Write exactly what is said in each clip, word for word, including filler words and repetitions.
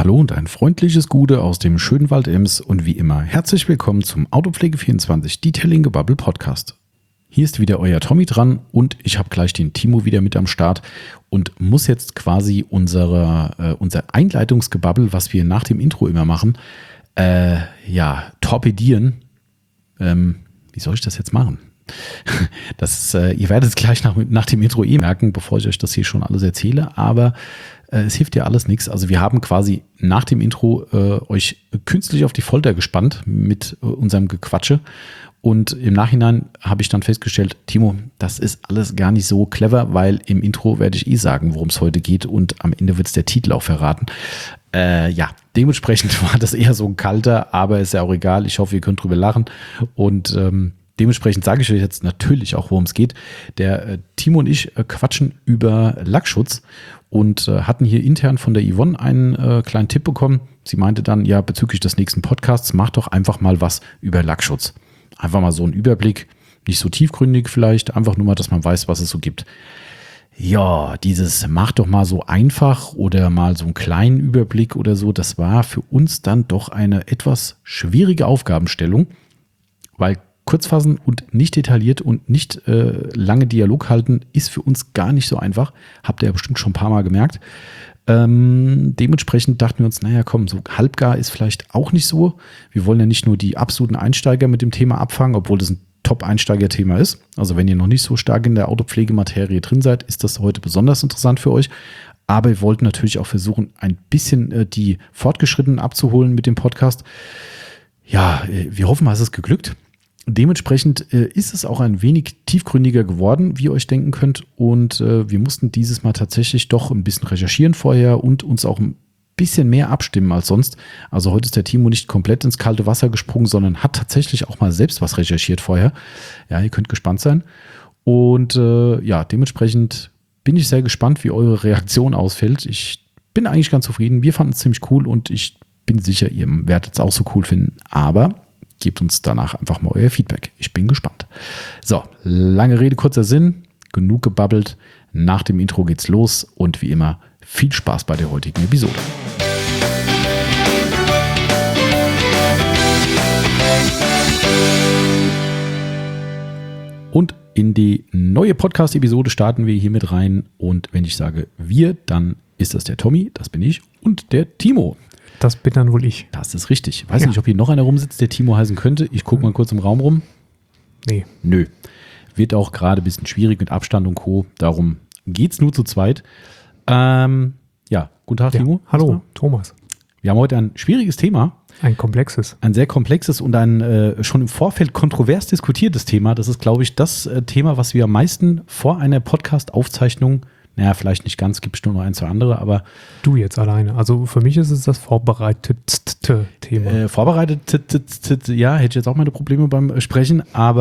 Hallo und ein freundliches Gute aus dem schönen Wald-Ems und wie immer herzlich willkommen zum Autopflege vierundzwanzig Detailing Gebubble Podcast. Hier ist wieder euer Tommy dran und ich habe gleich den Timo wieder mit am Start und muss jetzt quasi unsere, äh, unser Einleitungsgebabbel, was wir nach dem Intro immer machen, äh, ja, torpedieren. Ähm, wie soll ich das jetzt machen? Das ist, äh, ihr werdet es gleich nach, nach dem Intro eh merken, bevor ich euch das hier schon alles erzähle, aber äh, es hilft ja alles nichts. Also wir haben quasi nach dem Intro äh, euch künstlich auf die Folter gespannt mit äh, unserem Gequatsche und im Nachhinein habe ich dann festgestellt, Timo, das ist alles gar nicht so clever, weil im Intro werde ich eh sagen, worum es heute geht und am Ende wird es der Titel auch verraten. Äh, ja, dementsprechend war das eher so ein kalter, aber ist ja auch egal. Ich hoffe, ihr könnt drüber lachen und ähm, dementsprechend sage ich euch jetzt natürlich auch, worum es geht. Der äh, Timo und ich äh, quatschen über Lackschutz und äh, hatten hier intern von der Yvonne einen äh, kleinen Tipp bekommen. Sie meinte dann, ja, bezüglich des nächsten Podcasts, mach doch einfach mal was über Lackschutz. Einfach mal so einen Überblick, nicht so tiefgründig vielleicht, einfach nur mal, dass man weiß, was es so gibt. Ja, dieses mach doch mal so einfach oder mal so einen kleinen Überblick oder so, das war für uns dann doch eine etwas schwierige Aufgabenstellung, weil kurz fassen und nicht detailliert und nicht äh, lange Dialog halten, ist für uns gar nicht so einfach. Habt ihr ja bestimmt schon ein paar Mal gemerkt. Ähm, dementsprechend dachten wir uns, naja komm, so halbgar ist vielleicht auch nicht so. Wir wollen ja nicht nur die absoluten Einsteiger mit dem Thema abfangen, obwohl das ein Top-Einsteiger-Thema ist. Also wenn ihr noch nicht so stark in der Autopflegematerie drin seid, ist das heute besonders interessant für euch. Aber wir wollten natürlich auch versuchen, ein bisschen äh, die Fortgeschrittenen abzuholen mit dem Podcast. Ja, äh, wir hoffen mal, es ist geglückt. Dementsprechend äh, ist es auch ein wenig tiefgründiger geworden, wie ihr euch denken könnt. Und äh, wir mussten dieses Mal tatsächlich doch ein bisschen recherchieren vorher und uns auch ein bisschen mehr abstimmen als sonst. Also heute ist der Timo nicht komplett ins kalte Wasser gesprungen, sondern hat tatsächlich auch mal selbst was recherchiert vorher. Ja, ihr könnt gespannt sein. Und äh, ja, dementsprechend bin ich sehr gespannt, wie eure Reaktion ausfällt. Ich bin eigentlich ganz zufrieden. Wir fanden es ziemlich cool und ich bin sicher, ihr werdet es auch so cool finden. Aber gebt uns danach einfach mal euer Feedback. Ich bin gespannt. So, lange Rede, kurzer Sinn. Genug gebabbelt. Nach dem Intro geht's los und wie immer viel Spaß bei der heutigen Episode. Und in die neue Podcast-Episode starten wir hier mit rein. Und wenn ich sage wir, dann ist das der Tommy, das bin ich, und der Timo. Das bin dann wohl ich. Das ist richtig. Weiß ja. nicht, ob hier noch einer rumsitzt, der Timo heißen könnte. Ich gucke mal kurz im Raum rum. Nee. Nö. Wird auch gerade ein bisschen schwierig mit Abstand und Co. Darum geht's nur zu zweit. Ähm, ja, guten Tag, ja. Timo. Hallo, Thomas. Wir haben heute ein schwieriges Thema. Ein komplexes. Ein sehr komplexes und ein äh, schon im Vorfeld kontrovers diskutiertes Thema. Das ist, glaube ich, das äh, Thema, was wir am meisten vor einer Podcast-Aufzeichnung, naja, vielleicht nicht ganz, gibt bestimmt noch ein, zwei andere, aber du jetzt alleine. Also für mich ist es das vorbereitete Thema. Äh, vorbereitet, ja, hätte ich jetzt auch meine Probleme beim Sprechen,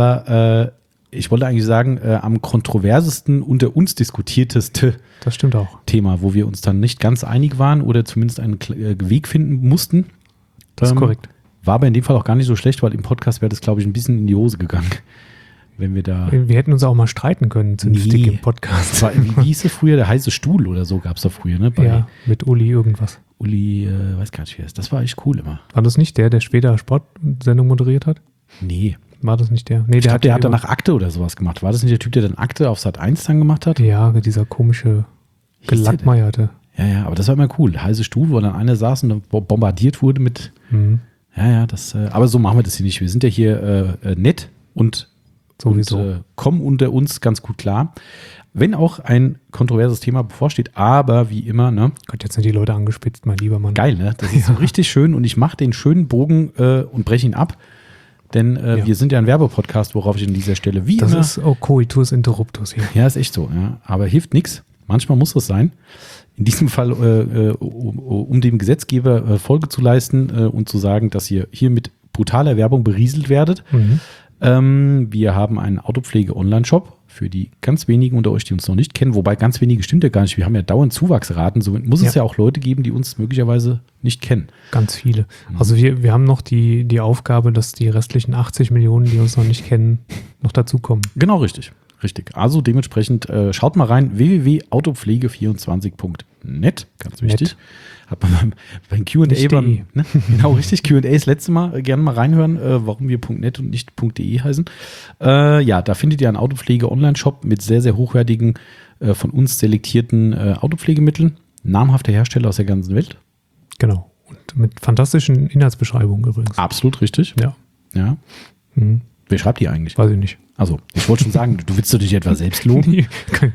aber äh, ich wollte eigentlich sagen, äh, am kontroversesten unter uns diskutierteste das stimmt auch. Thema, wo wir uns dann nicht ganz einig waren oder zumindest einen äh, Weg finden mussten. Das ist ähm, korrekt. War aber in dem Fall auch gar nicht so schlecht, weil im Podcast wäre das, glaube ich, ein bisschen in die Hose gegangen. Wenn wir da. Wir hätten uns auch mal streiten können, zünftig nee. im Podcast. War, wie, wie hieß es früher? Der heiße Stuhl oder so gab es da früher, ne? Bei ja, mit Uli irgendwas. Uli, äh, weiß gar nicht, wer ist. Das war echt cool immer. War das nicht der, der später Sportsendung moderiert hat? Nee. War das nicht der? Nee, ich der glaube, hat, der hat danach Akte oder sowas gemacht. War das nicht der Typ, der dann Akte auf Sat eins dann gemacht hat? Ja, dieser komische, gelackmeierte. Ja, ja, aber das war immer cool. Der heiße Stuhl, wo dann einer saß und dann bombardiert wurde mit. Mhm. Ja, ja, das. Äh, aber so machen wir das hier nicht. Wir sind ja hier äh, nett und sowieso. Und, äh, kommen unter uns ganz gut klar. Wenn auch ein kontroverses Thema bevorsteht, aber wie immer, ne? Gott, jetzt sind die Leute angespitzt, mein lieber Mann. Geil, ne? Das ist ja so richtig schön und ich mache den schönen Bogen äh, und breche ihn ab, denn äh, ja. wir sind ja ein Werbepodcast, worauf ich an dieser Stelle wie das immer... Das ist oh, Coitus Interruptus hier. Ja, ist echt so, ja. Aber hilft nichts. Manchmal muss es sein. In diesem Fall, äh, um, um dem Gesetzgeber äh, Folge zu leisten äh, und zu sagen, dass ihr hier mit brutaler Werbung berieselt werdet. Mhm. Ähm, wir haben einen Autopflege-Online-Shop für die ganz wenigen unter euch, die uns noch nicht kennen. Wobei ganz wenige stimmt ja gar nicht. Wir haben ja dauernd Zuwachsraten. Somit muss ja. es ja auch Leute geben, die uns möglicherweise nicht kennen. Ganz viele. Mhm. Also wir, wir haben noch die, die Aufgabe, dass die restlichen achtzig Millionen, die uns noch nicht kennen, noch dazukommen. Genau, richtig. richtig. Also dementsprechend äh, schaut mal rein, w w w punkt autopflege vierundzwanzig punkt net, ganz wichtig. Hat man beim, beim Q und A, beim, ne? Genau richtig, Q und A das letzte Mal, äh, gerne mal reinhören, äh, warum wir .net und nicht .de heißen. Äh, ja, da findet ihr einen Autopflege-Online-Shop mit sehr, sehr hochwertigen, äh, von uns selektierten äh, Autopflegemitteln. Namhafte Hersteller aus der ganzen Welt. Genau. Und mit fantastischen Inhaltsbeschreibungen übrigens. Absolut richtig. Ja. Ja. Mhm. Wer schreibt die eigentlich? Weiß ich nicht. Also, ich wollte schon sagen, du willst du dich etwa selbst loben?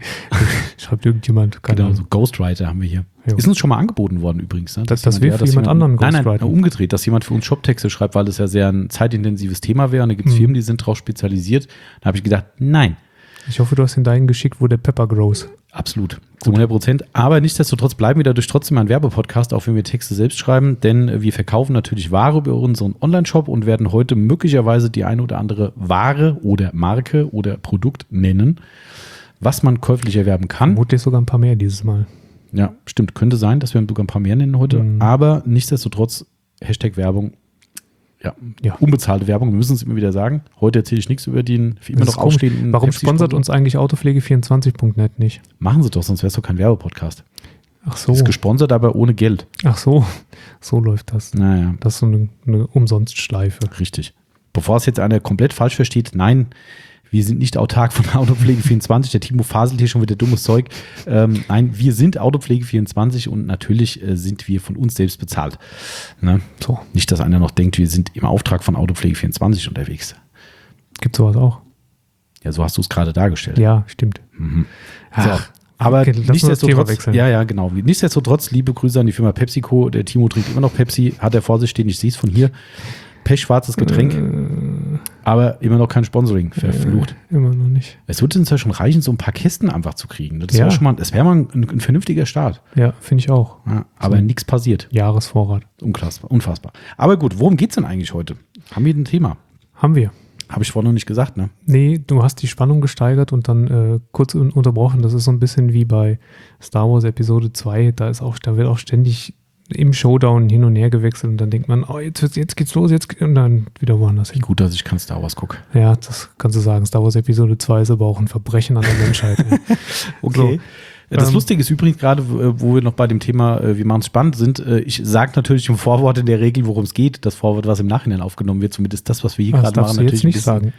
Schreibt irgendjemand. Keine Genau, Ahnung. so Ghostwriter haben wir hier. Jo. Ist uns schon mal angeboten worden übrigens. Ne? Das, das wäre für dass jemand anderen Nein, nein, Ghostwriter. umgedreht, dass jemand für uns Shoptexte schreibt, weil das ja sehr ein zeitintensives Thema wäre. Und da gibt es Mhm. Firmen, die sind drauf spezialisiert. Da habe ich gedacht, nein, Ich hoffe, du hast ihn dahin geschickt, wo der Pepper grows. absolut, zu hundert Prozent. Aber nichtsdestotrotz bleiben wir dadurch trotzdem ein Werbepodcast, auch wenn wir Texte selbst schreiben. Denn wir verkaufen natürlich Ware über unseren Online-Shop und werden heute möglicherweise die eine oder andere Ware oder Marke oder Produkt nennen, was man käuflich erwerben kann. Vermutlich sogar ein paar mehr dieses Mal. Ja, stimmt. Könnte sein, dass wir sogar ein paar mehr nennen heute. Mhm. Aber nichtsdestotrotz, Hashtag Werbung, ja, Ja. unbezahlte Werbung, wir müssen es immer wieder sagen. Heute erzähle ich nichts über den für immer Das noch ist komisch. aufstehenden Warum Pepsi-Sponsor. sponsert uns eigentlich autopflege vierundzwanzig punkt net nicht? Machen Sie doch, sonst wäre es doch kein Werbepodcast. Ach so. Ist gesponsert, aber ohne Geld. Ach so. So läuft das. Naja, Das ist so eine, eine Umsonstschleife. richtig. Bevor es jetzt einer komplett falsch versteht, nein, wir sind nicht autark von Autopflege vierundzwanzig. Der Timo faselt hier schon wieder dummes Zeug. Ähm, nein, wir sind Autopflege vierundzwanzig und natürlich äh, sind wir von uns selbst bezahlt. Ne? So. Nicht, dass einer noch denkt, wir sind im Auftrag von Autopflege vierundzwanzig unterwegs. Gibt sowas auch? Ja, so hast du es gerade dargestellt. Ja, stimmt. Mhm. Ach, So, aber okay, lass uns das Thema nichtsdestotrotz, wechseln. ja, ja, genau. Nichtsdestotrotz, liebe Grüße an die Firma PepsiCo. Der Timo trinkt immer noch Pepsi, hat er vor sich stehen. Ich sehe es von hier. Pechschwarzes Getränk, Äh, aber immer noch kein Sponsoring. Verflucht. Äh, immer noch nicht. Es würde uns ja schon reichen, so ein paar Kästen einfach zu kriegen. Das Ja. wäre schon mal, das wäre mal ein, ein vernünftiger Start. Ja, finde ich auch. Ja, aber So. nichts passiert. Jahresvorrat. Unfassbar, unfassbar. Aber gut, worum geht es denn eigentlich heute? Haben wir ein Thema? Haben wir. Habe ich vorhin noch nicht gesagt, ne? Nee, du hast die Spannung gesteigert und dann äh, kurz un- unterbrochen. Das ist so ein bisschen wie bei Star Wars Episode zwei. Da ist auch, da wird auch ständig im Showdown hin und her gewechselt und dann denkt man, oh, jetzt, wird's- jetzt geht's los, jetzt ge- und dann wieder woanders Wie hin. gut, dass ich kein Star Wars gucke. Ja, das kannst du sagen. Star Wars Episode zwei ist aber auch ein Verbrechen an der Menschheit. Ja. Okay. Das ähm, Lustige ist übrigens gerade, wo wo wir noch bei dem Thema, äh, wir machen es spannend sind, äh, ich sage natürlich im Vorwort in der Regel, worum es geht. Das Vorwort, was im Nachhinein aufgenommen wird, zumindest das, was wir hier Das gerade darfst machen, du jetzt natürlich nicht sagen.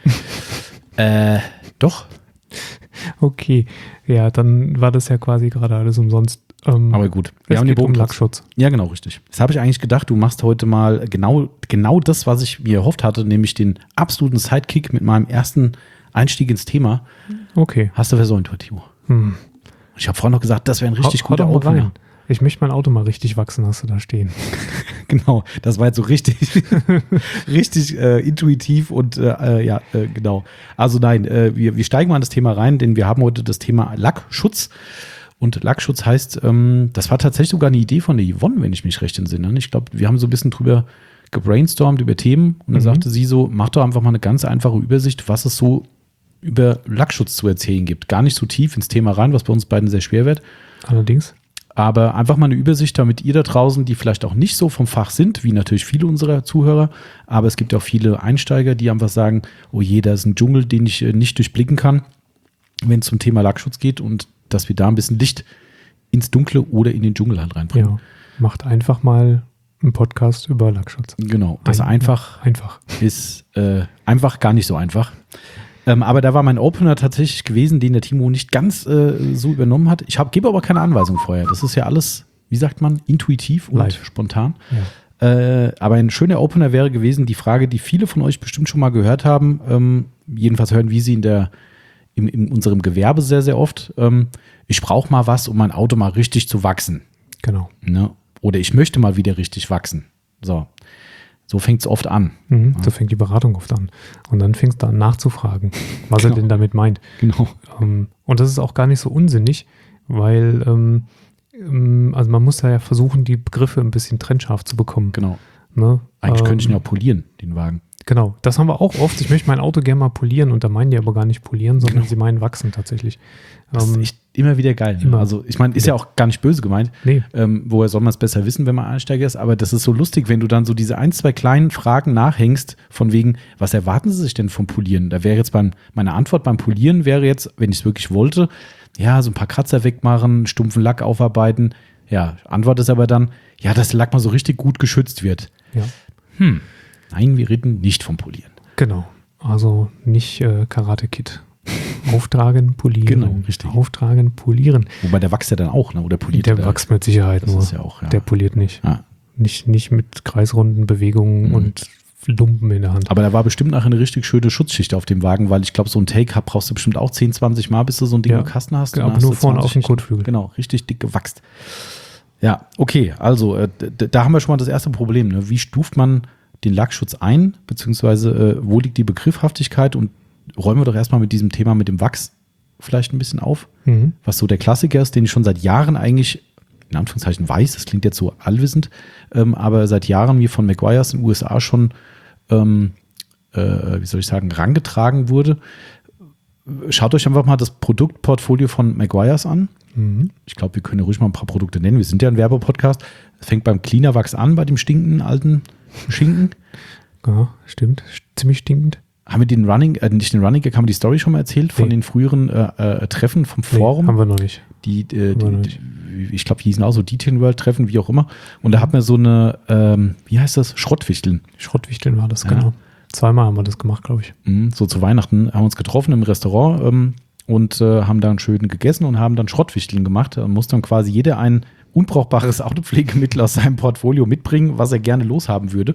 Äh, doch, Okay, ja, dann war das ja quasi gerade alles umsonst. Ähm, aber gut. Wir es haben den geht um Bogen trotzdem. Lackschutz. Ja, genau, richtig. Das habe ich eigentlich gedacht, du machst heute mal genau, genau das, was ich mir erhofft hatte, nämlich den absoluten Sidekick mit meinem ersten Einstieg ins Thema. Okay. Hast du versäumt heute, Timo. Hm. Ich habe vorhin noch gesagt, das wäre ein richtig Hau- hau guter doch mal Opener. rein. Ich möchte mein Auto mal richtig wachsen, hast du da stehen. Genau, das war jetzt so richtig, richtig äh, intuitiv und äh, ja, äh, genau. Also nein, äh, wir, wir steigen mal in das Thema rein, denn wir haben heute das Thema Lackschutz. Und Lackschutz heißt, ähm, das war tatsächlich sogar eine Idee von der Yvonne, wenn ich mich recht entsinne. Ich glaube, wir haben so ein bisschen drüber gebrainstormt über Themen und dann Mhm. sagte sie so, mach doch einfach mal eine ganz einfache Übersicht, was es so über Lackschutz zu erzählen gibt. Gar nicht so tief ins Thema rein, was bei uns beiden sehr schwer wird. Allerdings. Aber einfach mal eine Übersicht, damit ihr da draußen, die vielleicht auch nicht so vom Fach sind, wie natürlich viele unserer Zuhörer, aber es gibt auch viele Einsteiger, die einfach sagen, oh je, da ist ein Dschungel, den ich äh, nicht durchblicken kann, wenn es zum Thema Lackschutz geht und dass wir da ein bisschen Licht ins Dunkle oder in den Dschungel halt reinbringen. Ja. Macht einfach mal einen Podcast über Lackschutz. Genau, das Ein- einfach Einfach. ist äh, einfach gar nicht so einfach. Ähm, aber da war mein Opener tatsächlich gewesen, den der Timo nicht ganz äh, so übernommen hat. Ich hab, gebe aber keine Anweisung vorher. Das ist ja alles, wie sagt man, intuitiv und Live. spontan. Ja. Äh, aber ein schöner Opener wäre gewesen, die Frage, die viele von euch bestimmt schon mal gehört haben. Ähm, jedenfalls hören wir sie in, der, in, in unserem Gewerbe sehr, sehr oft. Ähm, ich brauche mal was, um mein Auto mal richtig zu wachsen. Genau. Ne? Oder ich möchte mal wieder richtig wachsen. So, so fängt es oft an. Mhm. So fängt die Beratung oft an. Und dann fängst du an nachzufragen, was Genau. er denn damit meint. Genau. Ähm, und das ist auch gar nicht so unsinnig, weil ähm, ähm, also man muss da ja versuchen, die Begriffe ein bisschen trennscharf zu bekommen. Genau. Ne? Eigentlich ähm, könnte ich ihn ja polieren, den Wagen. Genau, das haben wir auch oft. Ich möchte mein Auto gerne mal polieren und da meinen die aber gar nicht polieren, sondern Genau. sie meinen wachsen tatsächlich. Das Ähm, ist echt immer wieder geil. Ne? immer. Also ich meine, ist ja auch gar nicht böse gemeint. Nee. Ähm, woher soll man es besser wissen, wenn man Einsteiger ist? Aber das ist so lustig, wenn du dann so diese ein, zwei kleinen Fragen nachhängst, von wegen, was erwarten sie sich denn vom Polieren? Da wäre jetzt beim, meine Antwort beim Polieren wäre jetzt, wenn ich es wirklich wollte, ja, so ein paar Kratzer wegmachen, stumpfen Lack aufarbeiten. Ja, Antwort ist aber dann, ja, dass der Lack mal so richtig gut geschützt wird. Ja. Hm. Nein, wir reden nicht vom Polieren. Genau, also nicht äh, Karate-Kid. Auftragen, polieren. Genau, richtig. Auftragen, polieren. Wobei der wächst ja dann auch, ne? Oder poliert Der der? wächst mit Sicherheit Das nur. ist ja auch, ja. Der poliert nicht. Ja. nicht. Nicht mit kreisrunden Bewegungen Mhm. und Lumpen in der Hand. Aber da war bestimmt nachher eine richtig schöne Schutzschicht auf dem Wagen, weil ich glaube, so ein Take-Up brauchst du bestimmt auch zehn, zwanzig Mal, bis du so ein Ding Ja. im Kasten hast. Ja, Und aber dann nur hast du vorne auf zwanzig dem Kotflügel. Genau, richtig dick gewachst. Ja, okay, also äh, d- da haben wir schon mal das erste Problem. Ne? Wie stuft man den Lackschutz ein, beziehungsweise äh, wo liegt die Begriffhaftigkeit? Und räumen wir doch erstmal mit diesem Thema mit dem Wachs vielleicht ein bisschen auf, Mhm. was so der Klassiker ist, den ich schon seit Jahren eigentlich, in Anführungszeichen, weiß. Das klingt jetzt so allwissend, ähm, aber seit Jahren mir von Meguiar's in den U S A schon, ähm, äh, wie soll ich sagen, rangetragen wurde. Schaut euch einfach mal das Produktportfolio von Meguiar's an. Mhm. Ich glaube, wir können ja ruhig mal ein paar Produkte nennen. Wir sind ja ein Werbepodcast. Es fängt beim Cleaner Wachs an, bei dem stinkenden alten Schinken. Ja, stimmt. Ziemlich stinkend. Haben wir den Running, äh, nicht den Running Gag, haben wir die Story schon mal erzählt von Nee. den früheren äh, äh, Treffen vom Forum? Nee, haben wir noch nicht. die, äh, Haben wir noch die, die ich glaube, die hießen auch so Detail World Treffen, wie auch immer. Und da hat man so eine, ähm, wie heißt das? Schrottwichteln. Schrottwichteln war das, Ja. genau. Zweimal haben wir das gemacht, glaube ich. Mhm, so zu Weihnachten haben wir uns getroffen im Restaurant ähm, und äh, haben dann schön gegessen und haben dann Schrottwichteln gemacht. Da muss dann quasi jeder ein unbrauchbares Autopflegemittel aus seinem Portfolio mitbringen, was er gerne loshaben würde.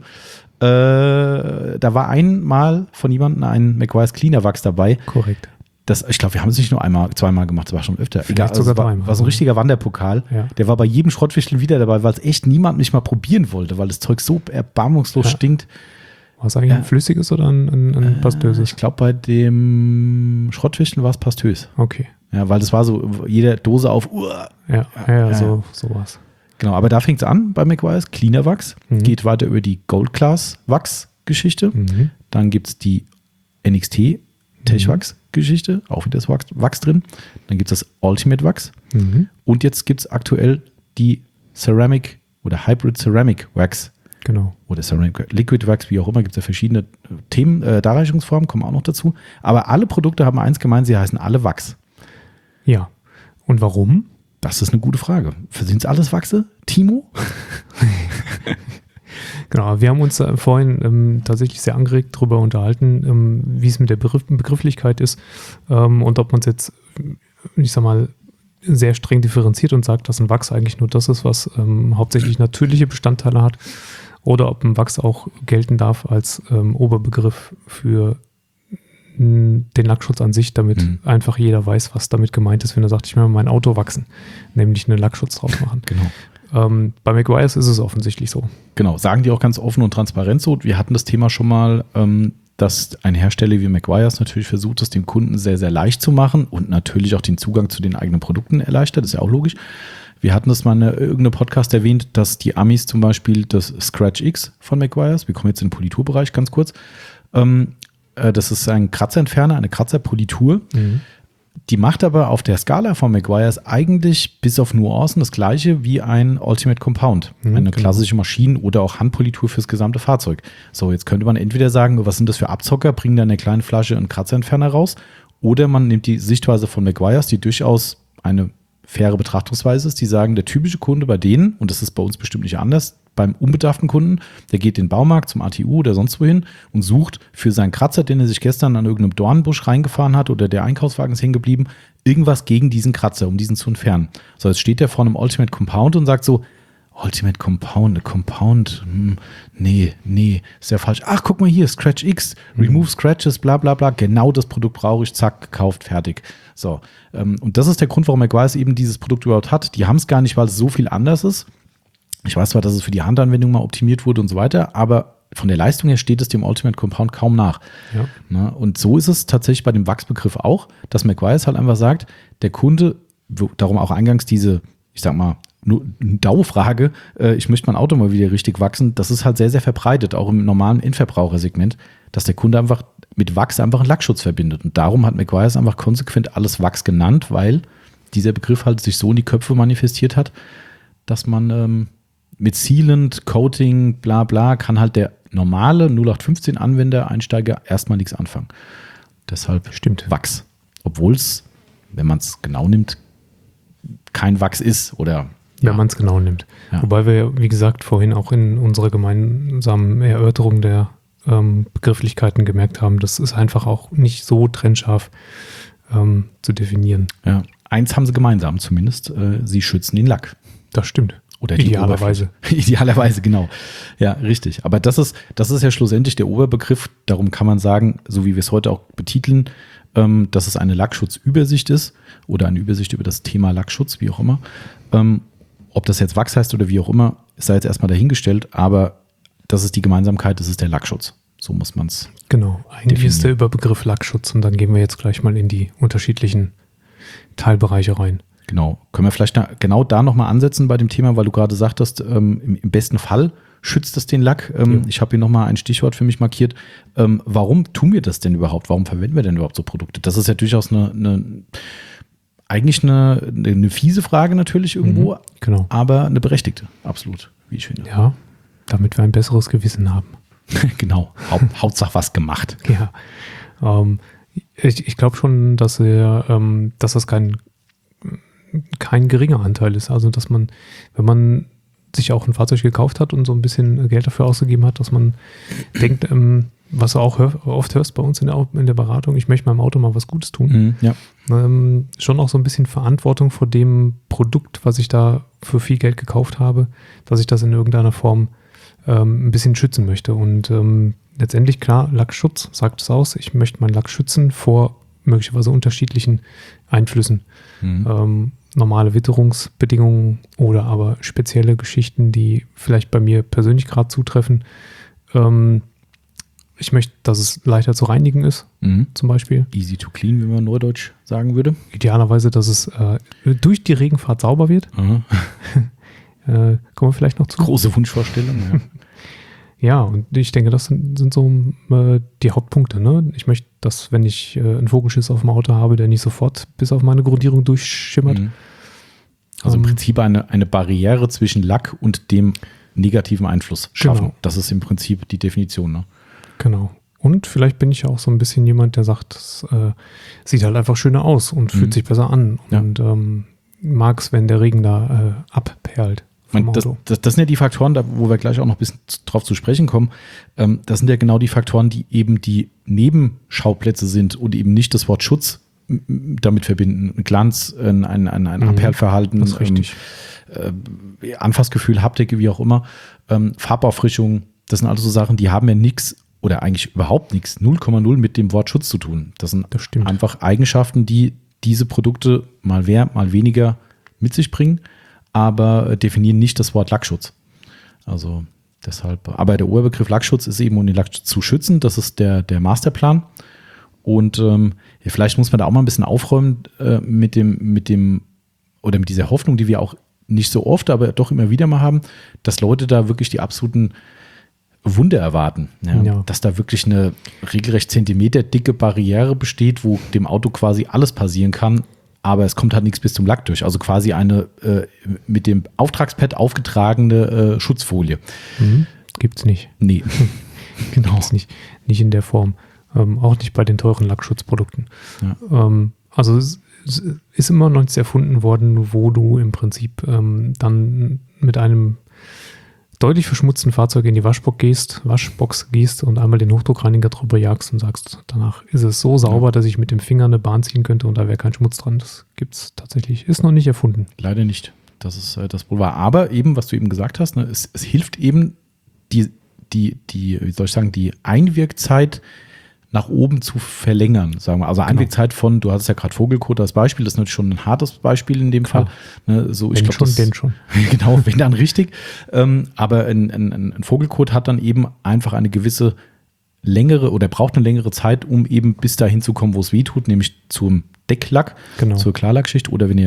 Äh, da war einmal von jemandem ein Meguiar's Cleaner Wachs dabei. Korrekt. Das, ich glaube, wir haben es nicht nur einmal, zweimal gemacht, das war schon öfter. Vielleicht also sogar es war, dreimal. war so ein richtiger Wanderpokal. Ja. Der war bei jedem Schrottwichtel wieder dabei, weil es echt niemand nicht mal probieren wollte, weil das Zeug so erbarmungslos Ja. stinkt. War es eigentlich Ja. ein flüssiges oder ein, ein, ein pastöses? Ich glaube, bei dem Schrottwichteln war es pastös. Okay. Ja, weil das war so, jede Dose auf, uah. Ja, ja, ja, ja. so, sowas. Genau, aber da fängt es an bei Meguiar's, Cleaner Wachs, Mhm. geht weiter über die Gold Class Wachs-Geschichte. Mhm. Dann gibt es die N X T Tech-Wachs-Geschichte, auch wieder das Wachs, Wachs drin. Dann gibt es das Ultimate Wachs. Mhm. Und jetzt gibt es aktuell die Ceramic oder Hybrid Ceramic Wax Genau. oder Ceramic Liquid Wax, wie auch immer, gibt es ja verschiedene äh, Themen, äh, Darreichungsformen, kommen auch noch dazu. Aber alle Produkte haben eins gemeint, sie heißen alle Wachs. Ja. Und warum? Das ist eine gute Frage. Sind es alles Wachse, Timo? Genau, wir haben uns äh, vorhin ähm, tatsächlich sehr angeregt darüber unterhalten, ähm, wie es mit der Begriff Begrifflichkeit ist ähm, und ob man es jetzt, ich sag mal, sehr streng differenziert und sagt, dass ein Wachs eigentlich nur das ist, was ähm, hauptsächlich natürliche Bestandteile hat, oder ob ein Wachs auch gelten darf als ähm, Oberbegriff für mh, den Lackschutz an sich, damit Mhm. einfach jeder weiß, was damit gemeint ist, wenn er sagt, ich will mein Auto wachsen, nämlich einen Lackschutz drauf machen. Genau. Ähm, bei Meguiar's ist es offensichtlich so. Genau, sagen die auch ganz offen und transparent so. Wir hatten das Thema schon mal, ähm, dass ein Hersteller wie Meguiar's natürlich versucht, es dem Kunden sehr, sehr leicht zu machen und natürlich auch den Zugang zu den eigenen Produkten erleichtert. Das ist ja auch logisch. Wir hatten das mal in irgendeinem Podcast erwähnt, dass die Amis zum Beispiel das Scratch X von Meguiar's, wir kommen jetzt in den Politurbereich ganz kurz, ähm, äh, das ist ein Kratzerentferner, eine Kratzerpolitur. Mhm. Die macht aber auf der Skala von Meguiar's eigentlich bis auf Nuancen das gleiche wie ein Ultimate Compound. Mhm, eine genau. klassische Maschinen- oder auch Handpolitur fürs gesamte Fahrzeug. So, jetzt könnte man entweder sagen, was sind das für Abzocker, bringen da in der kleinen Flasche einen Kratzerentferner raus, oder man nimmt die Sichtweise von Meguiar's, die durchaus eine faire Betrachtungsweise ist, die sagen, der typische Kunde bei denen, und das ist bei uns bestimmt nicht anders, beim unbedarften Kunden, der geht in den Baumarkt zum A T U oder sonst wohin und sucht für seinen Kratzer, den er sich gestern an irgendeinem Dornbusch reingefahren hat oder der Einkaufswagen ist hängen geblieben, irgendwas gegen diesen Kratzer, um diesen zu entfernen. So, jetzt steht der vor einem Ultimate Compound und sagt so, Ultimate Compound, Compound, hm, nee, nee, ist ja falsch. Ach, guck mal hier, Scratch X, Remove Scratches, bla bla bla, genau das Produkt brauche ich, zack, gekauft, fertig. So, ähm, und das ist der Grund, warum Meguiar's eben dieses Produkt überhaupt hat. Die haben es gar nicht, weil es so viel anders ist. Ich weiß zwar, dass es für die Handanwendung mal optimiert wurde und so weiter, aber von der Leistung her steht es dem Ultimate Compound kaum nach. Ja. Na, und so ist es tatsächlich bei dem Wachsbegriff auch, dass Meguiar's halt einfach sagt, der Kunde, wo- darum auch eingangs diese, ich sag mal, nur eine Dau-Frage, äh, ich möchte mein Auto mal wieder richtig wachsen, das ist halt sehr, sehr verbreitet, auch im normalen Endverbrauchersegment, dass der Kunde einfach mit Wachs einfach einen Lackschutz verbindet. Und darum hat Meguiar's einfach konsequent alles Wachs genannt, weil dieser Begriff halt sich so in die Köpfe manifestiert hat, dass man ähm, mit Sealant, Coating, bla bla, kann halt der normale null acht fünfzehn Anwender, Einsteiger erstmal nichts anfangen. Deshalb Stimmt. Wachs. Obwohl es, wenn man es genau nimmt, kein Wachs ist oder Wenn ja. man es genau nimmt. Ja. Wobei wir, wie gesagt, vorhin auch in unserer gemeinsamen Erörterung der ähm, Begrifflichkeiten gemerkt haben, das ist einfach auch nicht so trennscharf ähm, zu definieren. Ja. Eins haben sie gemeinsam zumindest, äh, sie schützen den Lack. Das stimmt. Oder die Idealerweise. Idealerweise, genau. Ja, richtig. Aber das ist, das ist ja schlussendlich der Oberbegriff. Darum kann man sagen, so wie wir es heute auch betiteln, ähm, dass es eine Lackschutzübersicht ist oder eine Übersicht über das Thema Lackschutz, wie auch immer. Ähm, ob das jetzt Wachs heißt oder wie auch immer, ist da jetzt erstmal dahingestellt. Aber das ist die Gemeinsamkeit, das ist der Lackschutz. So muss man es. Genau. Eigentlich definieren. Ist der Überbegriff Lackschutz und dann gehen wir jetzt gleich mal in die unterschiedlichen Teilbereiche rein. Genau. Können wir vielleicht da, genau da nochmal ansetzen bei dem Thema, weil du gerade sagtest, ähm, im, im besten Fall schützt es den Lack. Ähm, ja. Ich habe hier nochmal ein Stichwort für mich markiert. Ähm, warum tun wir das denn überhaupt? Warum verwenden wir denn überhaupt so Produkte? Das ist ja durchaus eine, eine eigentlich eine, eine fiese Frage natürlich irgendwo, mhm, genau. aber eine berechtigte, absolut, wie ich finde. Ja, damit wir ein besseres Gewissen haben. Genau, Haupt, Hauptsache was gemacht. Ja, ähm, ich, ich glaube schon, dass, er, ähm, dass das kein kein geringer Anteil ist. Also, dass man, wenn man sich auch ein Fahrzeug gekauft hat und so ein bisschen Geld dafür ausgegeben hat, dass man denkt, ähm, was du auch hör, oft hörst bei uns in der, in der Beratung, ich möchte meinem Auto mal was Gutes tun. Mhm, ja. ähm, schon auch so ein bisschen Verantwortung vor dem Produkt, was ich da für viel Geld gekauft habe, dass ich das in irgendeiner Form ähm, ein bisschen schützen möchte. Und ähm, letztendlich, klar, Lackschutz sagt es aus. Ich möchte meinen Lack schützen vor möglicherweise unterschiedlichen Einflüssen. Mhm. Ähm, normale Witterungsbedingungen oder aber spezielle Geschichten, die vielleicht bei mir persönlich gerade zutreffen. Ähm, ich möchte, dass es leichter zu reinigen ist, mhm. zum Beispiel. Easy to clean, wie man neudeutsch sagen würde. Idealerweise, dass es äh, durch die Regenfahrt sauber wird. Mhm. äh, kommen wir vielleicht noch zu. Große Wunschvorstellung, ja. Ja, und ich denke, das sind, sind so äh, die Hauptpunkte. Ne? Ich möchte, dass, wenn ich äh, einen Vogelschiss auf dem Auto habe, der nicht sofort bis auf meine Grundierung durchschimmert. Mhm. Also ähm, im Prinzip eine, eine Barriere zwischen Lack und dem negativen Einfluss schaffen. Genau. Das ist im Prinzip die Definition. Ne? Genau. Und vielleicht bin ich ja auch so ein bisschen jemand, der sagt, es äh, sieht halt einfach schöner aus und fühlt mhm. sich besser an. Ja. Und ähm, mag es, wenn der Regen da äh, abperlt. Das, das, das sind ja die Faktoren, da, wo wir gleich auch noch ein bisschen drauf zu sprechen kommen. Ähm, das sind ja genau die Faktoren, die eben die Nebenschauplätze sind und eben nicht das Wort Schutz damit verbinden. Glanz, ein, ein, ein, ein mhm, Abperlverhalten, das ist richtig. Ähm, äh, Anfassgefühl, Haptik, wie auch immer, ähm, Farbauffrischung. Das sind alles so Sachen, die haben ja nichts oder eigentlich überhaupt nichts, null Komma null mit dem Wort Schutz zu tun. Das sind das einfach Eigenschaften, die diese Produkte mal mehr, mal weniger mit sich bringen, aber definieren nicht das Wort Lackschutz. Also deshalb, aber der Oberbegriff Lackschutz ist eben, um den Lack zu schützen, das ist der, der Masterplan. Und ähm, ja, vielleicht muss man da auch mal ein bisschen aufräumen äh, mit dem, mit dem, oder mit dieser Hoffnung, die wir auch nicht so oft, aber doch immer wieder mal haben, dass Leute da wirklich die absoluten Wunder erwarten. Ja? Ja. Dass da wirklich eine regelrecht zentimeterdicke Barriere besteht, wo dem Auto quasi alles passieren kann, aber es kommt halt nichts bis zum Lack durch. Also quasi eine äh, mit dem Auftragspad aufgetragene äh, Schutzfolie. Mhm. Gibt's nicht. Nee. Genau. Gibt's nicht. Nicht in der Form. Ähm, auch nicht bei den teuren Lackschutzprodukten. Ja. Ähm, also es, es ist immer noch nichts erfunden worden, wo du im Prinzip ähm, dann mit einem deutlich verschmutzten Fahrzeug in die Waschbox gehst, Waschbox gehst und einmal den Hochdruckreiniger drüber jagst und sagst, danach ist es so sauber, ja. dass ich mit dem Finger eine Bahn ziehen könnte und da wäre kein Schmutz dran. Das gibt's tatsächlich. Ist noch nicht erfunden. Leider nicht. Das ist äh, das wohl wahr. Aber eben, was du eben gesagt hast, ne, es, es hilft eben, die, die, die, wie soll ich sagen, die Einwirkzeit nach oben zu verlängern, sagen wir. Also genau. Einwegzeit von, du hattest ja gerade Vogelkot als Beispiel, das ist natürlich schon ein hartes Beispiel in dem Klar. Fall. Ne, so, wenn ich glaub, schon, das, denn schon. Genau, wenn dann richtig. Ähm, aber ein, ein, ein Vogelkot hat dann eben einfach eine gewisse längere oder braucht eine längere Zeit, um eben bis dahin zu kommen, wo es weh tut, nämlich zum Decklack, genau. zur Klarlackschicht oder wenn ihr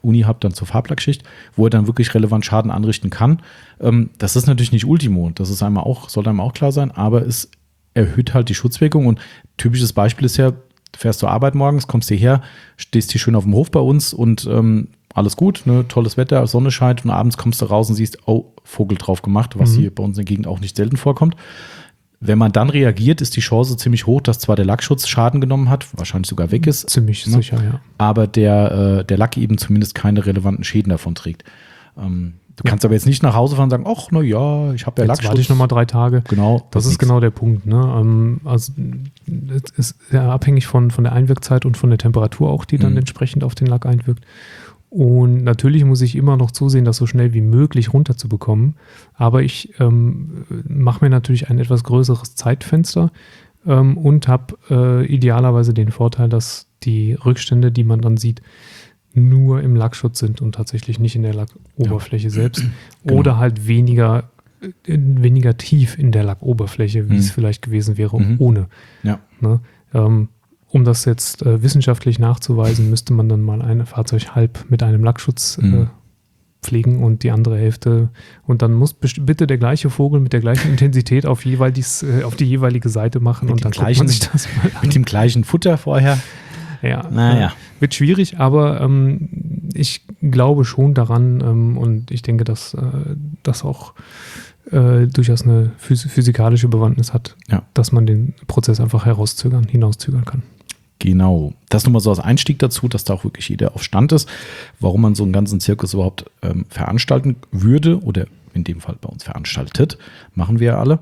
Uni habt, dann zur Farblackschicht, wo er dann wirklich relevant Schaden anrichten kann. Ähm, das ist natürlich nicht Ultimo, das ist einmal auch, sollte einem auch klar sein, aber es erhöht halt die Schutzwirkung. Und typisches Beispiel ist ja, fährst zur Arbeit morgens, kommst hierher, stehst hier schön auf dem Hof bei uns und ähm, alles gut, ne, tolles Wetter, Sonne scheint und abends kommst du raus und siehst, oh, Vogel drauf gemacht, was mhm. hier bei uns in der Gegend auch nicht selten vorkommt. Wenn man dann reagiert, ist die Chance ziemlich hoch, dass zwar der Lackschutz Schaden genommen hat, wahrscheinlich sogar weg ist. Ziemlich ne? sicher, ja. Aber der, äh, der Lack eben zumindest keine relevanten Schäden davon trägt. Ähm, du ja. kannst aber jetzt nicht nach Hause fahren und sagen, ach, na ja, ich habe ja jetzt Lackschutz. warte ich nochmal drei Tage. Genau. Das, das ist genau der Punkt. Ne? Ähm, also es ist ja abhängig von, von der Einwirkzeit und von der Temperatur auch, die dann mhm. entsprechend auf den Lack einwirkt. Und natürlich muss ich immer noch zusehen, das so schnell wie möglich runterzubekommen. Aber ich ähm, mache mir natürlich ein etwas größeres Zeitfenster ähm, und habe äh, idealerweise den Vorteil, dass die Rückstände, die man dann sieht, nur im Lackschutz sind und tatsächlich nicht in der Lackoberfläche ja. selbst. Genau. Oder halt weniger, äh, weniger tief in der Lackoberfläche, wie mhm. es vielleicht gewesen wäre mhm. ohne. Ja. Ne? Ähm, Um das jetzt äh, wissenschaftlich nachzuweisen, müsste man dann mal ein Fahrzeug halb mit einem Lackschutz äh, mhm. pflegen und die andere Hälfte. Und dann muss best- bitte der gleiche Vogel mit der gleichen Intensität auf, jeweils, äh, auf die jeweilige Seite machen. Mit und dann gleichen, guckt man sich das mal an. Mit dem gleichen Futter vorher. Ja, naja. Äh, wird schwierig, aber ähm, ich glaube schon daran ähm, und ich denke, dass äh, das auch äh, durchaus eine phys- physikalische Bewandtnis hat, ja. dass man den Prozess einfach herauszögern, hinauszögern kann. Genau. Das nur mal so als Einstieg dazu, dass da auch wirklich jeder auf Stand ist, warum man so einen ganzen Zirkus überhaupt ähm, veranstalten würde oder in dem Fall bei uns veranstaltet. Machen wir ja alle.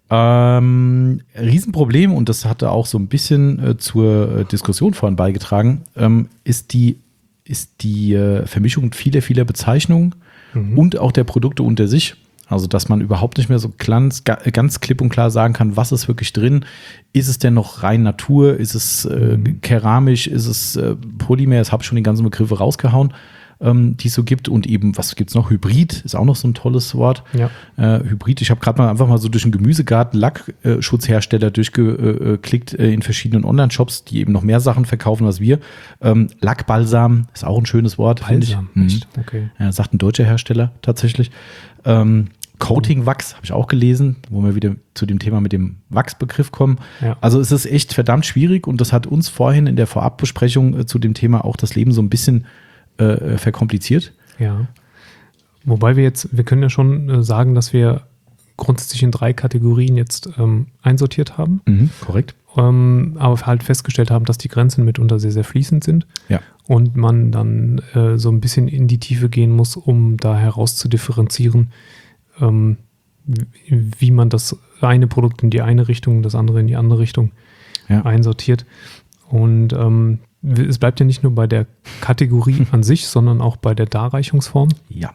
Ähm, Riesenproblem, und das hatte auch so ein bisschen äh, zur äh, Diskussion vorhin beigetragen, ähm, ist die, ist die äh, Vermischung vieler, vieler Bezeichnungen mhm. und auch der Produkte unter sich. Also, dass man überhaupt nicht mehr so ganz, ganz klipp und klar sagen kann, was ist wirklich drin. Ist es denn noch rein Natur? Ist es äh, mhm. keramisch? Ist es äh, Polymer? Jetzt habe ich schon die ganzen Begriffe rausgehauen, ähm, die es so gibt. Und eben, was gibt es noch? Hybrid ist auch noch so ein tolles Wort. Ja. Äh, Hybrid, ich habe gerade mal einfach mal so durch den Gemüsegarten Lackschutzhersteller durchgeklickt äh, in verschiedenen Online-Shops, die eben noch mehr Sachen verkaufen als wir. Ähm, Lackbalsam ist auch ein schönes Wort. Balsam, echt? Mhm. Okay. Ja, sagt ein deutscher Hersteller tatsächlich. Ähm, Coating-Wachs habe ich auch gelesen, wo wir wieder zu dem Thema mit dem Wachsbegriff kommen. Ja. Also es ist echt verdammt schwierig und das hat uns vorhin in der Vorabbesprechung äh, zu dem Thema auch das Leben so ein bisschen äh, verkompliziert. Ja, wobei wir jetzt, wir können ja schon äh, sagen, dass wir grundsätzlich in drei Kategorien jetzt ähm, einsortiert haben. Mhm, korrekt. Ähm, aber halt festgestellt haben, dass die Grenzen mitunter sehr, sehr fließend sind. Ja. Und man dann äh, so ein bisschen in die Tiefe gehen muss, um da heraus zu differenzieren, ähm, wie man das eine Produkt in die eine Richtung, das andere in die andere Richtung ja. einsortiert. Und ähm, es bleibt ja nicht nur bei der Kategorie an sich, sondern auch bei der Darreichungsform. Ja.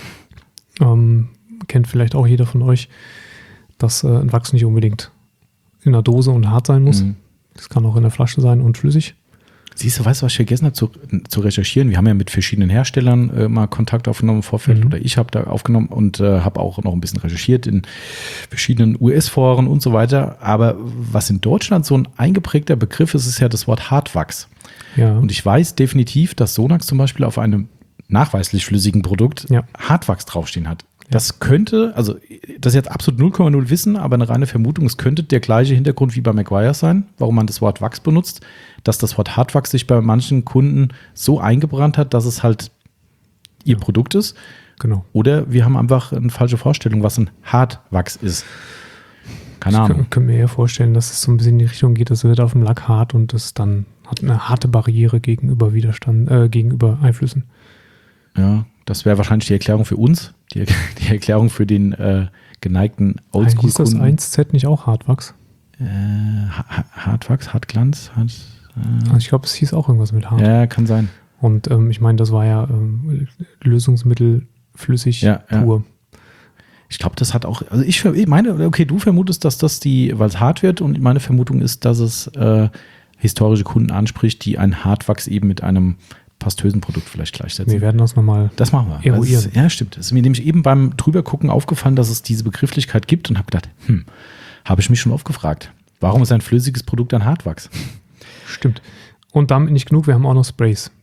Ähm, kennt vielleicht auch jeder von euch, dass äh, ein Wachs nicht unbedingt in der Dose und hart sein muss. Mhm. Das kann auch in der Flasche sein und flüssig. Siehst du, weißt du, was ich vergessen habe zu, zu recherchieren? Wir haben ja mit verschiedenen Herstellern äh, mal Kontakt aufgenommen im Vorfeld mhm. oder ich habe da aufgenommen und äh, habe auch noch ein bisschen recherchiert in verschiedenen U S-Foren und so weiter. Aber was in Deutschland so ein eingeprägter Begriff ist, ist ja das Wort Hartwachs. Ja. Und ich weiß definitiv, dass Sonax zum Beispiel auf einem nachweislich flüssigen Produkt ja. Hartwachs draufstehen hat. Das könnte, also das ist jetzt absolut null Komma null Wissen, aber eine reine Vermutung, es könnte der gleiche Hintergrund wie bei Meguiar sein, warum man das Wort Wachs benutzt, dass das Wort Hartwachs sich bei manchen Kunden so eingebrannt hat, dass es halt ihr ja. Produkt ist. Genau. Oder wir haben einfach eine falsche Vorstellung, was ein Hartwachs ist. Keine Ahnung. Ich kann mir eher vorstellen, dass es so ein bisschen in die Richtung geht, das wird auf dem Lack hart und es dann hat eine harte Barriere gegenüber Widerstand, äh, gegenüber Einflüssen. Ja, das wäre wahrscheinlich die Erklärung für uns, die, die Erklärung für den äh, geneigten Oldschool-Kunden. Ist das eins Z nicht auch Hartwachs? Äh, Hartwachs, Hartglanz? Hart, äh. Also ich glaube, es hieß auch irgendwas mit hart. Ja, kann sein. Und ähm, ich meine, das war ja ähm, Lösungsmittel flüssig ja, pur. Ja. Ich glaube, das hat auch, also ich, ich meine, okay, du vermutest, dass das die, weil es hart wird und meine Vermutung ist, dass es äh, historische Kunden anspricht, die ein Hartwachs eben mit einem pastösen Produkt vielleicht gleichsetzen. Wir werden das nochmal Das machen wir. eruieren. Ist, ja, stimmt. Es ist mir nämlich eben beim Drübergucken aufgefallen, dass es diese Begrifflichkeit gibt und habe gedacht, hm, habe ich mich schon oft gefragt, warum ist ein flüssiges Produkt ein Hartwachs? Stimmt. Und damit nicht genug, wir haben auch noch Sprays.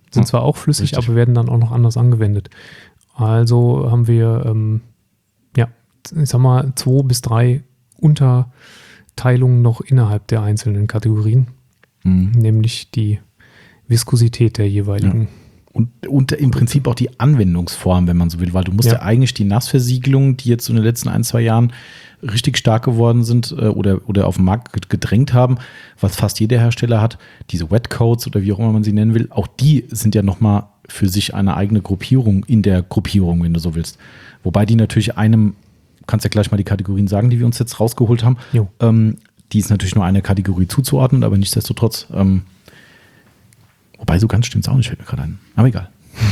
Sind Ja, zwar auch flüssig, richtig. aber werden dann auch noch anders angewendet. Also haben wir, ähm, ja, ich sag mal, zwei bis drei Unterteilungen noch innerhalb der einzelnen Kategorien, Mhm. nämlich die Viskosität der jeweiligen. Ja. Und, und im Prinzip auch die Anwendungsform, wenn man so will, weil du musst ja, Ja. eigentlich die Nassversiegelungen, die jetzt so in den letzten ein, zwei Jahren richtig stark geworden sind äh, oder, oder auf den Markt gedrängt haben, was fast jeder Hersteller hat, diese Wetcoats oder wie auch immer man sie nennen will, auch die sind ja nochmal für sich eine eigene Gruppierung in der Gruppierung, wenn du so willst. Wobei die natürlich einem, du kannst ja gleich mal die Kategorien sagen, die wir uns jetzt rausgeholt haben, Jo. ähm, die ist natürlich nur einer Kategorie zuzuordnen, aber nichtsdestotrotz, ähm, wobei so ganz stimmt es auch nicht, fällt mir gerade ein. Aber egal.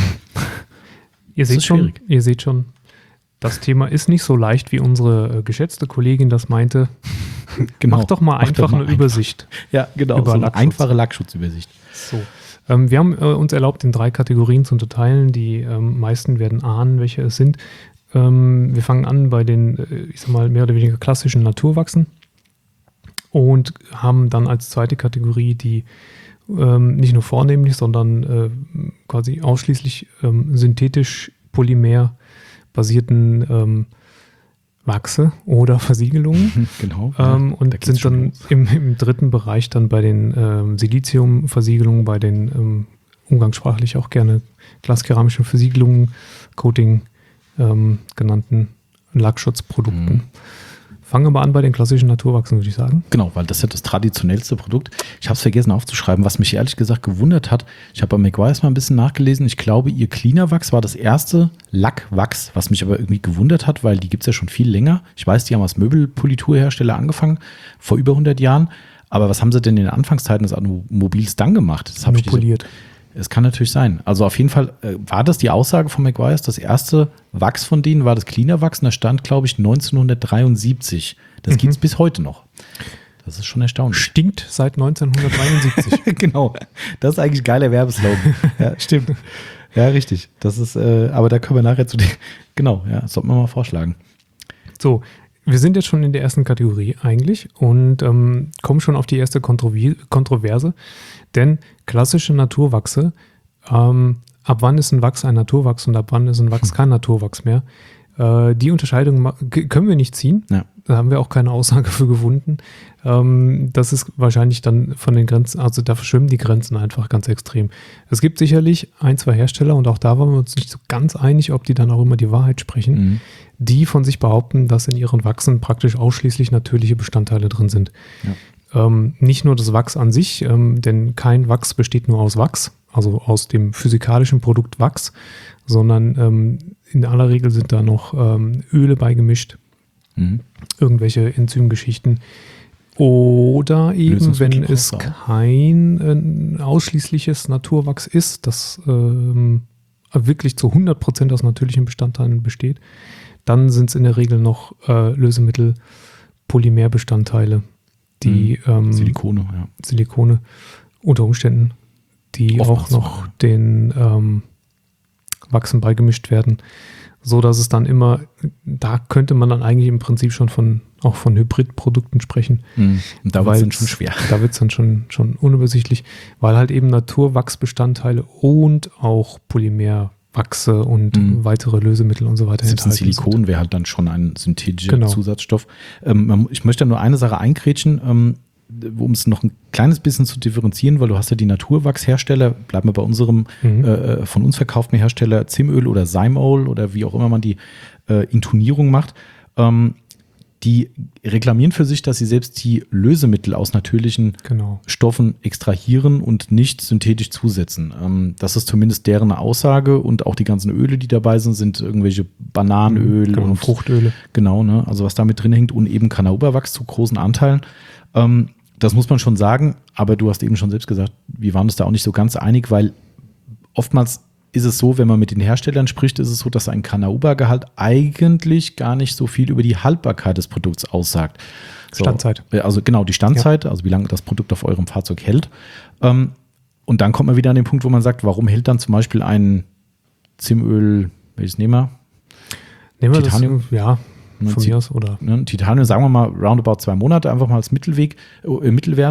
Ihr Das seht ist schon, schwierig. ihr seht schon, das Thema ist nicht so leicht, wie unsere äh, geschätzte Kollegin das meinte. Mach doch mal Mach doch einfach mal eine einfach. Übersicht. Ja, genau. Über So eine Lackschutz. einfache Lackschutzübersicht. So. Ähm, wir haben äh, uns erlaubt, in drei Kategorien zu unterteilen. Die ähm, meisten werden ahnen, welche es sind. Ähm, wir fangen an bei den, äh, ich sag mal, mehr oder weniger klassischen Naturwachsen und haben dann als zweite Kategorie die ähm, nicht nur vornehmlich, sondern äh, quasi ausschließlich ähm, synthetisch polymer basierten ähm, Wachse oder Versiegelungen. Genau. Ähm, da und geht's sind schon dann los. im, im dritten Bereich dann bei den ähm, Silizium-Versiegelungen, bei den ähm, umgangssprachlich auch gerne glaskeramischen Versiegelungen, Coating ähm, genannten Lackschutzprodukten. Mhm. Fangen wir mal an bei den klassischen Naturwachsen, würde ich sagen. Genau, weil das ist ja das traditionellste Produkt. Ich habe es vergessen aufzuschreiben, was mich ehrlich gesagt gewundert hat. Ich habe bei McGuire's mal ein bisschen nachgelesen. Ich glaube, ihr Cleaner Wachs war das erste Lackwachs, was mich aber irgendwie gewundert hat, weil die gibt es ja schon viel länger. Ich weiß, die haben als Möbelpoliturhersteller angefangen, vor über hundert Jahren. Aber was haben sie denn in den Anfangszeiten des Automobils dann gemacht? Das habe ich nicht so- Poliert. Es kann natürlich sein. Also auf jeden Fall äh, war das die Aussage von McGuire's. Das erste Wachs von denen war das Cleaner Wachs. Und das stand, glaube ich, neunzehnhundertdreiundsiebzig. Das Mhm. gibt es bis heute noch. Das ist schon erstaunlich. Stinkt seit neunzehnhundertdreiundsiebzig. Genau. Das ist eigentlich ein geiler Werbeslogan. Ja, stimmt. Ja, richtig. Das ist, äh, aber da können wir nachher zu den. Genau, ja, das sollten wir mal vorschlagen. So, wir sind jetzt schon in der ersten Kategorie eigentlich und ähm, kommen schon auf die erste Kontrovi- Kontroverse, denn klassische Naturwachse, ähm, ab wann ist ein Wachs ein Naturwachs und ab wann ist ein Wachs kein Naturwachs mehr, äh, die Unterscheidung ma- k- können wir nicht ziehen. Ja. Da haben wir auch keine Aussage für gefunden. Ähm, das ist wahrscheinlich dann von den Grenzen, also da verschwimmen die Grenzen einfach ganz extrem. Es gibt sicherlich ein, zwei Hersteller und auch da waren wir uns nicht so ganz einig, ob die dann auch immer die Wahrheit sprechen, Mhm. die von sich behaupten, dass in ihren Wachsen praktisch ausschließlich natürliche Bestandteile drin sind. Ja. Ähm, nicht nur das Wachs an sich, ähm, denn kein Wachs besteht nur aus Wachs, also aus dem physikalischen Produkt Wachs, sondern ähm, in aller Regel sind da noch ähm, Öle beigemischt, Mhm. irgendwelche Enzymgeschichten. Oder eben, Lösungsmittel wenn es brauchst du auch. kein äh, ausschließliches Naturwachs ist, das ähm, wirklich zu hundert Prozent aus natürlichen Bestandteilen besteht, dann sind es in der Regel noch äh, Lösemittel, Polymerbestandteile, die ähm, Silikone, ja. Silikone unter Umständen, die Oftmals auch noch sogar. den ähm, Wachsen beigemischt werden, so dass es dann immer, da könnte man dann eigentlich im Prinzip schon von auch von Hybridprodukten sprechen. Mhm. Und da wird es Weil's- dann schon schwer. Da wird es dann schon, schon unübersichtlich, weil halt eben Naturwachsbestandteile und auch Polymerwachse und Mhm. weitere Lösemittel und so weiter Selbst ein enthalten Silikon wäre halt dann schon ein synthetischer Genau. Zusatzstoff. Ähm, man, ich möchte da nur eine Sache eingrätschen, ähm, um es noch ein kleines bisschen zu differenzieren, weil du hast ja die Naturwachshersteller, bleiben wir bei unserem Mhm. äh, von uns verkauften Hersteller Zimöl oder Seimol oder wie auch immer man die äh, Intonierung macht. Ähm, die reklamieren für sich, dass sie selbst die Lösemittel aus natürlichen Genau. Stoffen extrahieren und nicht synthetisch zusetzen. Ähm, das ist zumindest deren Aussage und auch die ganzen Öle, die dabei sind, sind irgendwelche Bananenöl Genau, und Fruchtöle. Genau, ne? Also was da mit drin hängt und eben Canauberwachs zu großen Anteilen. Ähm, das muss man schon sagen, aber du hast eben schon selbst gesagt, wir waren uns da auch nicht so ganz einig, weil oftmals ist es so, wenn man mit den Herstellern spricht, ist es so, dass ein Canaubergehalt eigentlich gar nicht so viel über die Haltbarkeit des Produkts aussagt. So, Standzeit. Also genau, die Standzeit, also wie lange das Produkt auf eurem Fahrzeug hält. Ähm, und dann kommt man wieder an den Punkt, wo man sagt, warum hält dann zum Beispiel ein Zimöl, welches nehmen wir? Nehmen wir Titanium? das, ja, von Zi- mir aus, oder? Ne, Titanium, sagen wir mal, roundabout zwei Monate, einfach mal als Mittelweg, äh, Mittelwert.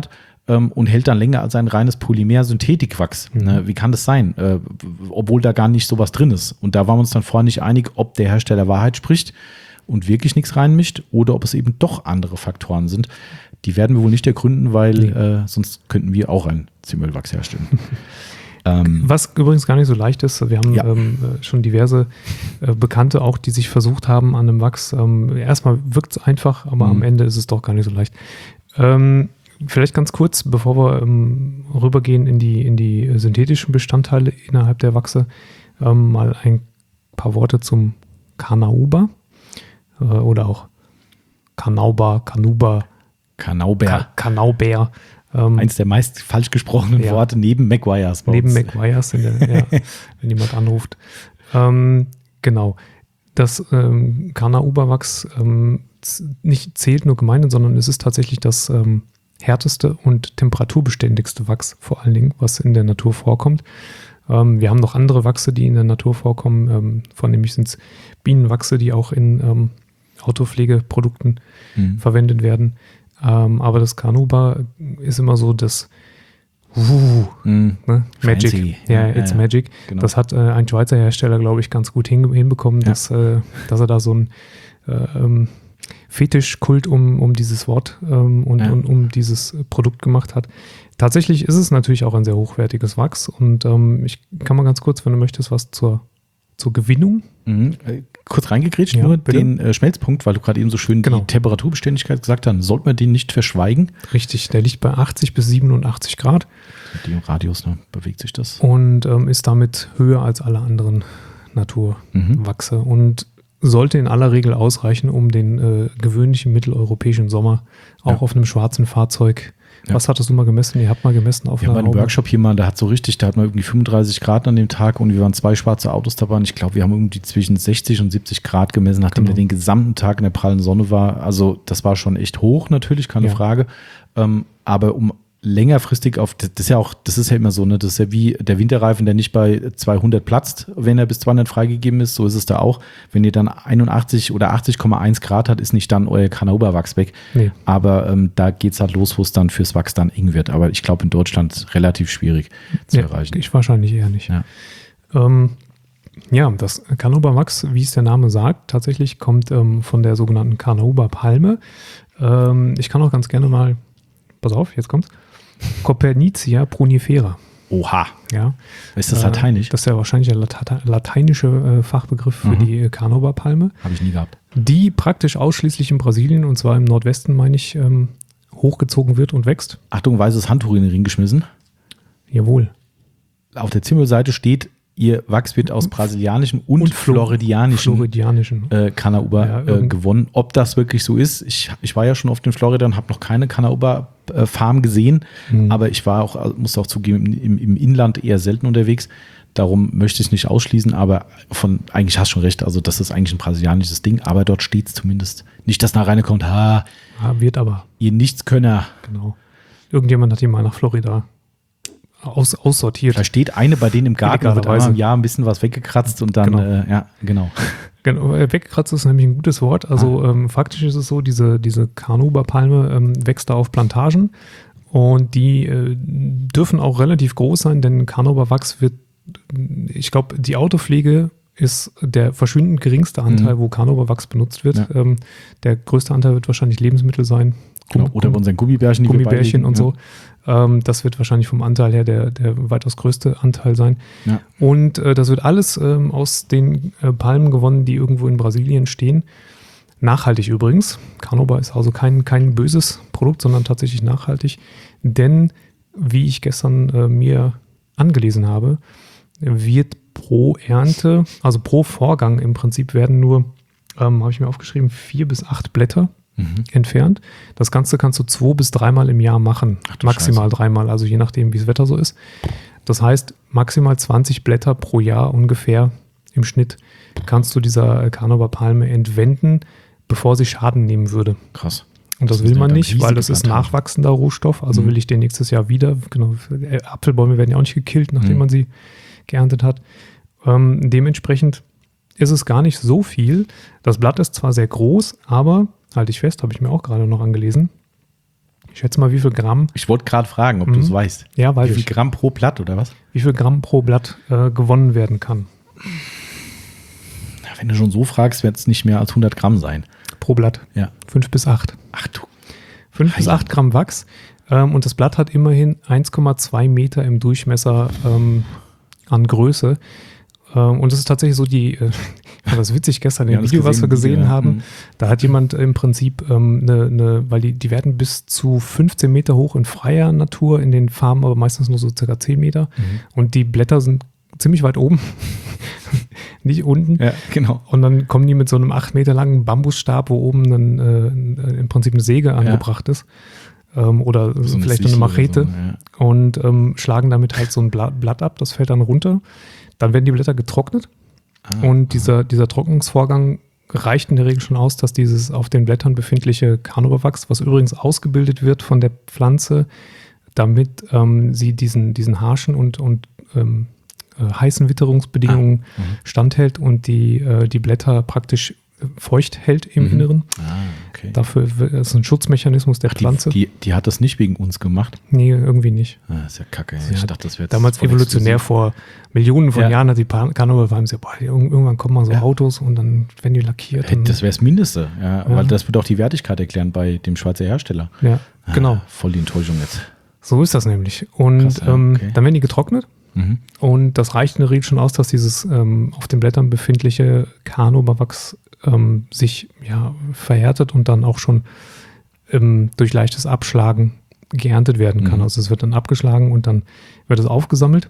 ähm, und hält dann länger als ein reines Polymer-Synthetikwachs. Mhm. Ne? Wie kann das sein? Äh, obwohl da gar nicht sowas drin ist. Und da waren wir uns dann vorher nicht einig, ob der Hersteller Wahrheit spricht und wirklich nichts reinmischt oder ob es eben doch andere Faktoren sind. Die werden wir wohl nicht ergründen, weil nee. äh, sonst könnten wir auch ein Zimmelwachs herstellen. ähm, Was übrigens gar nicht so leicht ist. Wir haben ja. ähm, schon diverse äh, Bekannte auch, die sich versucht haben an einem Wachs. Ähm, erstmal wirkt es einfach, aber mhm. am Ende ist es doch gar nicht so leicht. Ähm, vielleicht ganz kurz, bevor wir ähm, rübergehen in die, in die synthetischen Bestandteile innerhalb der Wachse, ähm, mal ein paar Worte zum Carnauba äh, oder auch Carnauba, Carnuba, Carnauber. Ka- Carnauber. Ähm, Eins der meist falsch gesprochenen ja. Worte neben Maguires. Neben Maguires, in der, ja, wenn jemand anruft. Ähm, genau. Das ähm, Carnauba-Wachs ähm, nicht zählt nur gemeinhin, sondern es ist tatsächlich das ähm, härteste und temperaturbeständigste Wachs, vor allen Dingen, was in der Natur vorkommt. Ähm, wir haben noch andere Wachse, die in der Natur vorkommen. Ähm, vornehmlich sind es Bienenwachse, die auch in ähm, Autopflegeprodukten mhm. verwendet werden. Ähm, aber das Carnauba ist immer so das uh, mm, ne? Magic. Fancy. Ja, it's ja, Magic. Genau. Das hat äh, ein Schweizer Hersteller, glaube ich, ganz gut hin, hinbekommen, ja. dass, äh, dass er da so ein äh, ähm, Fetischkult um, um dieses Wort ähm, und, ja. und um dieses Produkt gemacht hat. Tatsächlich ist es natürlich auch ein sehr hochwertiges Wachs und ähm, ich kann mal ganz kurz, wenn du möchtest, was zur, zur Gewinnung. Mhm. Äh, kurz reingegrätscht, ja, nur bitte? den äh, Schmelzpunkt, weil du gerade eben so schön genau. die Temperaturbeständigkeit gesagt hast, sollte man den nicht verschweigen. Richtig, der liegt bei achtzig bis siebenundachtzig Grad. Mit dem Radius ne, bewegt sich das. Und ähm, ist damit höher als alle anderen Naturwachse mhm. und sollte in aller Regel ausreichen, um den äh, gewöhnlichen mitteleuropäischen Sommer auch ja. auf einem schwarzen Fahrzeug. Ja. Was hattest du mal gemessen? Ihr habt mal gemessen auf ja, einer bei einem Workshop hier mal, der hat so richtig, da hat man irgendwie fünfunddreißig Grad an dem Tag und wir waren zwei schwarze Autos dabei und ich glaube, wir haben irgendwie zwischen sechzig und siebzig Grad gemessen, nachdem genau. der den gesamten Tag in der prallen Sonne war. Also das war schon echt hoch natürlich, keine ja. Frage. Ähm, aber um längerfristig auf, das ist ja auch, das ist ja immer so, ne, das ist ja wie der Winterreifen, der nicht bei zweihundert platzt, wenn er bis zweihundert freigegeben ist, so ist es da auch. Wenn ihr dann einundachtzig oder achtzig Komma eins Grad hat, ist nicht dann euer Carnauba-Wachs weg. Nee. Aber ähm, da geht es halt los, wo es dann fürs Wachs dann eng wird. Aber ich glaube in Deutschland relativ schwierig zu ja, erreichen. Ich wahrscheinlich eher nicht. Ja, ähm, ja das Carnauba-Wachs, wie es der Name sagt, tatsächlich kommt ähm, von der sogenannten Carnauba-Palme. Ähm, ich kann auch ganz gerne mal, pass auf, jetzt kommt's. Copernicia prunifera. Oha. Ja. Ist das lateinisch? Äh, das ist ja wahrscheinlich der Lata- lateinische äh, Fachbegriff für mhm. die Carnauba-Palme. Habe ich nie gehabt. Die praktisch ausschließlich in Brasilien, und zwar im Nordwesten, meine ich, ähm, hochgezogen wird und wächst. Achtung, weißes Handtuch in den Ring geschmissen. Jawohl. Auf der Zimmelseite steht, ihr Wachs wird aus brasilianischem und, und floridianischen, floridianischen. Äh, Carnauba ja, äh, gewonnen. Ob das wirklich so ist, ich, ich war ja schon oft in Florida und habe noch keine Carnauba-Farm gesehen, mhm. aber ich war auch, muss auch zugeben, im, im Inland eher selten unterwegs. Darum möchte ich es nicht ausschließen, aber von eigentlich hast du schon recht, also das ist eigentlich ein brasilianisches Ding, aber dort steht es zumindest. Nicht, dass nach rein kommt, ha, ja, wird aber. Ihr Nichtskönner. Genau. Irgendjemand hat ihn mal nach Florida Aus, aussortiert. Da steht eine bei denen im Garten, da wird einmal im Jahr ein bisschen was weggekratzt und dann, genau. Äh, ja, genau. genau. Weggekratzt ist nämlich ein gutes Wort. Also ah. ähm, faktisch ist es so, diese, diese Carnauba-Palme ähm, wächst da auf Plantagen und die äh, dürfen auch relativ groß sein, denn Carnauba-Wachs wird, ich glaube, die Autopflege ist der verschwindend geringste Anteil, mhm. wo Carnauba-Wachs benutzt wird. Ja. Ähm, der größte Anteil wird wahrscheinlich Lebensmittel sein. Genau. Oder bei unseren Gummibärchen, die Gummibärchen wir und ja. so. Ähm, das wird wahrscheinlich vom Anteil her der, der weitaus größte Anteil sein. Ja. Und äh, das wird alles ähm, aus den äh, Palmen gewonnen, die irgendwo in Brasilien stehen. Nachhaltig übrigens. Carnauba ist also kein, kein böses Produkt, sondern tatsächlich nachhaltig. Denn, wie ich gestern äh, mir angelesen habe, wird pro Ernte, also pro Vorgang im Prinzip werden nur, ähm, habe ich mir aufgeschrieben, vier bis acht Blätter Mhm. entfernt. Das Ganze kannst du zwei bis dreimal im Jahr machen. Ach, maximal Scheiße. dreimal, also je nachdem, wie das Wetter so ist. Das heißt, maximal zwanzig Blätter pro Jahr ungefähr im Schnitt kannst du dieser Carnauba-Palme entwenden, bevor sie Schaden nehmen würde. Krass. Und das, das will man nicht, weil das ist nachwachsender Rohstoff. Also mhm. will ich den nächstes Jahr wieder. Genau, Apfelbäume werden ja auch nicht gekillt, nachdem mhm. man sie geerntet hat. Ähm, dementsprechend ist es gar nicht so viel. Das Blatt ist zwar sehr groß, aber halte ich fest, habe ich mir auch gerade noch angelesen. Ich schätze mal, wie viel Gramm. Ich wollte gerade fragen, ob Mhm. du es weißt. Ja, weiß Wie viel ich. Gramm pro Blatt oder was? Wie viel Gramm pro Blatt äh, gewonnen werden kann. Ja, wenn du schon so fragst, wird es nicht mehr als hundert Gramm sein. Pro Blatt. Ja. Fünf bis acht. Ach du. Fünf bis acht Gramm Wachs. Ähm, und das Blatt hat immerhin eins Komma zwei Meter im Durchmesser ähm, an Größe. Ähm, und es ist tatsächlich so, die, äh, ich fand das witzig gestern Ja, im das Video, was wir gesehen, gesehen ja. haben. Mhm. Da hat jemand im Prinzip ähm, eine, eine, weil die, die werden bis zu fünfzehn Meter hoch in freier Natur, in den Farmen aber meistens nur so circa zehn Meter. Mhm. Und die Blätter sind ziemlich weit oben, nicht unten. Ja, genau. Und dann kommen die mit so einem acht Meter langen Bambusstab, wo oben dann äh, im Prinzip eine Säge angebracht ist. Ähm, oder So vielleicht Sichel eine oder Machete. So, ja. Und ähm, schlagen damit halt so ein Blatt, Blatt ab, das fällt dann runter. Dann werden die Blätter getrocknet. Ah, Und dieser, dieser Trocknungsvorgang reicht in der Regel schon aus, dass dieses auf den Blättern befindliche Carnauberwachs, was übrigens ausgebildet wird von der Pflanze, damit ähm, sie diesen, diesen harschen und, und ähm, äh, heißen Witterungsbedingungen Ah, mhm. standhält und die, äh, die Blätter praktisch feucht hält im Mhm. Inneren. Ah, okay. Dafür w- ist ein Schutzmechanismus der Ach, Pflanze. Die, die, die hat das nicht wegen uns gemacht. Nee, irgendwie nicht. Ah, ist ja kacke. Ey. Sie Ich hat dachte, das wäre Damals voll evolutionär exklusiv. vor Millionen von Ja. Jahren hat die Carnauberwalm gesagt, boah, irg- irgendwann kommen mal so Ja. Autos und dann werden die lackiert. Hey, und, das wäre das Mindeste. Ja, Ja. Weil das würde auch die Wertigkeit erklären bei dem Schweizer Hersteller. ja, Ah, genau. Voll die Enttäuschung jetzt. So ist das nämlich. Und Krass, ja, ähm, okay. dann werden die getrocknet Mhm. und das reicht in der Regel schon aus, dass dieses ähm, auf den Blättern befindliche Carnauberwachs ähm, sich ja, verhärtet und dann auch schon ähm, durch leichtes Abschlagen geerntet werden kann. Mhm. Also es wird dann abgeschlagen und dann wird es aufgesammelt.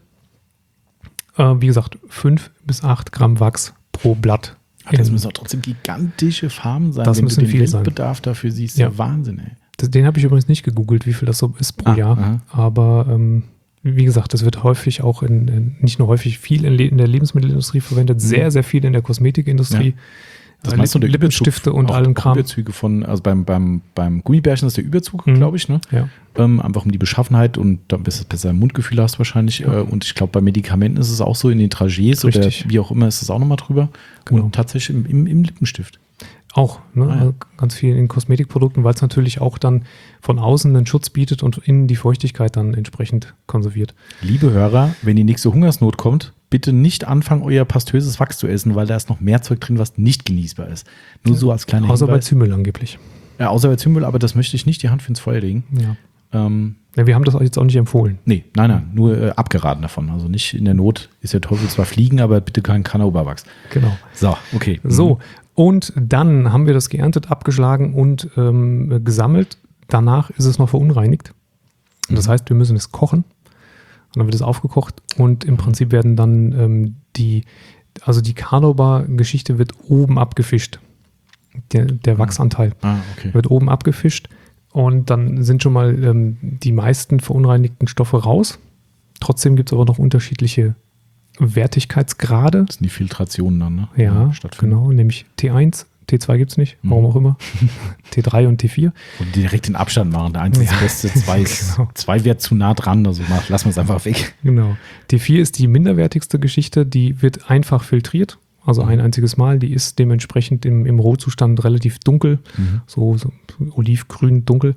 Äh, wie gesagt, fünf bis acht Gramm Wachs pro Blatt. Ach, das In- müssen doch trotzdem gigantische Farmen sein. Das Wenn müssen du den viel sein. Weltbedarf dafür siehst, Ja. ja Wahnsinn, ey. Das- Den habe ich übrigens nicht gegoogelt, wie viel das so ist pro Ah, Jahr. aha. Aber ähm, wie gesagt, das wird häufig auch in, in nicht nur häufig viel in, Le- in der Lebensmittelindustrie verwendet, sehr, sehr viel in der Kosmetikindustrie. Das Äh, meinst du, der Lippenstifte Überzug, und auch, allen auch Kram. Überzüge von, also beim, beim, beim Gummibärchen ist der Überzug, Mhm. glaube ich, ne? Ja. Ähm, einfach um die Beschaffenheit und dann bis du besser Mundgefühl hast wahrscheinlich. Ja. Äh, und ich glaube, bei Medikamenten ist es auch so, in den Trajets Richtig. oder wie auch immer ist es auch nochmal drüber. Genau. Und tatsächlich im, im, im Lippenstift. Auch, ne? Ah, ja. Also ganz viel in Kosmetikprodukten, weil es natürlich auch dann von außen einen Schutz bietet und innen die Feuchtigkeit dann entsprechend konserviert. Liebe Hörer, wenn die nächste Hungersnot kommt, bitte nicht anfangen, euer pastöses Wachs zu essen, weil da ist noch mehr Zeug drin, was nicht genießbar ist. Nur so als kleiner Außer bei Hinweis. Zymel angeblich. Ja, außer bei Zwiebel, aber das möchte ich nicht die Hand für ins Feuer legen. Ja. Ähm, Ja, wir haben das euch jetzt auch nicht empfohlen. nee, nein, nein, nur äh, abgeraten davon. Also nicht in der Not ist der Teufel zwar fliegen, aber bitte kein Carnauberwachs. Genau. So, okay. So, und dann haben wir das geerntet, abgeschlagen und ähm, gesammelt. Danach ist es noch verunreinigt. Und das Mhm. heißt, wir müssen es kochen. Und dann wird es aufgekocht und im Prinzip werden dann ähm, die, also die Carnauber-Geschichte wird oben abgefischt. Der, der Wachsanteil Ah, okay. wird oben abgefischt und dann sind schon mal ähm, die meisten verunreinigten Stoffe raus. Trotzdem gibt es aber noch unterschiedliche Wertigkeitsgrade. Das sind die Filtrationen dann, ne? Ja, stattfinden. genau, nämlich T eins, T zwei gibt es nicht, warum Mhm. auch immer. T drei und T vier. Und die direkt den Abstand machen. Der eins ist Ja, das Beste, zwei ist, genau. zwei wäre zu nah dran, also mach, lassen wir es einfach weg. Genau. T vier ist die minderwertigste Geschichte, die wird einfach filtriert, also ein einziges Mal. Die ist dementsprechend im, im Rohzustand relativ dunkel, Mhm. so, so olivgrün dunkel.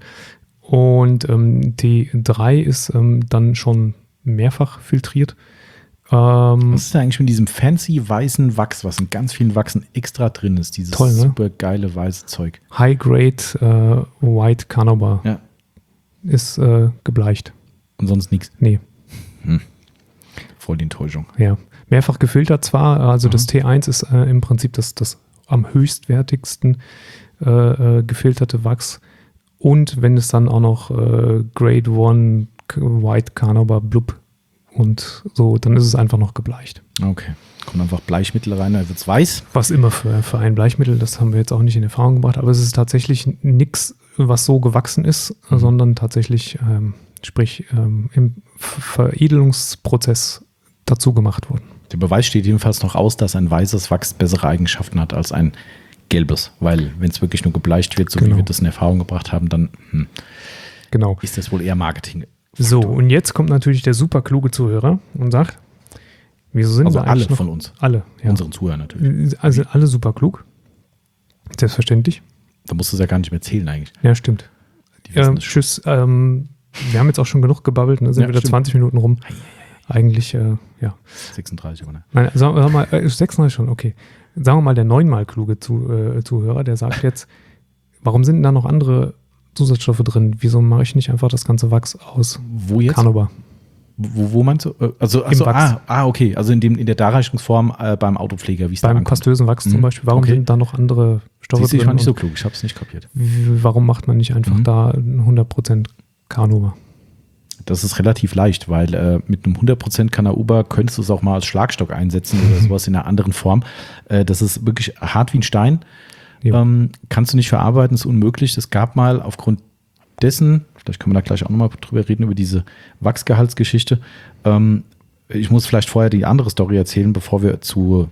Und ähm, T drei ist ähm, dann schon mehrfach filtriert. Ähm, Was ist da eigentlich mit diesem fancy weißen Wachs, was in ganz vielen Wachsen extra drin ist? Dieses Toll, ne? super geile weiße Zeug. High-Grade äh, White Carnauber Ja. ist äh, gebleicht. Und sonst nichts. Nee, Voll die Enttäuschung. ja. Mehrfach gefiltert zwar, also Mhm. das T eins ist äh, im Prinzip das, das am höchstwertigsten äh, äh, gefilterte Wachs. Und wenn es dann auch noch äh, Grade One K- White Carnauber Blub und so, dann ist es einfach noch gebleicht. Okay. Kommt einfach Bleichmittel rein, dann wird es weiß. Was immer für, für ein Bleichmittel, das haben wir jetzt auch nicht in Erfahrung gebracht, aber es ist tatsächlich nichts, was so gewachsen ist, Mhm. sondern tatsächlich, ähm, sprich, ähm, im F- Veredelungsprozess dazu gemacht worden. Der Beweis steht jedenfalls noch aus, dass ein weißes Wachs bessere Eigenschaften hat als ein gelbes. Weil wenn es wirklich nur gebleicht wird, so Genau. wie wir das in Erfahrung gebracht haben, dann hm, Genau. ist das wohl eher Marketing. So, und jetzt kommt natürlich der super kluge Zuhörer und sagt, wieso sind Also wir alle eigentlich noch, von uns. alle, ja. Unseren Zuhörer natürlich. Also alle super klug. Selbstverständlich. Da musst du es ja gar nicht mehr zählen eigentlich. Ja, stimmt. Ähm, tschüss. Ähm, wir haben jetzt auch schon genug gebabbelt, ne? Sind Ja, wieder stimmt. zwanzig Minuten rum. Eigentlich, äh, ja. sechsunddreißig, oder? Nein, sagen wir mal, äh, sechsunddreißig schon, okay. Sagen wir mal, der neunmal kluge Zu, äh, Zuhörer, der sagt jetzt, warum sind denn da noch andere Zusatzstoffe drin? Wieso mache ich nicht einfach das ganze Wachs aus Wo jetzt? Carnauba? Wo, wo meinst du? Also, also Wachs. ah, ah, okay. Also in, dem, in der Darreichungsform äh, beim Autopfleger, wie es da Beim ankommt. pastösen Wachs Mhm. zum Beispiel. Warum Okay. sind da noch andere Stoffe Siehst du, ich drin? war nicht so und klug. Ich habe es nicht kapiert. w- warum macht man nicht einfach Mhm. da hundert Prozent Carnauba? Das ist relativ leicht, weil äh, mit einem hundert Prozent Carnauba könntest du es auch mal als Schlagstock einsetzen oder sowas in einer anderen Form. Äh, das ist wirklich hart wie ein Stein. Ja. Ähm, kannst du nicht verarbeiten, ist unmöglich. Es gab mal aufgrund dessen, vielleicht können wir da gleich auch nochmal drüber reden, über diese Wachsgehaltsgeschichte. Ähm, ich muss vielleicht vorher die andere Story erzählen, bevor wir zu,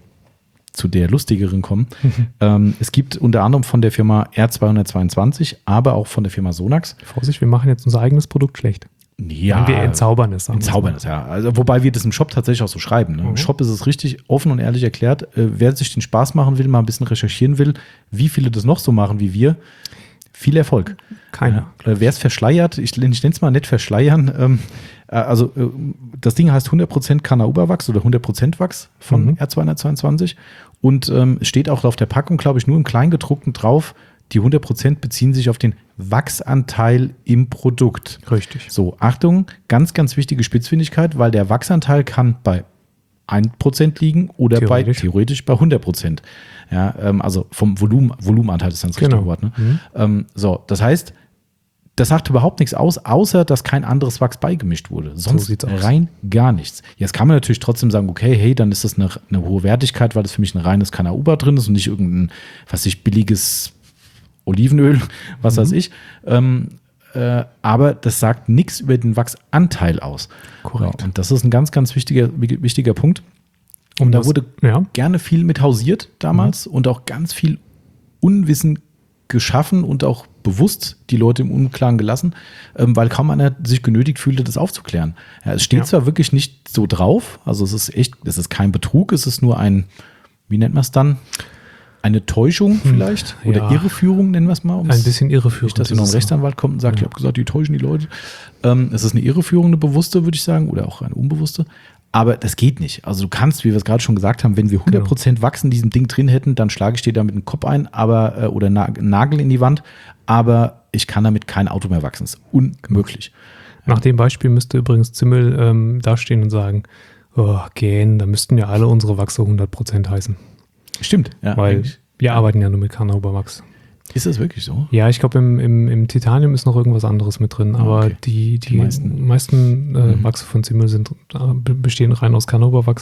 zu der lustigeren kommen. Mhm. Ähm, es gibt unter anderem von der Firma R zweihundertzweiundzwanzig, aber auch von der Firma Sonax. Vorsicht, wir machen jetzt unser eigenes Produkt schlecht. Ja, Wir entzaubern es. sagen wir Entzaubern mal. es, ja. Also, wobei wir das im Shop tatsächlich auch so schreiben. Ne? Mhm. Im Shop ist es richtig offen und ehrlich erklärt. Äh, wer sich den Spaß machen will, mal ein bisschen recherchieren will, wie viele das noch so machen wie wir, viel Erfolg. Keiner. Ja. Äh, wer es verschleiert, ich, ich nenne es mal nicht verschleiern, ähm, äh, also äh, das Ding heißt hundert Prozent Carnauba-Wachs oder hundert Prozent Wachs von Mhm. R zweihundertzweiundzwanzig und ähm, es steht auch auf der Packung, glaube ich, nur im Kleingedruckten drauf, die hundert Prozent beziehen sich auf den Wachsanteil im Produkt. Richtig. So, Achtung, ganz, ganz wichtige Spitzfindigkeit, weil der Wachsanteil kann bei ein Prozent liegen oder Theoretisch. bei theoretisch bei hundert Prozent. Ja, ähm, also vom Volumen, Volumenanteil ist dann das richtige Genau. Wort. Ne? Mhm. Ähm, so, das heißt, das sagt überhaupt nichts aus, außer dass kein anderes Wachs beigemischt wurde. Sonst sieht's aus. rein gar nichts. Jetzt kann man natürlich trotzdem sagen, okay, hey, dann ist das eine, eine hohe Wertigkeit, weil das für mich ein reines Carnauba drin ist und nicht irgendein, was ich, billiges Olivenöl, was Mhm. weiß ich. Ähm, äh, aber das sagt nichts über den Wachsanteil aus. Korrekt. Ja, und das ist ein ganz, ganz wichtiger, wichtiger Punkt. Um da das- wurde ja. gerne viel mit hausiert damals und auch ganz viel Unwissen geschaffen und auch bewusst die Leute im Unklaren gelassen, ähm, weil kaum einer sich genötigt fühlte, das aufzuklären. Ja, es steht Ja. zwar wirklich nicht so drauf, also es ist echt, es ist kein Betrug, es ist nur ein, wie nennt man es dann? Eine Täuschung vielleicht? Oder ja. Irreführung, nennen wir es mal. um's- Ein bisschen irreführend. Nicht, dass hier noch ein ist es. Rechtsanwalt kommt und sagt, Ja. ich habe gesagt, die täuschen die Leute. Ähm, es ist eine Irreführung, eine bewusste, würde ich sagen, oder auch eine unbewusste. Aber das geht nicht. Also du kannst, wie wir es gerade schon gesagt haben, wenn wir hundert Prozent Wachs in diesem Ding drin hätten, dann schlage ich dir damit einen Kopf ein, aber äh, oder na, einen Nagel in die Wand. Aber ich kann damit kein Auto mehr wachsen. Das ist unmöglich. Nach dem Beispiel müsste übrigens Zimmel ähm, dastehen und sagen, oh, gähn, da müssten ja alle unsere Wachse hundert Prozent heißen. Stimmt. Ja, Weil eigentlich. wir arbeiten ja nur mit Carnauba-Wachs. Ist das wirklich so? Ja, ich glaube, im, im, im Titanium ist noch irgendwas anderes mit drin, aber okay. die, die, Die meisten. meisten, äh, Mhm. Wachse von Zimmel sind, äh, be- bestehen rein aus Carnauba-Wachs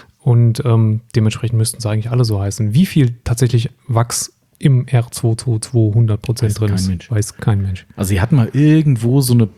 und ähm, dementsprechend müssten es eigentlich alle so heißen. Wie viel tatsächlich Wachs im R zweihundertzweiundzwanzig hundert Prozent Weiß drin kein ist, Mensch. weiß kein Mensch. Also sie hatten mal irgendwo so eine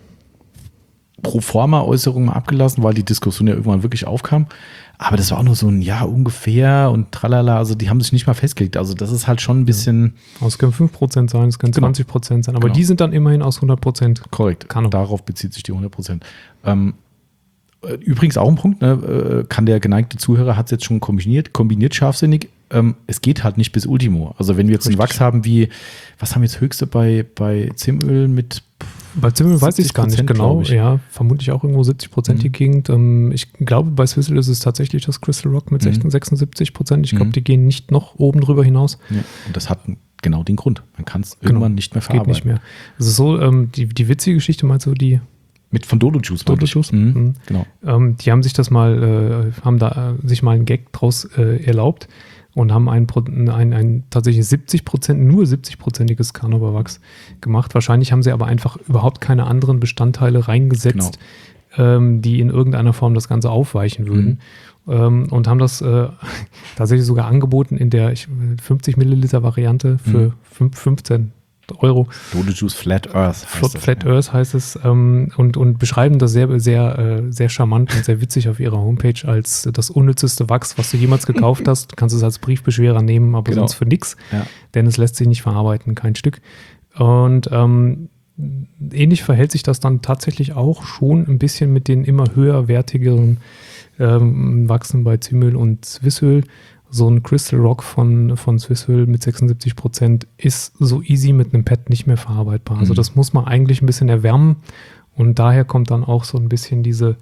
Proforma-Äußerung mal abgelassen, weil die Diskussion ja irgendwann wirklich aufkam. Aber das war auch nur so ein Ja ungefähr und tralala. Also die haben sich nicht mal festgelegt. Also das ist halt schon ein bisschen Also es können fünf Prozent sein, es können Genau. zwanzig Prozent sein, aber Genau. die sind dann immerhin aus hundert Prozent. korrekt. Kann auch. Darauf bezieht sich die hundert Prozent. Ähm, äh, übrigens auch ein Punkt, ne, äh, kann der geneigte Zuhörer, hat es jetzt schon kombiniert, kombiniert scharfsinnig. Ähm, es geht halt nicht bis Ultimo. Also wenn wir jetzt einen Richtig. Wachs haben wie, was haben wir jetzt höchste bei, bei Zimöl mit Bei Zimmel weiß ich es gar nicht siebzig Prozent, genau. glaub ich. Ja, vermutlich auch irgendwo siebzig Prozent die Mhm. Gegend. Ähm, ich glaube, bei Swizzle ist es tatsächlich das Crystal Rock mit Mhm. sechsundsiebzig Prozent. Ich glaube, Mhm. die gehen nicht noch oben drüber hinaus. Ja, und das hat genau den Grund. Man kann es Genau. irgendwann nicht mehr Geht verarbeiten. nicht mehr. Es ist so, ähm, die, die witzige Geschichte meinst du, die, Mit von Dodo Juice. Dodo meine ich. Juice? Mhm. Mhm. Genau. ähm, die haben sich das mal, äh, haben da äh, sich mal einen Gag draus äh, erlaubt und haben ein, Pro- ein, ein tatsächlich siebzig Prozent, nur siebzig-prozentiges Carnauba-Wachs gemacht. Wahrscheinlich haben sie aber einfach überhaupt keine anderen Bestandteile reingesetzt, ähm, die in irgendeiner Form das Ganze aufweichen würden. Ähm, und haben das äh, tatsächlich sogar angeboten in der ich, fünfzig Milliliter Variante für Mhm. fünf, fünfzehn Euro. Dodo Juice Flat Earth. heißt Flat, das, Flat ja. Earth heißt es ähm, und, und beschreiben das sehr, sehr, äh, sehr charmant und sehr witzig auf ihrer Homepage als das unnützeste Wachs, was du jemals gekauft hast. Du kannst es als Briefbeschwerer nehmen, aber Genau. sonst für nix, Ja. denn es lässt sich nicht verarbeiten, kein Stück. Und ähm, ähnlich verhält sich das dann tatsächlich auch schon ein bisschen mit den immer höherwertigeren ähm, Wachsen bei Zymöl und Swissöl. so ein Crystal Rock von, von Swissville mit sechsundsiebzig Prozent ist so easy mit einem Pad nicht mehr verarbeitbar. Also Mhm. das muss man eigentlich ein bisschen erwärmen und daher kommt dann auch so ein bisschen diese,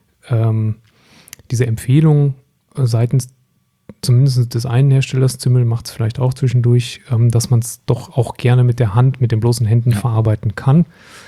ähm, diese Empfehlung äh, seitens zumindest des einen Herstellers, Zimmel macht es vielleicht auch zwischendurch, ähm, dass man es doch auch gerne mit der Hand, mit den bloßen Händen Ja. verarbeiten kann.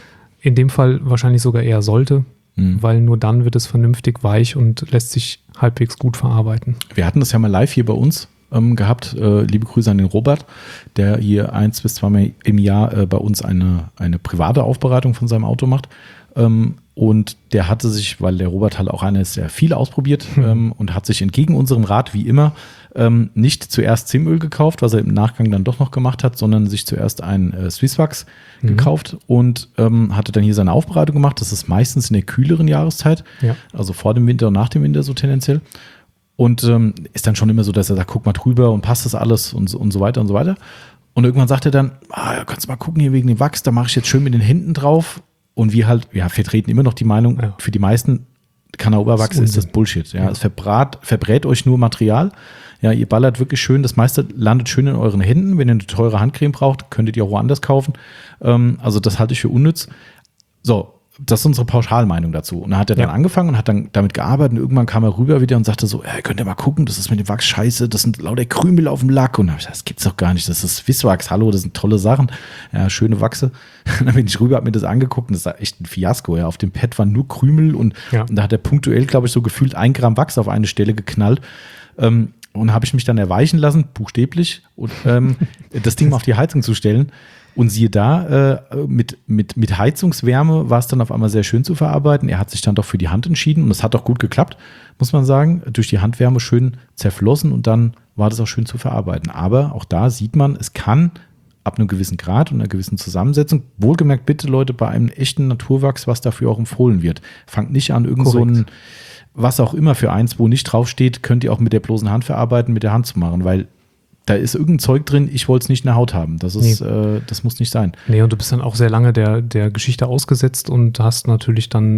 In dem Fall wahrscheinlich sogar eher sollte, Mhm. weil nur dann wird es vernünftig weich und lässt sich halbwegs gut verarbeiten. Wir hatten das ja mal live hier bei uns ähm, gehabt. Äh, liebe Grüße an den Robert, der hier eins bis zweimal im Jahr äh, bei uns eine, eine private Aufbereitung von seinem Auto macht. Ähm, und der hatte sich, weil der Robert halt auch einer ist, der viel ausprobiert ähm, und hat sich entgegen unserem Rat, wie immer, ähm, nicht zuerst Zimöl gekauft, was er im Nachgang dann doch noch gemacht hat, sondern sich zuerst ein äh, Swisswax Mhm. gekauft und ähm, hatte dann hier seine Aufbereitung gemacht. Das ist meistens in der kühleren Jahreszeit, Ja. also vor dem Winter und nach dem Winter so tendenziell. Und ähm, ist dann schon immer so, dass er sagt, guck mal drüber und passt das alles und, so- und so weiter und so weiter. Und irgendwann sagt er dann, ah, ja, kannst du mal gucken hier wegen dem Wachs, da mache ich jetzt schön mit den Händen drauf. Und wir halt, ja, vertreten immer noch die Meinung, Ja. für die meisten Kanauberwachs Das ist ist das Unsinn. Bullshit. Ja, Ja. es verbrat, verbrät euch nur Material. Ja, ihr ballert wirklich schön, das meiste landet schön in euren Händen. Wenn ihr eine teure Handcreme braucht, könntet ihr auch woanders kaufen. Ähm, also das halte ich für unnütz. So, das ist unsere Pauschalmeinung dazu. Und dann hat er dann Ja. angefangen und hat dann damit gearbeitet. Und irgendwann kam er rüber wieder und sagte so, ja, könnt ihr mal gucken, das ist mit dem Wachs scheiße, das sind lauter Krümel auf dem Lack. Und dann hab ich gesagt, das gibt's doch gar nicht, das ist Swisswax, hallo, das sind tolle Sachen. Ja, schöne Wachse. Und dann bin ich rüber, hab mir das angeguckt und das war echt ein Fiasko. Ja, auf dem Pad waren nur Krümel und, Ja. und da hat er punktuell, glaube ich, so gefühlt ein Gramm Wachs auf eine Stelle geknallt. Ähm, und habe ich mich dann erweichen lassen, buchstäblich, und ähm, das Ding mal auf die Heizung zu stellen. Und siehe da, äh, mit, mit, mit Heizungswärme war es dann auf einmal sehr schön zu verarbeiten. Er hat sich dann doch für die Hand entschieden und es hat auch gut geklappt, muss man sagen. Durch die Handwärme schön zerflossen und dann war das auch schön zu verarbeiten. Aber auch da sieht man, es kann ab einem gewissen Grad und einer gewissen Zusammensetzung, wohlgemerkt bitte Leute, bei einem echten Naturwachs, was dafür auch empfohlen wird. Fangt nicht an, irgend so ein, was auch immer für eins, wo nicht draufsteht, könnt ihr auch mit der bloßen Hand verarbeiten, mit der Hand zu machen, weil da ist irgendein Zeug drin, ich wollte es nicht in der Haut haben. Das ist, Nee. äh, das muss nicht sein. Nee, und du bist dann auch sehr lange der, der Geschichte ausgesetzt und hast natürlich dann,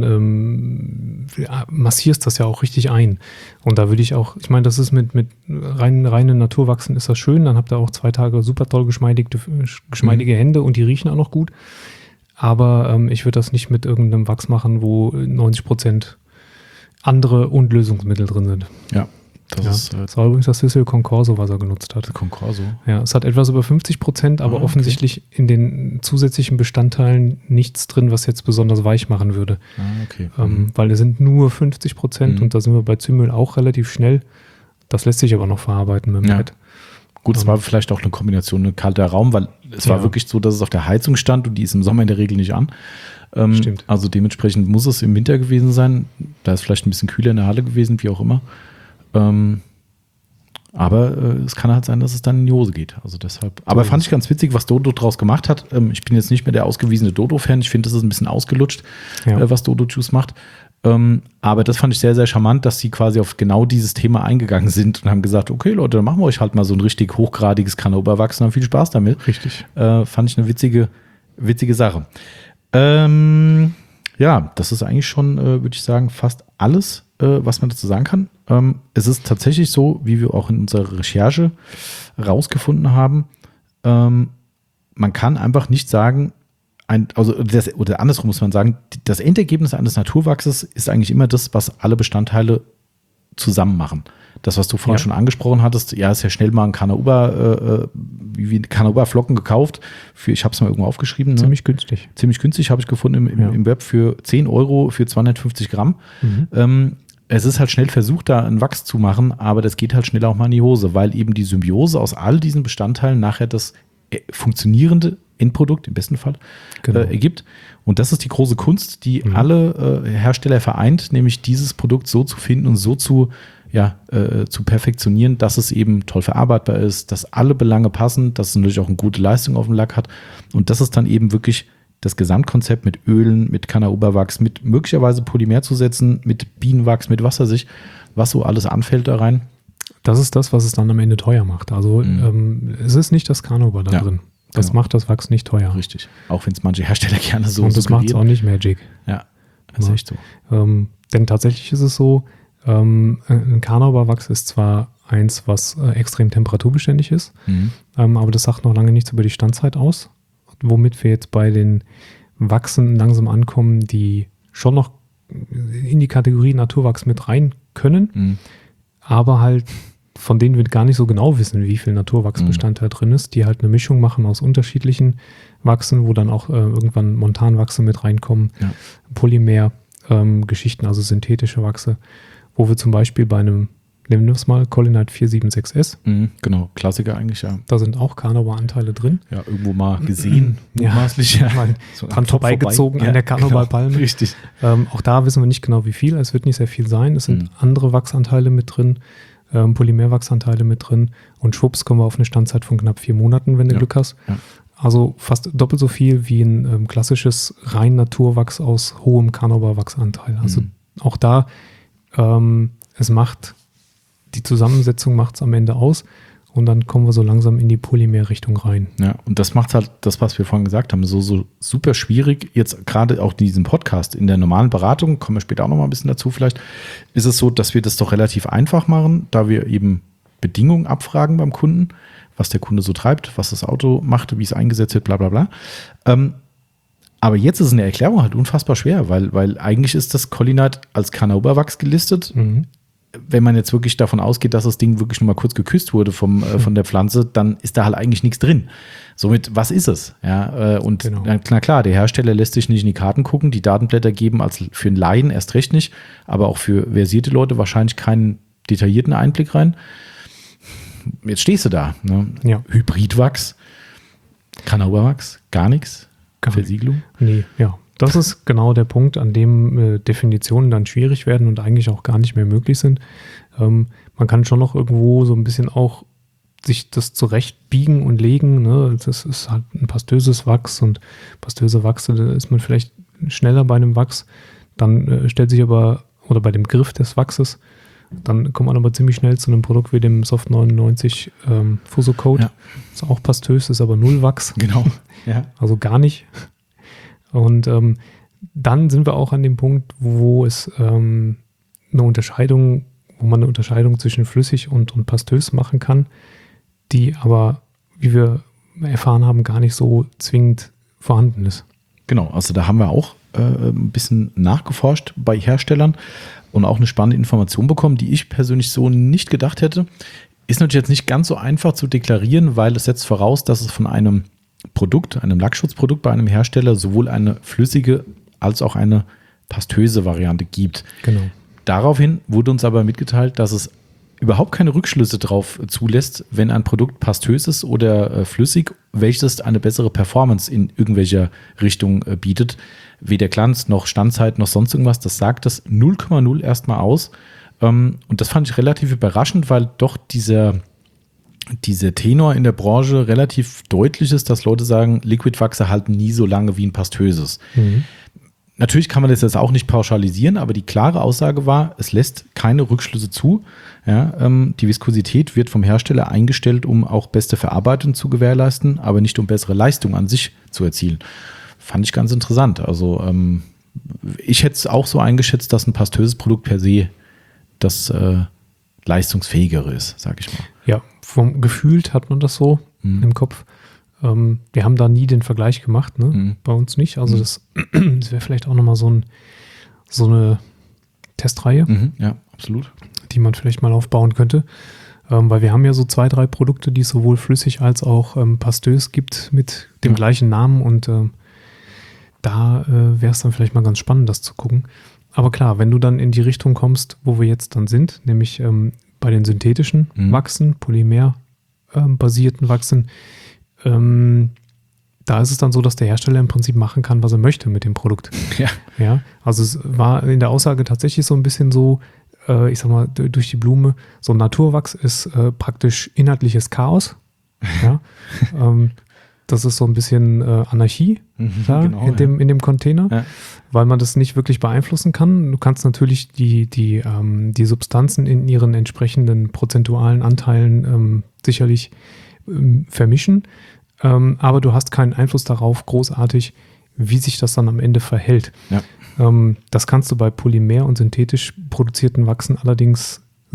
ähm, ja, massierst das ja auch richtig ein. Und da würde ich auch, ich meine, das ist mit, mit rein, reinen Naturwachsen ist das schön, dann habt ihr auch zwei Tage super toll geschmeidige, geschmeidige Mhm. Hände und die riechen auch noch gut. Aber ähm, ich würde das nicht mit irgendeinem Wachs machen, wo neunzig Prozent andere und Lösungsmittel drin sind. Ja, das Ja. ist äh, Das war übrigens das Sissel Concorso, was er genutzt hat. Concorso. Ja, es hat etwas über fünfzig Prozent, aber Ah, okay. offensichtlich in den zusätzlichen Bestandteilen nichts drin, was jetzt besonders weich machen würde. Ah, okay. Ähm, weil es sind nur fünfzig Prozent Mhm. und da sind wir bei Zymöl auch relativ schnell. Das lässt sich aber noch verarbeiten mit dem Ja. Pad. Gut, es ähm, war vielleicht auch eine Kombination, ein kalter Raum, weil es war Ja. wirklich so, dass es auf der Heizung stand und die ist im Sommer in der Regel nicht an. Ähm, Stimmt. Also dementsprechend muss es im Winter gewesen sein. Da ist vielleicht ein bisschen kühler in der Halle gewesen, wie auch immer. Ähm, aber äh, es kann halt sein, dass es dann in die Hose geht. Also deshalb. Aber ist fand es. ich ganz witzig, was Dodo draus gemacht hat. Ähm, ich bin jetzt nicht mehr der ausgewiesene Dodo-Fan. Ich finde, das ist ein bisschen ausgelutscht, Ja. äh, was Dodo Juice macht. Ähm, aber das fand ich sehr, sehr charmant, dass sie quasi auf genau dieses Thema eingegangen sind und haben gesagt, okay Leute, dann machen wir euch halt mal so ein richtig hochgradiges Cannaoberwachs und haben viel Spaß damit. Richtig. Äh, fand ich eine witzige, witzige Sache. Ähm, ja, das ist eigentlich schon, äh, würde ich sagen, fast alles, äh, was man dazu sagen kann. Ähm, es ist tatsächlich so, wie wir auch in unserer Recherche rausgefunden haben, ähm, man kann einfach nicht sagen, ein, also das, oder andersrum muss man sagen, das Endergebnis eines Naturwachses ist eigentlich immer das, was alle Bestandteile zusammen machen. Das, was du vorhin Ja. schon angesprochen hattest, ja, ist ja schnell mal ein Canauba, äh, wie Canauba-Flocken gekauft. Für, ich habe es mal irgendwo aufgeschrieben. Ne? Ziemlich günstig. Ziemlich günstig, habe ich gefunden im, im, Ja. im Web für zehn Euro für zweihundertfünfzig Gramm. Mhm. Ähm, es ist halt schnell versucht, da ein Wachs zu machen, aber das geht halt schnell auch mal in die Hose, weil eben die Symbiose aus all diesen Bestandteilen nachher das äh, funktionierende Endprodukt im besten Fall Genau. äh, ergibt. Und das ist die große Kunst, die Mhm. alle äh, Hersteller vereint, nämlich dieses Produkt so zu finden und so zu, ja, äh, zu perfektionieren, dass es eben toll verarbeitbar ist, dass alle Belange passen, dass es natürlich auch eine gute Leistung auf dem Lack hat. Und das ist dann eben wirklich das Gesamtkonzept mit Ölen, mit Cannaoberwachs, mit möglicherweise Polymerzusätzen, mit Bienenwachs, mit Wassersicht, was so alles anfällt da rein. Das ist das, was es dann am Ende teuer macht. Also Mhm. ähm, es ist nicht das Canauba da Ja, drin. Das genau. macht das Wachs nicht teuer. Richtig. Auch wenn es manche Hersteller gerne so und das macht es auch suggerieren. nicht Magic. Ja, das ist Ja. echt so. Ähm, denn tatsächlich ist es so, ähm, ein Canauberwachs ist zwar eins, was äh, extrem temperaturbeständig ist. Mhm. Ähm, aber das sagt noch lange nichts über die Standzeit aus. Womit wir jetzt bei den Wachsen langsam ankommen, die schon noch in die Kategorie Naturwachs mit rein können, Mhm. aber halt von denen wir gar nicht so genau wissen, wie viel Naturwachsbestandteil mhm. drin ist, die halt eine Mischung machen aus unterschiedlichen Wachsen, wo dann auch äh, irgendwann Montanwachse mit reinkommen, ja. Polymer-Geschichten, ähm, also synthetische Wachse, wo wir zum Beispiel bei einem, nehmen wir es mal, Colinite vier sieben sechs S. Mhm, genau, Klassiker eigentlich, ja. Da sind auch Carnauba-Anteile drin. Ja, irgendwo mal gesehen, ja, mutmaßlich. Ja, mal so dran vorbeigezogen vorbei. an ja, der Carnauba-Palme. Genau, richtig. Ähm, auch da wissen wir nicht genau, wie viel. Es wird nicht sehr viel sein. Es sind mhm. andere Wachsanteile mit drin, ähm, Polymerwachsanteile mit drin. Und schwupps kommen wir auf eine Standzeit von knapp vier Monaten, wenn du ja. Glück hast. Ja. Also fast doppelt so viel wie ein ähm, klassisches rein Naturwachs aus hohem Carnauba-Wachsanteil. Also mhm. auch da, ähm, es macht, die Zusammensetzung macht es am Ende aus. Und dann kommen wir so langsam in die Polymer-Richtung rein. Ja, und das macht halt das, was wir vorhin gesagt haben, so, so super schwierig. Jetzt gerade auch in diesem Podcast, in der normalen Beratung, kommen wir später auch noch mal ein bisschen dazu vielleicht, ist es so, dass wir das doch relativ einfach machen, da wir eben Bedingungen abfragen beim Kunden, was der Kunde so treibt, was das Auto macht, wie es eingesetzt wird, bla bla bla. Ähm, aber jetzt ist eine Erklärung halt unfassbar schwer, weil, weil eigentlich ist das Colinite als Carnauba-Wachs gelistet. Mhm. Wenn man jetzt wirklich davon ausgeht, dass das Ding wirklich nur mal kurz geküsst wurde vom, äh, von der Pflanze, dann ist da halt eigentlich nichts drin. Somit, was ist es? Ja, äh, und genau. na, na klar, der Hersteller lässt sich nicht in die Karten gucken. Die Datenblätter geben als für einen Laien erst recht nicht, aber auch für versierte Leute wahrscheinlich keinen detaillierten Einblick rein. Jetzt stehst du da. Ne? Ja. Hybridwachs, Carnauba-Wachs, gar nichts. Gar Versiegelung? Nee, ja. Das ist genau der Punkt, an dem äh, Definitionen dann schwierig werden und eigentlich auch gar nicht mehr möglich sind. Ähm, man kann schon noch irgendwo so ein bisschen auch sich das zurechtbiegen und legen. Ne? Das ist halt ein pastöses Wachs und pastöse Wachse, da ist man vielleicht schneller bei einem Wachs. Dann äh, stellt sich aber, oder bei dem Griff des Wachses, dann kommt man aber ziemlich schnell zu einem Produkt wie dem Soft neunundneunzig ähm, Fuso Coat. Ja. Ist auch pastös, ist aber null Wachs. Genau. Ja. Also gar nicht. Und ähm, dann sind wir auch an dem Punkt, wo es ähm, eine Unterscheidung, wo man eine Unterscheidung zwischen flüssig und, und pastös machen kann, die aber, wie wir erfahren haben, gar nicht so zwingend vorhanden ist. Genau, also da haben wir auch äh, ein bisschen nachgeforscht bei Herstellern und auch eine spannende Information bekommen, die ich persönlich so nicht gedacht hätte. Ist natürlich jetzt nicht ganz so einfach zu deklarieren, weil es setzt voraus, dass es von einem Produkt, einem Lackschutzprodukt bei einem Hersteller sowohl eine flüssige als auch eine pastöse Variante gibt. Genau. Daraufhin wurde uns aber mitgeteilt, dass es überhaupt keine Rückschlüsse drauf zulässt, wenn ein Produkt pastös ist oder äh, flüssig, welches eine bessere Performance in irgendwelcher Richtung äh, bietet. Weder Glanz noch Standzeit noch sonst irgendwas. Das sagt das null Komma null erstmal aus. Ähm, und das fand ich relativ überraschend, weil doch dieser Dieser Tenor in der Branche relativ deutlich ist, dass Leute sagen, Liquidwachse halten nie so lange wie ein pastöses. Mhm. Natürlich kann man das jetzt auch nicht pauschalisieren, aber die klare Aussage war, es lässt keine Rückschlüsse zu. Ja, ähm, die Viskosität wird vom Hersteller eingestellt, um auch beste Verarbeitung zu gewährleisten, aber nicht um bessere Leistung an sich zu erzielen. Fand ich ganz interessant. Also ähm, ich hätte es auch so eingeschätzt, dass ein pastöses Produkt per se das äh, leistungsfähigere ist, sage ich mal. Ja, vom gefühlt hat man das so mhm. im Kopf. Ähm, wir haben da nie den Vergleich gemacht, ne? Mhm. Bei uns nicht. Also mhm. das, das wäre vielleicht auch nochmal so, ein, so eine Testreihe, mhm. ja, absolut, die man vielleicht mal aufbauen könnte. Ähm, weil wir haben ja so zwei, drei Produkte, die es sowohl flüssig als auch ähm, pastös gibt mit dem ja. gleichen Namen und ähm, da äh, wäre es dann vielleicht mal ganz spannend, das zu gucken. Aber klar, wenn du dann in die Richtung kommst, wo wir jetzt dann sind, nämlich ähm, bei den synthetischen mhm. Wachsen, polymerbasierten ähm, Wachsen, ähm, da ist es dann so, dass der Hersteller im Prinzip machen kann, was er möchte mit dem Produkt. Ja. Ja, also es war in der Aussage tatsächlich so ein bisschen so, äh, ich sag mal, d- durch die Blume, so ein Naturwachs ist äh, praktisch inhaltliches Chaos. Ja. ähm, das ist so ein bisschen äh, Anarchie mhm, da genau, in, dem, ja. in dem Container, ja. weil man das nicht wirklich beeinflussen kann. Du kannst natürlich die, die, ähm, die Substanzen in ihren entsprechenden prozentualen Anteilen ähm, sicherlich ähm, vermischen, ähm, aber du hast keinen Einfluss darauf großartig, wie sich das dann am Ende verhält. Ja. Ähm, das kannst du bei polymer- und synthetisch produzierten Wachsen allerdings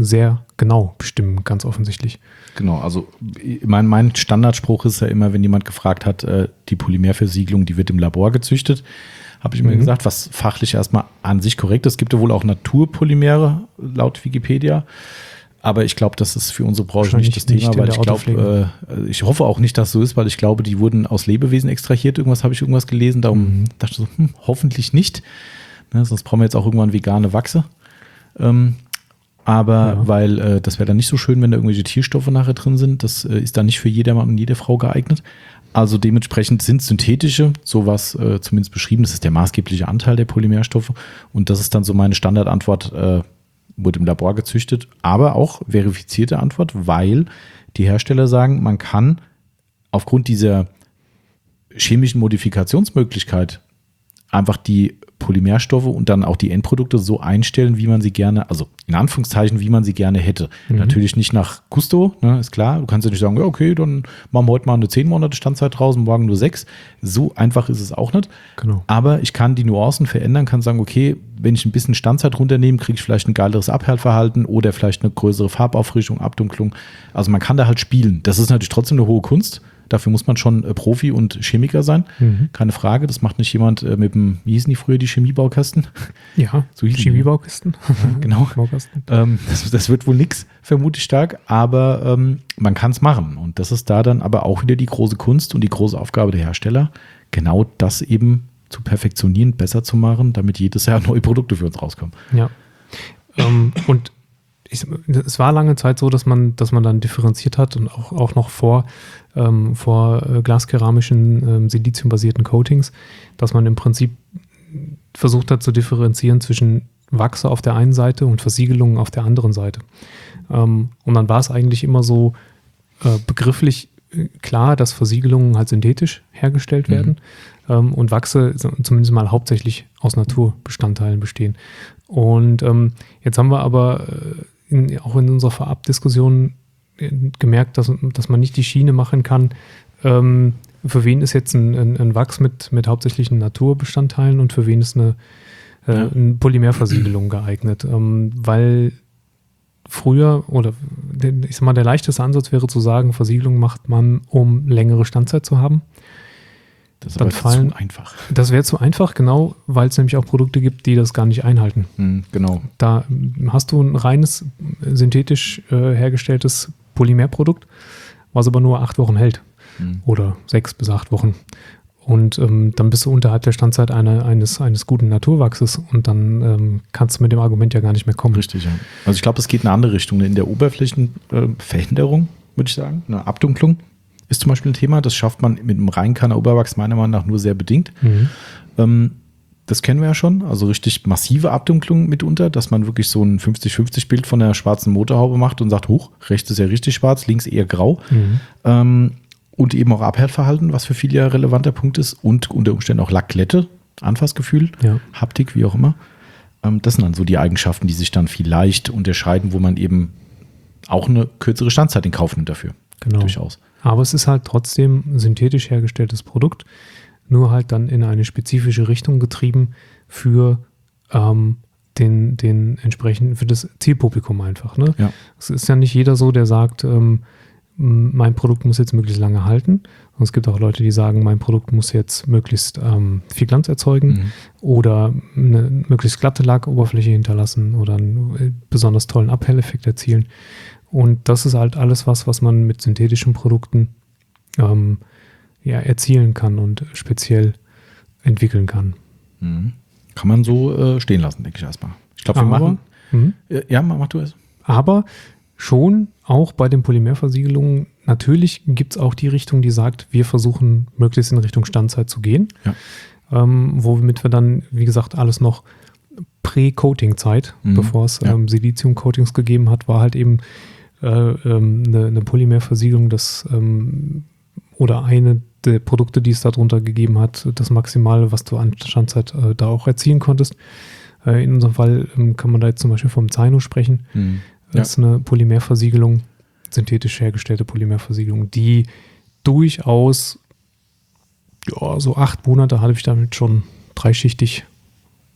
sehr genau bestimmen, ganz offensichtlich. Genau, also mein, mein Standardspruch ist ja immer, wenn jemand gefragt hat, äh, die Polymerversiegelung, die wird im Labor gezüchtet, habe ich mir mhm. gesagt, was fachlich erstmal an sich korrekt ist. Es gibt ja wohl auch Naturpolymere laut Wikipedia, aber ich glaube, das ist für unsere Branche nicht das Thema, nicht weil ich glaube, äh, ich hoffe auch nicht, dass es so ist, weil ich glaube, die wurden aus Lebewesen extrahiert. Irgendwas habe ich irgendwas gelesen, darum mhm. dachte ich so, hm, hoffentlich nicht. Ne, sonst brauchen wir jetzt auch irgendwann vegane Wachse. Ähm, aber ja. weil äh, das wäre dann nicht so schön, wenn da irgendwelche Tierstoffe nachher drin sind. Das äh, ist dann nicht für jedermann und jede Frau geeignet. Also dementsprechend sind synthetische, sowas äh, zumindest beschrieben, das ist der maßgebliche Anteil der Polymerstoffe. Und das ist dann so meine Standardantwort, äh, wurde im Labor gezüchtet, aber auch verifizierte Antwort, weil die Hersteller sagen, man kann aufgrund dieser chemischen Modifikationsmöglichkeit einfach die Polymerstoffe und dann auch die Endprodukte so einstellen, wie man sie gerne, also in Anführungszeichen, wie man sie gerne hätte. Mhm. Natürlich nicht nach Gusto, ne, ist klar. Du kannst ja nicht sagen, ja, okay, dann machen wir heute mal eine zehn Monate Standzeit draus und morgen nur sechs. So einfach ist es auch nicht. Genau. Aber ich kann die Nuancen verändern, kann sagen, okay, wenn ich ein bisschen Standzeit runternehme, kriege ich vielleicht ein geileres Abhärtverhalten oder vielleicht eine größere Farbauffrischung, Abdunklung. Also man kann da halt spielen. Das ist natürlich trotzdem eine hohe Kunst. Dafür muss man schon äh, Profi und Chemiker sein. Mhm. Keine Frage. Das macht nicht jemand äh, mit dem, wie hießen die früher, die Chemiebaukasten? Ja, so Chemiebaukasten. Ja, genau. ähm, das, das wird wohl nix, vermute ich stark. Aber ähm, man kann es machen. Und das ist da dann aber auch wieder die große Kunst und die große Aufgabe der Hersteller, genau das eben zu perfektionieren, besser zu machen, damit jedes Jahr neue Produkte für uns rauskommen. Ja. ähm, und Ich, es war lange Zeit so, dass man, dass man dann differenziert hat und auch, auch noch vor, ähm, vor äh, glaskeramischen, ähm, siliziumbasierten Coatings, dass man im Prinzip versucht hat zu differenzieren zwischen Wachse auf der einen Seite und Versiegelungen auf der anderen Seite. Ähm, und dann war es eigentlich immer so äh, begrifflich äh, klar, dass Versiegelungen halt synthetisch hergestellt mhm. werden ähm, und Wachse zumindest mal hauptsächlich aus Naturbestandteilen bestehen. Und ähm, jetzt haben wir aber äh, In, auch in unserer Vorabdiskussion gemerkt, dass, dass man nicht die Schiene machen kann, ähm, für wen ist jetzt ein, ein, ein Wachs mit, mit hauptsächlichen Naturbestandteilen und für wen ist eine, äh, ja. eine Polymerversiegelung geeignet. Ähm, weil früher, oder ich sag mal, der leichteste Ansatz wäre zu sagen, Versiegelung macht man, um längere Standzeit zu haben. Das ist aber fallen, zu einfach. Das wäre zu einfach, genau, weil es nämlich auch Produkte gibt, die das gar nicht einhalten. Mhm, genau. Da hast du ein reines, synthetisch äh, hergestelltes Polymerprodukt, was aber nur acht Wochen hält. Mhm. Oder sechs bis acht Wochen. Und ähm, dann bist du unterhalb der Standzeit eine, eines, eines guten Naturwachses und dann ähm, kannst du mit dem Argument ja gar nicht mehr kommen. Richtig, ja. Also ich glaube, es geht in eine andere Richtung. In der Oberflächenveränderung, äh, würde ich sagen, eine Abdunklung. Ist zum Beispiel ein Thema, das schafft man mit einem Reinkanner Oberwachs meiner Meinung nach nur sehr bedingt. Mhm. Ähm, das kennen wir ja schon, also richtig massive Abdunklung mitunter, dass man wirklich so ein fünfzig fünfzig Bild von der schwarzen Motorhaube macht und sagt, hoch, rechts ist ja richtig schwarz, links eher grau. Mhm. Ähm, und eben auch Abhärtverhalten, was für viele ja relevanter Punkt ist und unter Umständen auch Lackglätte, Anfassgefühl, ja. Haptik, wie auch immer. Ähm, das sind dann so die Eigenschaften, die sich dann vielleicht unterscheiden, wo man eben auch eine kürzere Standzeit in Kauf nimmt dafür. Genau. Durchaus. Aber es ist halt trotzdem ein synthetisch hergestelltes Produkt, nur halt dann in eine spezifische Richtung getrieben für ähm, den, den entsprechenden, für das Zielpublikum einfach. Ne? Ja. Es ist ja nicht jeder so, der sagt, ähm, mein Produkt muss jetzt möglichst lange halten. Und es gibt auch Leute, die sagen, mein Produkt muss jetzt möglichst ähm, viel Glanz erzeugen mhm. oder eine möglichst glatte Lackoberfläche hinterlassen oder einen besonders tollen Abhelleffekt erzielen. Und das ist halt alles was, was man mit synthetischen Produkten ähm, ja, erzielen kann und speziell entwickeln kann. Mhm. Kann man so äh, stehen lassen, denke ich erstmal. Ich glaube, wir aber, machen... Mhm. Äh, ja, mach du es. Aber schon auch bei den Polymerversiegelungen, natürlich gibt es auch die Richtung, die sagt, wir versuchen möglichst in Richtung Standzeit zu gehen. Ja. Ähm, womit wir dann, wie gesagt, alles noch Prä-Coating-Zeit, mhm. bevor es ja. ähm, Silizium-Coatings gegeben hat, war halt eben eine, eine Polymerversiegelung, das ähm, oder eine der Produkte, die es darunter gegeben hat, das Maximale, was du an Standzeit äh, da auch erzielen konntest. Äh, in unserem Fall ähm, kann man da jetzt zum Beispiel vom Zyno sprechen. Mhm. Ja. Das ist eine Polymerversiegelung, synthetisch hergestellte Polymerversiegelung, die durchaus, ja, so acht Monate hatte ich damit schon dreischichtig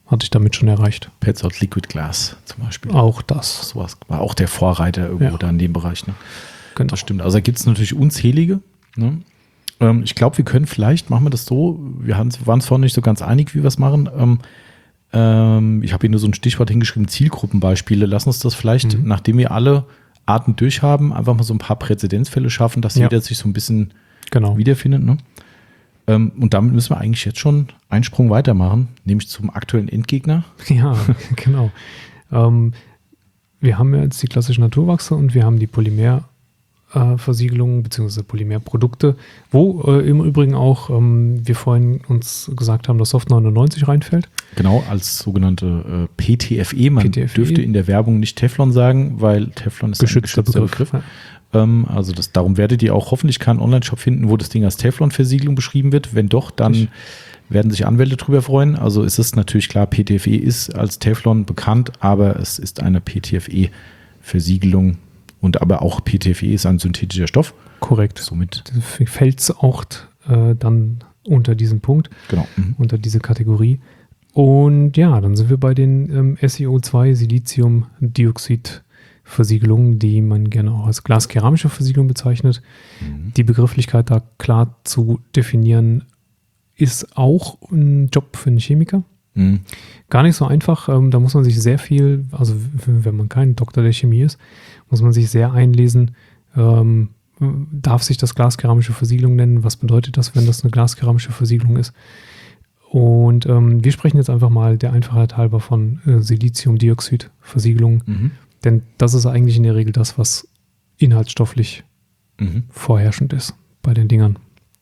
hatte ich damit schon erreicht. Pads out Liquid Glass zum Beispiel. Auch das. Sowas war auch der Vorreiter irgendwo Ja. da in dem Bereich. Ne? Genau. Das stimmt. Also da gibt es natürlich unzählige. Ne? Ähm, ich glaube, wir können vielleicht, machen wir das so, wir haben- waren uns vorhin nicht so ganz einig, wie wir es machen. Ähm, ähm, ich habe hier nur so ein Stichwort hingeschrieben, Zielgruppenbeispiele. Lass uns das vielleicht, Mhm. nachdem wir alle Arten durchhaben, einfach mal so ein paar Präzedenzfälle schaffen, dass Ja. jeder sich so ein bisschen Genau. wiederfindet. Ne? Ähm, und damit müssen wir eigentlich jetzt schon einen Sprung weitermachen, nämlich zum aktuellen Endgegner. Ja, genau. Ähm, wir haben ja jetzt die klassischen Naturwachse und wir haben die Polymerversiegelungen bzw. Polymerprodukte, wo äh, im Übrigen auch ähm, wir vorhin uns gesagt haben, dass Soft neunundneunzig reinfällt. Genau, als sogenannte äh, P T F E. Man P T F E. dürfte in der Werbung nicht Teflon sagen, weil Teflon ist Geschützter ein geschützter Begriff. Begriff. Ähm, also das, darum werdet ihr auch hoffentlich keinen Online-Shop finden, wo das Ding als Teflon-Versiegelung beschrieben wird. Wenn doch, dann Richtig. werden sich Anwälte drüber freuen. Also es ist natürlich klar, P T F E ist als Teflon bekannt, aber es ist eine P T F E-Versiegelung und aber auch P T F E ist ein synthetischer Stoff. Korrekt. Somit, Fällt es auch äh, dann unter diesen Punkt, genau. Mhm. unter diese Kategorie. Und ja, dann sind wir bei den ähm, S i O zwei Siliziumdioxid-Versiegelungen, die man gerne auch als glaskeramische Versiegelung bezeichnet. Mhm. Die Begrifflichkeit da klar zu definieren, ist auch ein Job für einen Chemiker. Mhm. Gar nicht so einfach. Ähm, da muss man sich sehr viel, also w- wenn man kein Doktor der Chemie ist, muss man sich sehr einlesen. Ähm, darf sich das glaskeramische Versiegelung nennen? Was bedeutet das, wenn das eine glaskeramische Versiegelung ist? Und ähm, wir sprechen jetzt einfach mal der Einfachheit halber von äh, Siliziumdioxid-Versiegelung, Mhm. denn das ist eigentlich in der Regel das, was inhaltsstofflich Mhm. vorherrschend ist bei den Dingern.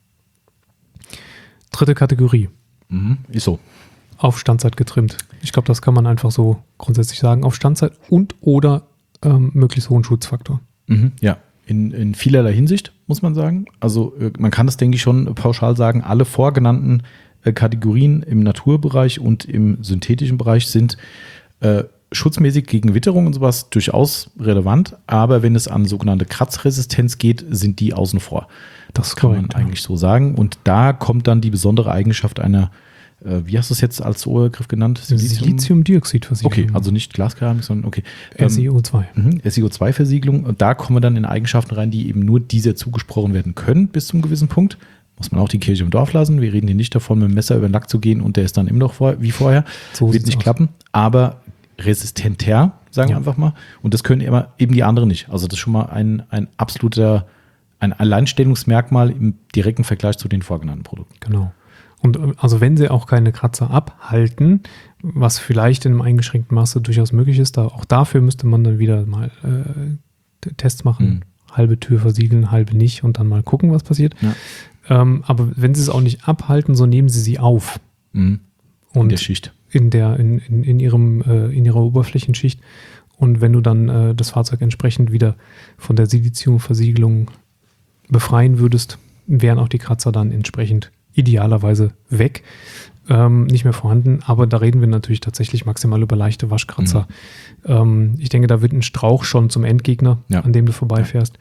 Dritte Kategorie, Mhm. Ist so. auf Standzeit getrimmt. Ich glaube, das kann man einfach so grundsätzlich sagen. Auf Standzeit und oder ähm, möglichst hohen Schutzfaktor. Mhm, ja, in, in vielerlei Hinsicht, muss man sagen. Also äh, man kann das, denke ich, schon pauschal sagen, alle vorgenannten äh, Kategorien im Naturbereich und im synthetischen Bereich sind äh, schutzmäßig gegen Witterung und sowas durchaus relevant, aber wenn es an sogenannte Kratzresistenz geht, sind die außen vor. Das, Das kann korrekt, man ja. eigentlich so sagen. Und da kommt dann die besondere Eigenschaft einer, äh, wie hast du es jetzt als Obergriff genannt? Siliziumdioxid-Versiegelung. Okay, also nicht Glaskeramik, sondern okay. Ähm, S i O zwei. Mhm, S i O zwei Versiegelung. Und da kommen wir dann in Eigenschaften rein, die eben nur dieser zugesprochen werden können, bis zum gewissen Punkt. Muss man auch die Kirche im Dorf lassen. Wir reden hier nicht davon, mit dem Messer über den Lack zu gehen und der ist dann immer noch vor, wie vorher. So Wird sieht's nicht aus. klappen, aber resistenter, sagen wir Ja. einfach mal. Und das können immer, eben die anderen nicht. Also das ist schon mal ein, ein absoluter, ein Alleinstellungsmerkmal im direkten Vergleich zu den vorgenannten Produkten. Genau. Und äh, also wenn sie auch keine Kratzer abhalten, was vielleicht in einem eingeschränkten Maße durchaus möglich ist, da, auch dafür müsste man dann wieder mal äh, T- Tests machen, Mhm. halbe Tür versiegeln, halbe nicht und dann mal gucken, was passiert. Ja. Ähm, aber wenn sie es auch nicht abhalten, so nehmen sie sie auf. Mhm. In Und der Schicht. in der in, in, in ihrem äh, in ihrer Oberflächenschicht. Und wenn du dann äh, das Fahrzeug entsprechend wieder von der Siliziumversiegelung befreien würdest, wären auch die Kratzer dann entsprechend idealerweise weg, ähm, nicht mehr vorhanden. Aber da reden wir natürlich tatsächlich maximal über leichte Waschkratzer. Ähm, ich denke, da wird ein Strauch schon zum Endgegner, Ja. an dem du vorbeifährst.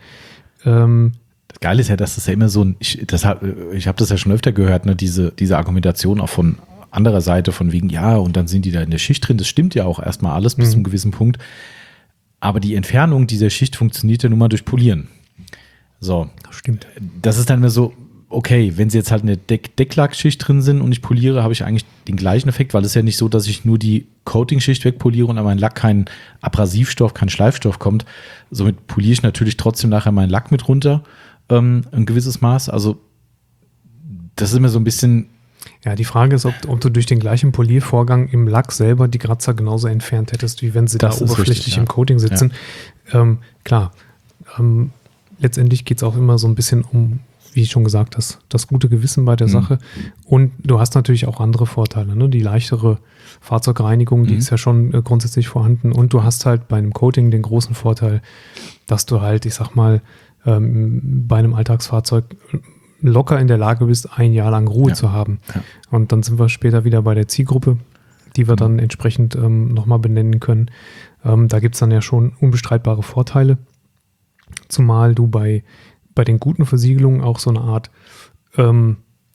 Ähm, Das Geile ist ja, dass das ja immer so ein, ich, das hab, ich habe das ja schon öfter gehört, ne, diese, diese Argumentation auch von anderer Seite, von wegen, ja, und dann sind die da in der Schicht drin. Das stimmt ja auch erstmal alles bis Mhm. zu einem gewissen Punkt. Aber die Entfernung dieser Schicht funktioniert ja nun mal durch Polieren. So, stimmt. das ist dann immer so, okay, wenn sie jetzt halt in der Deck Decklackschicht drin sind und ich poliere, habe ich eigentlich den gleichen Effekt, weil es ist ja nicht so, dass ich nur die Coating-Schicht wegpoliere und an meinen Lack kein Abrasivstoff, kein Schleifstoff kommt. Somit poliere ich natürlich trotzdem nachher meinen Lack mit runter, ähm, ein gewisses Maß. Also das ist immer so ein bisschen, Ja, die Frage ist, ob, ob du durch den gleichen Poliervorgang im Lack selber die Kratzer genauso entfernt hättest, wie wenn sie Das da ist oberflächlich richtig, ja. im Coating sitzen. Ähm, klar, ähm, letztendlich geht es auch immer so ein bisschen um, wie ich schon gesagt hast, das gute Gewissen bei der Mhm. Sache. Und du hast natürlich auch andere Vorteile. Ne? Die leichtere Fahrzeugreinigung, die Mhm. ist ja schon äh, grundsätzlich vorhanden. Und du hast halt bei einem Coating den großen Vorteil, dass du halt, ich sag mal, ähm, bei einem Alltagsfahrzeug locker in der Lage bist, ein Jahr lang Ruhe Ja. zu haben. Ja. Und dann sind wir später wieder bei der Zielgruppe, die wir dann entsprechend ähm, nochmal benennen können. Ähm, da gibt es dann ja schon unbestreitbare Vorteile. Zumal du bei, bei den guten Versiegelungen auch so eine Art ähm,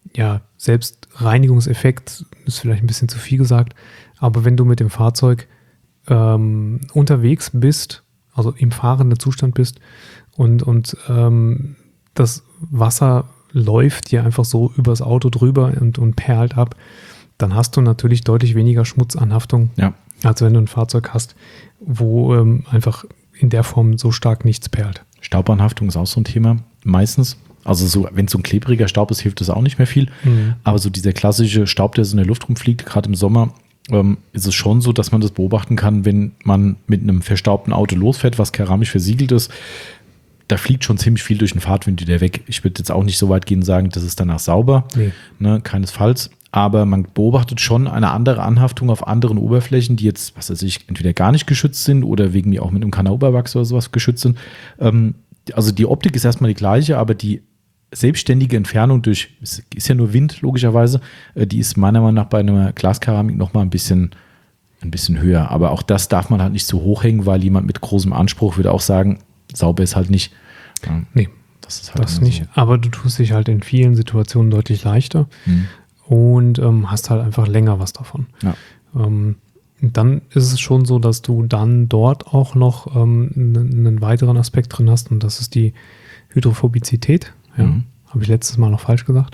ja, Selbstreinigungseffekt ist vielleicht ein bisschen zu viel gesagt, aber wenn du mit dem Fahrzeug ähm, unterwegs bist, also im fahrenden Zustand bist und, und ähm, das Wasser läuft dir einfach so übers Auto drüber und, und perlt ab, dann hast du natürlich deutlich weniger Schmutzanhaftung, Ja. als wenn du ein Fahrzeug hast, wo ähm, einfach in der Form so stark nichts perlt. Staubanhaftung ist auch so ein Thema. Meistens, also so, wenn es so ein klebriger Staub ist, hilft das auch nicht mehr viel. Mhm. Aber so dieser klassische Staub, der so in der Luft rumfliegt, gerade im Sommer, ähm, ist es schon so, dass man das beobachten kann, wenn man mit einem verstaubten Auto losfährt, was keramisch versiegelt ist. Da fliegt schon ziemlich viel durch den Fahrtwind wieder weg. Ich würde jetzt auch nicht so weit gehen und sagen, das ist danach sauber. Nee. Ne, keinesfalls. Aber man beobachtet schon eine andere Anhaftung auf anderen Oberflächen, die jetzt, was weiß ich, entweder gar nicht geschützt sind oder wegen mir auch mit einem Kanauberwachs oder sowas geschützt sind. Ähm, also die Optik ist erstmal die gleiche, aber die selbstständige Entfernung durch, es ist ja nur Wind logischerweise, äh, die ist meiner Meinung nach bei einer Glaskeramik nochmal ein bisschen, ein bisschen höher. Aber auch das darf man halt nicht so hoch hängen, weil jemand mit großem Anspruch würde auch sagen, sauber ist halt nicht. Ja, Nee, das ist halt das immer nicht. so. Aber du tust dich halt in vielen Situationen deutlich leichter Hm. und ähm, hast halt einfach länger was davon. Ja. Ähm, dann ist es schon so, dass du dann dort auch noch ähm, einen, einen weiteren Aspekt drin hast und das ist die Hydrophobizität. Ja, Mhm. habe ich letztes Mal noch falsch gesagt.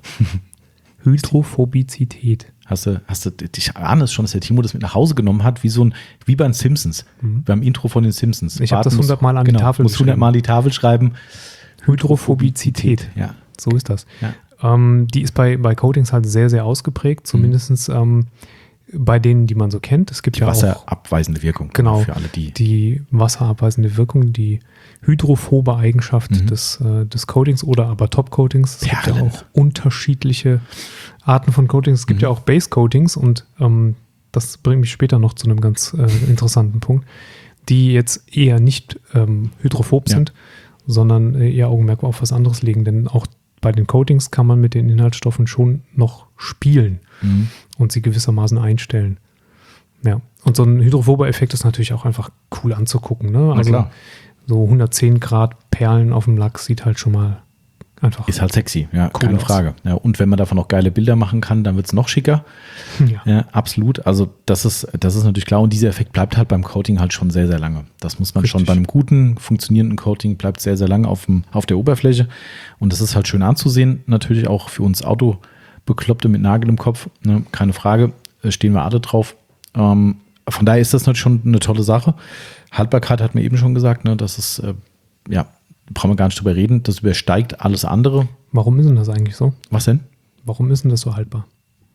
Hydrophobizität. Hast du, hast du, ich ahne es schon, dass der Timo das mit nach Hause genommen hat, wie so ein, wie bei den Simpsons, Mhm. beim Intro von den Simpsons. Ich habe das Bart muss- hundertmal an die genau, Tafel muss hundertmal an die Tafel schreiben. Hydrophobizität. Ja. So ist das. Ja. Ähm, die ist bei, bei Coatings halt sehr, sehr ausgeprägt, zumindest ähm, bei denen, die man so kennt. Es gibt Die ja auch wasserabweisende Wirkung. Genau. Für alle, die. die wasserabweisende Wirkung, die hydrophobe Eigenschaft Mhm. des, äh, des Coatings oder aber Top-Coatings. Es gibt ja Perlen. auch unterschiedliche Arten von Coatings. Es gibt Mhm. ja auch Base-Coatings und ähm, das bringt mich später noch zu einem ganz äh, interessanten Punkt, die jetzt eher nicht ähm, hydrophob Ja. sind, sondern äh, ihr Augenmerk auf was anderes legen. Denn auch bei den Coatings kann man mit den Inhaltsstoffen schon noch spielen Mhm. und sie gewissermaßen einstellen. Ja, und so ein hydrophober Effekt ist natürlich auch einfach cool anzugucken. Ne? Na Also klar. so hundertzehn Grad Perlen auf dem Lack sieht halt schon mal einfach. Ist halt sexy, ja, Cool keine aus. Frage. Ja, und wenn man davon noch geile Bilder machen kann, dann wird es noch schicker. Ja. Ja, absolut. Also das ist, das ist natürlich klar. Und dieser Effekt bleibt halt beim Coating halt schon sehr, sehr lange. Das muss man Richtig. schon bei einem guten, funktionierenden Coating bleibt sehr, sehr lange auf, dem, auf der Oberfläche. Und das ist halt schön anzusehen. Natürlich auch für uns Autobekloppte mit Nagel im Kopf. Ne? Keine Frage. Äh, Stehen wir alle drauf. Ähm, von daher ist das natürlich schon eine tolle Sache. Haltbarkeit hat mir eben schon gesagt, ne? Das ist, äh, ja, brauchen wir gar nicht drüber reden. Das übersteigt alles andere. Warum ist denn das eigentlich so? Was denn? Warum ist denn das so haltbar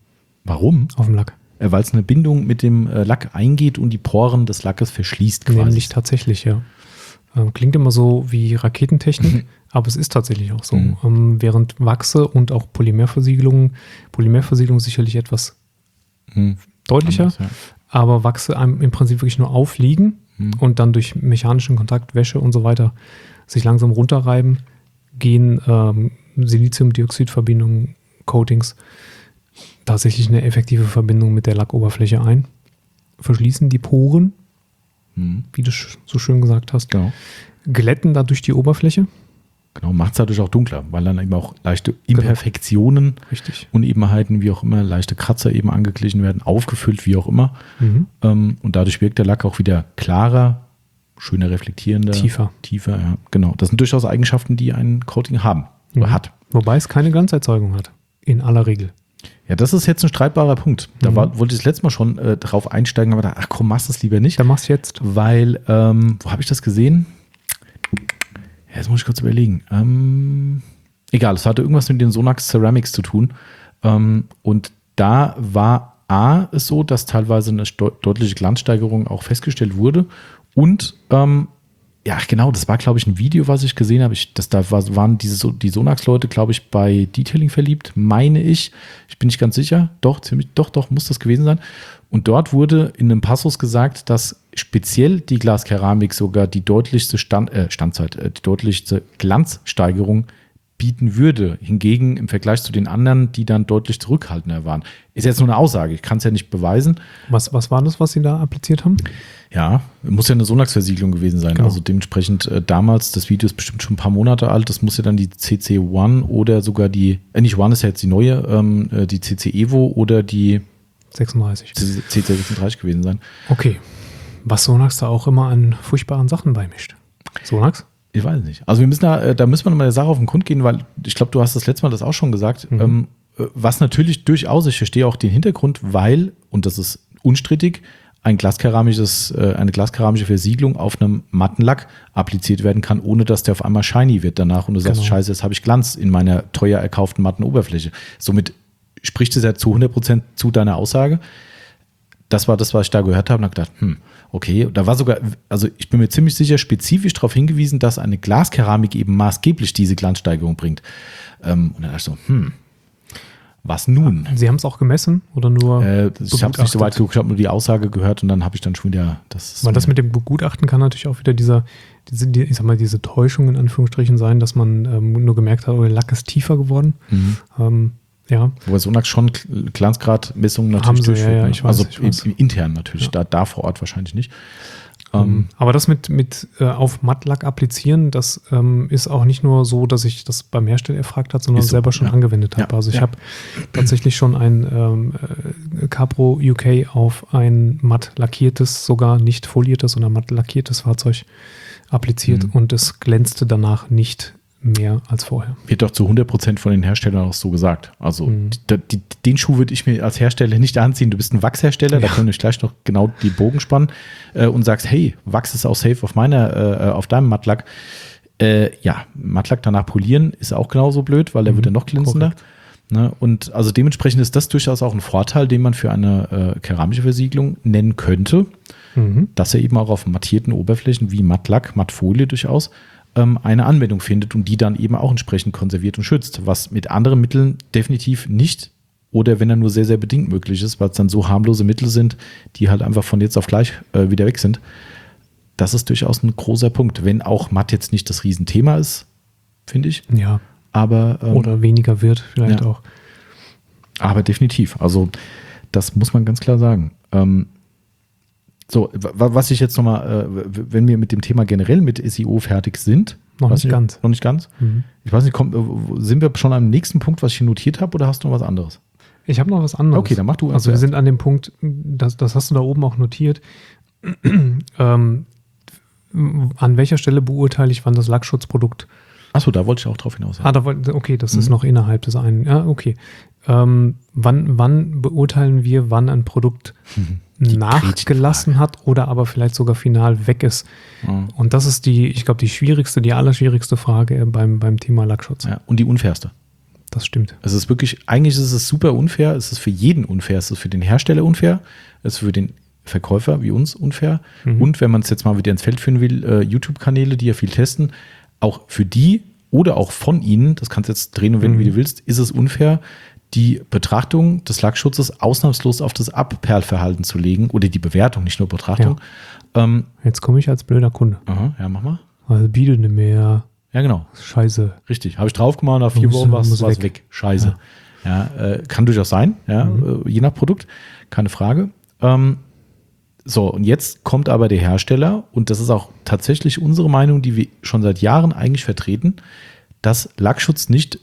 Warum? auf dem Lack? Äh, Weil es eine Bindung mit dem äh, Lack eingeht und die Poren des Lackes verschließt quasi. Nämlich tatsächlich, ja. Ähm, klingt immer so wie Raketentechnik, aber es ist tatsächlich auch so. Mhm. Ähm, während Wachse und auch Polymerversiegelungen, Polymerversiegelung sicherlich etwas Hm. deutlicher, Anders, ja. aber Wachse einem im Prinzip wirklich nur aufliegen Mhm. und dann durch mechanischen Kontakt, Wäsche und so weiter sich langsam runterreiben, gehen ähm, Siliziumdioxidverbindungen, Coatings tatsächlich eine effektive Verbindung mit der Lackoberfläche ein, verschließen die Poren, Hm. wie du sch- so schön gesagt hast, Genau. glätten dadurch die Oberfläche. Genau, macht es dadurch auch dunkler, weil dann eben auch leichte Imperfektionen, Richtig. Unebenheiten, wie auch immer, leichte Kratzer eben angeglichen werden, aufgefüllt, wie auch immer. Mhm. Ähm, und dadurch wirkt der Lack auch wieder klarer, schöner reflektierender. Tiefer. Tiefer, ja, genau. Das sind durchaus Eigenschaften, die ein Coating haben oder Mhm. hat. Wobei es keine Glanzerzeugung hat. In aller Regel. Ja, das ist jetzt ein streitbarer Punkt. Da Mhm. war, wollte ich das letzte Mal schon äh, drauf einsteigen, aber da, ach komm, machst das lieber nicht. Dann mach's jetzt. Weil, ähm, wo habe ich das gesehen? Ja, jetzt muss ich kurz überlegen. Ähm, egal, es hatte irgendwas mit den Sonax Ceramics zu tun. Ähm, und da war A, es so, dass teilweise eine sto- deutliche Glanzsteigerung auch festgestellt wurde. Und ähm, ja, genau, das war, glaube ich, ein Video, was ich gesehen habe. Ich, das, da war, waren diese, So- die Sonax-Leute, glaube ich, bei Detailing verliebt, meine ich. Ich bin nicht ganz sicher. Doch, ziemlich, doch, doch, muss das gewesen sein. Und dort wurde in einem Passus gesagt, dass speziell die Glaskeramik sogar die deutlichste Stand, äh, Standzeit, äh, die deutlichste Glanzsteigerung bieten würde. Hingegen im Vergleich zu den anderen, die dann deutlich zurückhaltender waren. Ist jetzt nur eine Aussage, ich kann es ja nicht beweisen. Was, was war das, was Sie da appliziert haben? Ja, muss ja eine Sonax-Versiegelung gewesen sein. Genau. Also dementsprechend äh, damals, das Video ist bestimmt schon ein paar Monate alt, das muss ja dann die C C One oder sogar die, äh, nicht One ist ja jetzt die neue, ähm, die C C Evo oder die sechsunddreißig. C C sechsunddreißig gewesen sein. Okay, was Sonax da auch immer an furchtbaren Sachen beimischt. Sonax? Ich weiß nicht. Also wir müssen da, da müssen wir nochmal der Sache auf den Grund gehen, weil ich glaube, du hast das letzte Mal das auch schon gesagt, mhm. ähm, was natürlich durchaus, ich verstehe auch den Hintergrund, weil, und das ist unstrittig, ein glaskeramisches, äh, eine glaskeramische Versiegelung auf einem matten Lack appliziert werden kann, ohne dass der auf einmal shiny wird danach und du sagst, genau. Scheiße, jetzt habe ich Glanz in meiner teuer erkauften matten Oberfläche. Somit spricht es ja zu hundert Prozent zu deiner Aussage. Das war das, was ich da gehört habe und habe gedacht, hm, okay, da war sogar, also ich bin mir ziemlich sicher, spezifisch darauf hingewiesen, dass eine Glaskeramik eben maßgeblich diese Glanzsteigerung bringt. Ähm, und dann dachte ich so, hm, was nun? Sie haben es auch gemessen oder nur äh, Ich habe es nicht so weit geguckt, ich habe nur die Aussage gehört und dann habe ich dann schon wieder das. Weil das mit dem Begutachten kann natürlich auch wieder dieser, diese, die, ich sag mal, diese Täuschung in Anführungsstrichen sein, dass man ähm, nur gemerkt hat, oh, der Lack ist tiefer geworden. Mhm. Ähm, Ja. Wobei Sonax schon Glanzgradmessungen natürlich haben sie, durchführt. Ja, ja, ich weiß, also ich weiß. intern natürlich, ja. da, da vor Ort wahrscheinlich nicht. Um, ähm, aber das mit, mit äh, auf Mattlack applizieren, das ähm, ist auch nicht nur so, dass ich das beim Hersteller erfragt habe, sondern so, selber schon ja. angewendet habe. Ja. Also ich ja. habe tatsächlich schon ein ähm, Capro U K auf ein matt lackiertes, sogar nicht foliertes, sondern matt lackiertes Fahrzeug appliziert mhm. und es glänzte danach nicht mehr als vorher. Wird doch zu hundert Prozent von den Herstellern auch so gesagt. Also mhm. die, die, den Schuh würde ich mir als Hersteller nicht anziehen. Du bist ein Wachshersteller, ja. da können wir gleich noch genau die Bogen spannen äh, und sagst, hey, Wachs ist auch safe auf meiner, äh, auf deinem Mattlack. Äh, ja, Mattlack danach polieren ist auch genauso blöd, weil der mhm. wird ja noch glänzender. Ne? Und also dementsprechend ist das durchaus auch ein Vorteil, den man für eine äh, keramische Versiegelung nennen könnte, mhm. dass er eben auch auf mattierten Oberflächen wie Mattlack, Mattfolie durchaus eine Anwendung findet und die dann eben auch entsprechend konserviert und schützt, was mit anderen Mitteln definitiv nicht oder wenn er nur sehr, sehr bedingt möglich ist, weil es dann so harmlose Mittel sind, die halt einfach von jetzt auf gleich äh, wieder weg sind. Das ist durchaus ein großer Punkt, wenn auch matt jetzt nicht das Riesenthema ist, finde ich. Ja. Aber, ähm, oder weniger wird vielleicht ja. auch. Aber definitiv, also das muss man ganz klar sagen. Ähm, So, was ich jetzt nochmal, wenn wir mit dem Thema generell mit S E O fertig sind. Noch nicht ganz. Noch nicht ganz? Mhm. Ich weiß nicht, kommt, sind wir schon am nächsten Punkt, was ich hier notiert habe, oder hast du noch was anderes? Ich habe noch was anderes. Okay, dann mach du. Also wir sind an dem Punkt, das, das hast du da oben auch notiert, ähm, an welcher Stelle beurteile ich, wann das Lackschutzprodukt. Achso, da wollte ich auch drauf hinaus. Ah, da wollte, okay, das mhm. ist noch innerhalb des einen. Ja, okay. Ähm, wann, wann beurteilen wir, wann ein Produkt mhm. nachgelassen hat oder aber vielleicht sogar final weg ist? Mhm. Und das ist die, ich glaube, die schwierigste, die allerschwierigste Frage beim, beim Thema Lackschutz. Ja, und die unfairste. Das stimmt. Es ist wirklich, eigentlich ist es super unfair, es ist für jeden unfair, es ist für den Hersteller unfair, es ist für den Verkäufer wie uns unfair. Mhm. Und wenn man es jetzt mal wieder ins Feld führen will, äh, YouTube-Kanäle, die ja viel testen, auch für die oder auch von ihnen, das kannst du jetzt drehen und wenden, mhm. wie du willst, ist es unfair, die Betrachtung des Lackschutzes ausnahmslos auf das Abperlverhalten zu legen oder die Bewertung, nicht nur Betrachtung. Ja. Ähm, jetzt komme ich als blöder Kunde. Aha, ja, mach mal. Also bietet nicht mehr. Ja, genau. Scheiße. Richtig. Habe ich drauf gemacht, nach vier Wochen war es weg. weg. Scheiße. Ja. Ja, äh, kann durchaus sein, ja, mhm. äh, je nach Produkt, keine Frage. Ähm, so, und jetzt kommt aber der Hersteller, und das ist auch tatsächlich unsere Meinung, die wir schon seit Jahren eigentlich vertreten, dass Lackschutz nicht,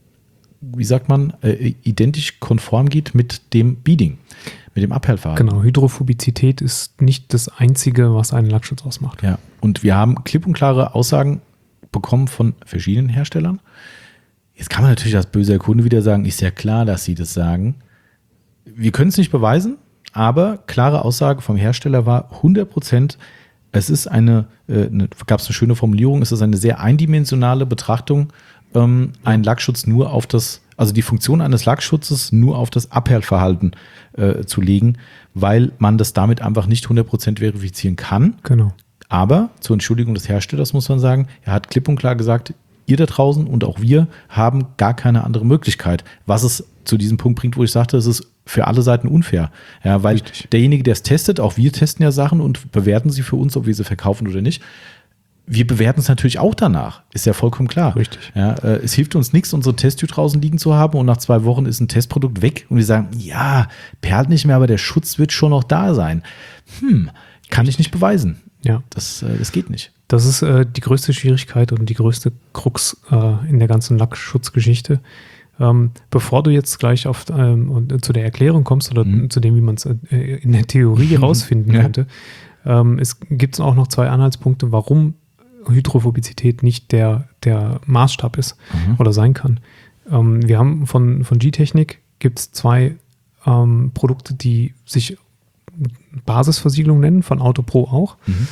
wie sagt man, äh, identisch konform geht mit dem Beading, mit dem Abperlverhalten. Genau, Hydrophobizität ist nicht das Einzige, was einen Lackschutz ausmacht. Ja, und wir haben klipp und klare Aussagen bekommen von verschiedenen Herstellern. Jetzt kann man natürlich als böser Kunde wieder sagen, ist ja klar, dass sie das sagen. Wir können es nicht beweisen, aber klare Aussage vom Hersteller war hundert Prozent, es ist eine, äh, eine gab es eine schöne Formulierung, es ist eine sehr eindimensionale Betrachtung, ähm, einen Lackschutz nur auf das, also die Funktion eines Lackschutzes nur auf das Abperlverhalten äh, zu legen, weil man das damit einfach nicht hundert Prozent verifizieren kann. Genau. Aber zur Entschuldigung des Herstellers muss man sagen, er hat klipp und klar gesagt, ihr da draußen und auch wir haben gar keine andere Möglichkeit, was es zu diesem Punkt bringt, wo ich sagte, es ist für alle Seiten unfair. Ja, weil Richtig. derjenige, der es testet, auch wir testen ja Sachen und bewerten sie für uns, ob wir sie verkaufen oder nicht. wir bewerten es natürlich auch danach. Ist ja vollkommen klar. Richtig. Ja, äh, es hilft uns nichts, unsere Testtür draußen liegen zu haben und nach zwei Wochen ist ein Testprodukt weg und wir sagen, ja, perlt nicht mehr, aber der Schutz wird schon noch da sein. Hm, kann ich nicht beweisen. Ja. Das, äh, das geht nicht. Das ist äh, die größte Schwierigkeit und die größte Krux äh, in der ganzen Lackschutzgeschichte. Ähm, bevor du jetzt gleich auf, ähm, zu der Erklärung kommst oder mhm. zu dem, wie man es äh, in der Theorie rausfinden ja. könnte, ähm, es gibt auch noch zwei Anhaltspunkte, warum Hydrophobizität nicht der, der Maßstab ist mhm. oder sein kann. Ähm, wir haben von, von G-Technik gibt es zwei ähm, Produkte, die sich Basisversiegelung nennen, von Autopro auch. Mhm.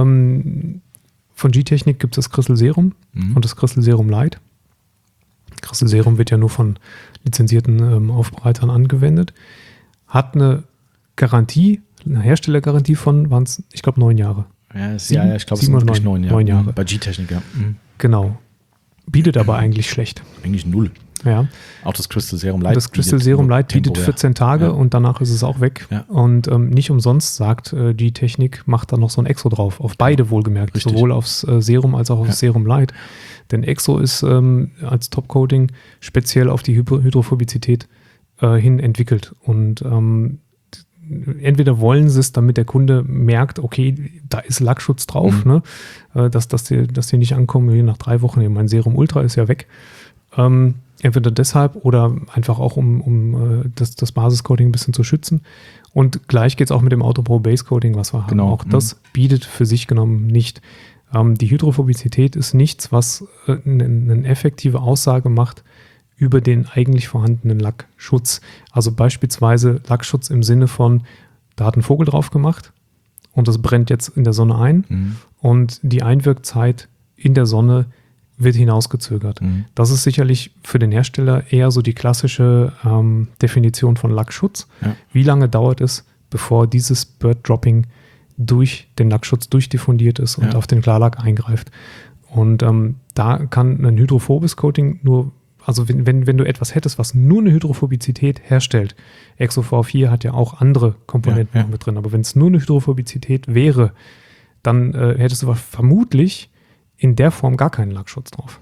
Ähm, von G-Technik gibt es das Crystal Serum mhm. und das Crystal Serum Light. Crystal Serum wird ja nur von lizenzierten ähm, Aufbereitern angewendet. Hat eine Garantie, eine Herstellergarantie von, waren es, ich glaube, neun Jahre. Ja, ist, ja, ja, ich glaube, es sind wirklich neun, neun Jahre. Mhm, bei G-Technik, ja. Mhm. Genau. Bietet aber eigentlich schlecht. Eigentlich null. Ja. Auch das Crystal Serum Light. Das Crystal Serum Light bietet vierzehn Tage ja. und danach ist es auch weg. Ja. Und ähm, nicht umsonst sagt äh, die Technik, macht da noch so ein Exo drauf. Auf beide wohlgemerkt. Richtig. Sowohl aufs äh, Serum als auch aufs ja. Serum Light. Denn Exo ist ähm, als Topcoating speziell auf die Hydro- Hydrophobizität äh, hin entwickelt. Und ähm, entweder wollen sie es, damit der Kunde merkt, okay, da ist Lackschutz drauf, mhm. ne? äh, dass, dass, die, dass die nicht ankommen, wie nach drei Wochen, mein Serum Ultra ist ja weg. Ähm, entweder deshalb oder einfach auch, um, um äh, das, das Basiscoating ein bisschen zu schützen. Und gleich geht es auch mit dem Autopro Base Coating, was wir haben. Genau. Auch das mhm. bietet für sich genommen nicht. Ähm, die Hydrophobizität ist nichts, was äh, eine, eine effektive Aussage macht über den eigentlich vorhandenen Lackschutz. Also beispielsweise Lackschutz im Sinne von, da hat ein Vogel drauf gemacht und das brennt jetzt in der Sonne ein mhm. und die Einwirkzeit in der Sonne wird hinausgezögert. Mhm. Das ist sicherlich für den Hersteller eher so die klassische ähm, Definition von Lackschutz. Ja. Wie lange dauert es, bevor dieses Bird-Dropping durch den Lackschutz durchdiffundiert ist und ja. auf den Klarlack eingreift? Und ähm, da kann ein hydrophobes Coating nur, also wenn, wenn, wenn du etwas hättest, was nur eine Hydrophobizität herstellt, Exo V vier hat ja auch andere Komponenten ja, ja. mit drin, aber wenn es nur eine Hydrophobizität wäre, dann äh, hättest du vermutlich in der Form gar keinen Lackschutz drauf.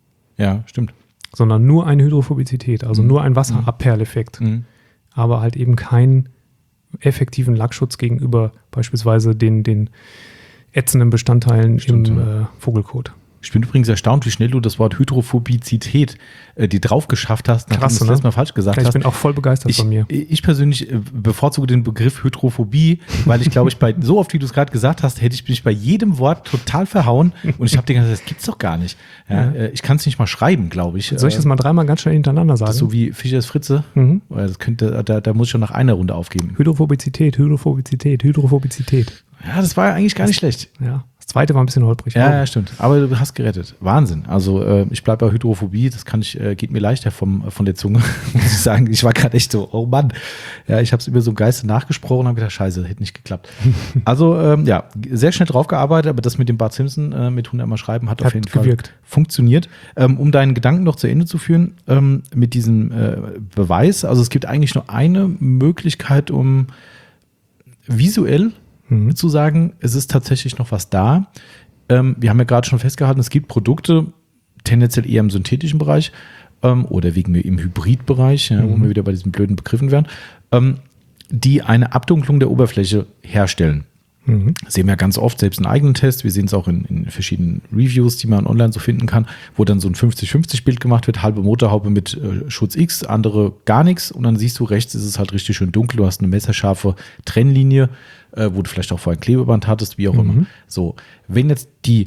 Ja, stimmt. Sondern nur eine Hydrophobizität, also mhm. nur ein Wasserabperleffekt, mhm. aber halt eben keinen effektiven Lackschutz gegenüber beispielsweise den, den ätzenden Bestandteilen stimmt, im ja. äh, Vogelkot. Ich bin übrigens erstaunt, wie schnell du das Wort Hydrophobizität äh, die drauf geschafft hast, nachdem Krass, du das ne? letzte Mal falsch gesagt ja, ich hast. Ich bin auch voll begeistert ich, von mir. Ich persönlich äh, bevorzuge den Begriff Hydrophobie, weil ich glaube, ich bei so oft, wie du es gerade gesagt hast, hätte ich mich bei jedem Wort total verhauen und ich habe dir gesagt, das gibt's doch gar nicht. Ja, ja. Äh, ich kann es nicht mal schreiben, glaube ich. Soll ich das mal dreimal ganz schnell hintereinander sagen? Das ist so wie Fischers Fritze. Mhm. Das könnte, da, da muss ich schon nach einer Runde aufgeben. Hydrophobizität, Hydrophobizität, Hydrophobizität. Ja, das war ja eigentlich gar nicht schlecht. Ja. Das zweite war ein bisschen holprig. Ja, ja, stimmt. Aber du hast gerettet. Wahnsinn. Also äh, ich bleibe bei Hydrophobie. Das kann ich, äh, geht mir leichter vom, von der Zunge, muss ich sagen. Ich war gerade echt so, oh Mann. Ja, ich habe es über so einen Geiste nachgesprochen und habe gedacht, scheiße, das hätte nicht geklappt. Also ähm, ja, sehr schnell drauf gearbeitet, aber das mit dem Bart Simpson äh, mit hundert Mal schreiben hat, hat auf jeden gewirkt. Fall funktioniert. Ähm, um deinen Gedanken noch zu Ende zu führen, ähm, mit diesem äh, Beweis, also es gibt eigentlich nur eine Möglichkeit, um visuell Mhm. zu sagen, es ist tatsächlich noch was da. Ähm, wir haben ja gerade schon festgehalten, es gibt Produkte, tendenziell eher im synthetischen Bereich ähm, oder wegen mir im Hybridbereich, ja, mhm. wo wir wieder bei diesen blöden Begriffen wären, ähm, die eine Abdunklung der Oberfläche herstellen. Mhm. Das sehen wir ganz oft, selbst in eigenen Tests. Wir sehen es auch in, in verschiedenen Reviews, die man online so finden kann, wo dann so ein fünfzig fünfzig Bild gemacht wird, halbe Motorhaube mit äh, Schutz X, andere gar nichts. Und dann siehst du, rechts ist es halt richtig schön dunkel. Du hast eine messerscharfe Trennlinie, äh, wo du vielleicht auch vorher ein Klebeband hattest, wie auch mhm. immer. So, wenn jetzt die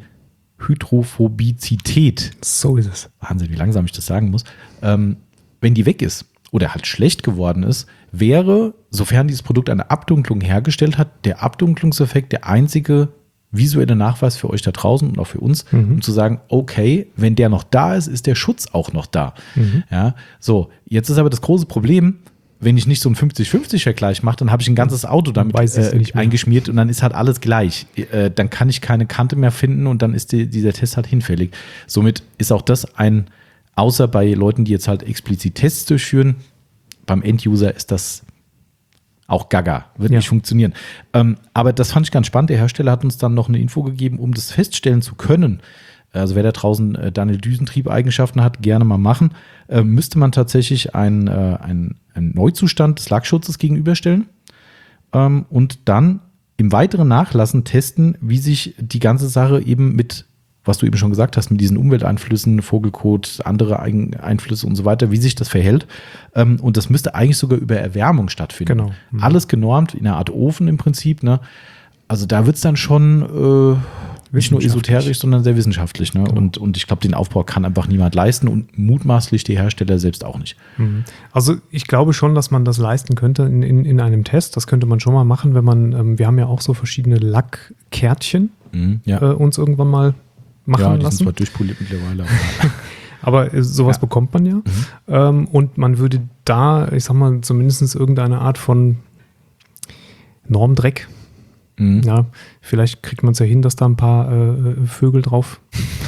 Hydrophobizität, so ist es. Wahnsinn, wie langsam ich das sagen muss, ähm, wenn die weg ist oder halt schlecht geworden ist, wäre, sofern dieses Produkt eine Abdunklung hergestellt hat, der Abdunklungseffekt der einzige visuelle Nachweis für euch da draußen und auch für uns, mhm. um zu sagen, okay, wenn der noch da ist, ist der Schutz auch noch da. Mhm. Ja, so, jetzt ist aber das große Problem, wenn ich nicht so einen fünfzig fünfzig Vergleich mache, dann habe ich ein ganzes Auto damit äh, eingeschmiert und dann ist halt alles gleich. Äh, dann kann ich keine Kante mehr finden und dann ist die, dieser Test halt hinfällig. Somit ist auch das ein, außer bei Leuten, die jetzt halt explizit Tests durchführen, beim Enduser ist das auch gaga, wird Ja. nicht funktionieren. Ähm, aber das fand ich ganz spannend. Der Hersteller hat uns dann noch eine Info gegeben, um das feststellen zu können. Also wer da draußen äh, Daniel Düsentrieb-Eigenschaften hat, gerne mal machen. Äh, müsste man tatsächlich einen ein, ein Neuzustand des Lackschutzes gegenüberstellen ähm, und dann im weiteren Nachlassen testen, wie sich die ganze Sache eben mit, was du eben schon gesagt hast, mit diesen Umwelteinflüssen, Vogelkot, andere Eigen- Einflüsse und so weiter, wie sich das verhält. Ähm, und das müsste eigentlich sogar über Erwärmung stattfinden. Genau. Mhm. Alles genormt, in einer Art Ofen im Prinzip. Ne? Also da wird es dann schon äh, nicht nur esoterisch, sondern sehr wissenschaftlich. Ne? Genau. Und, und ich glaube, den Aufbau kann einfach niemand leisten und mutmaßlich die Hersteller selbst auch nicht. Mhm. Also ich glaube schon, dass man das leisten könnte in, in, in einem Test. Das könnte man schon mal machen, wenn man, ähm, wir haben ja auch so verschiedene Lackkärtchen Mhm, ja. äh, uns irgendwann mal machen ja, die lassen. sind zwar durchpoliert mittlerweile. Aber Aber äh, sowas Ja. bekommt man ja. Ähm, und man würde da, ich sag mal, zumindest irgendeine Art von Normdreck, mhm. ja, vielleicht kriegt man es ja hin, dass da ein paar äh, Vögel drauf.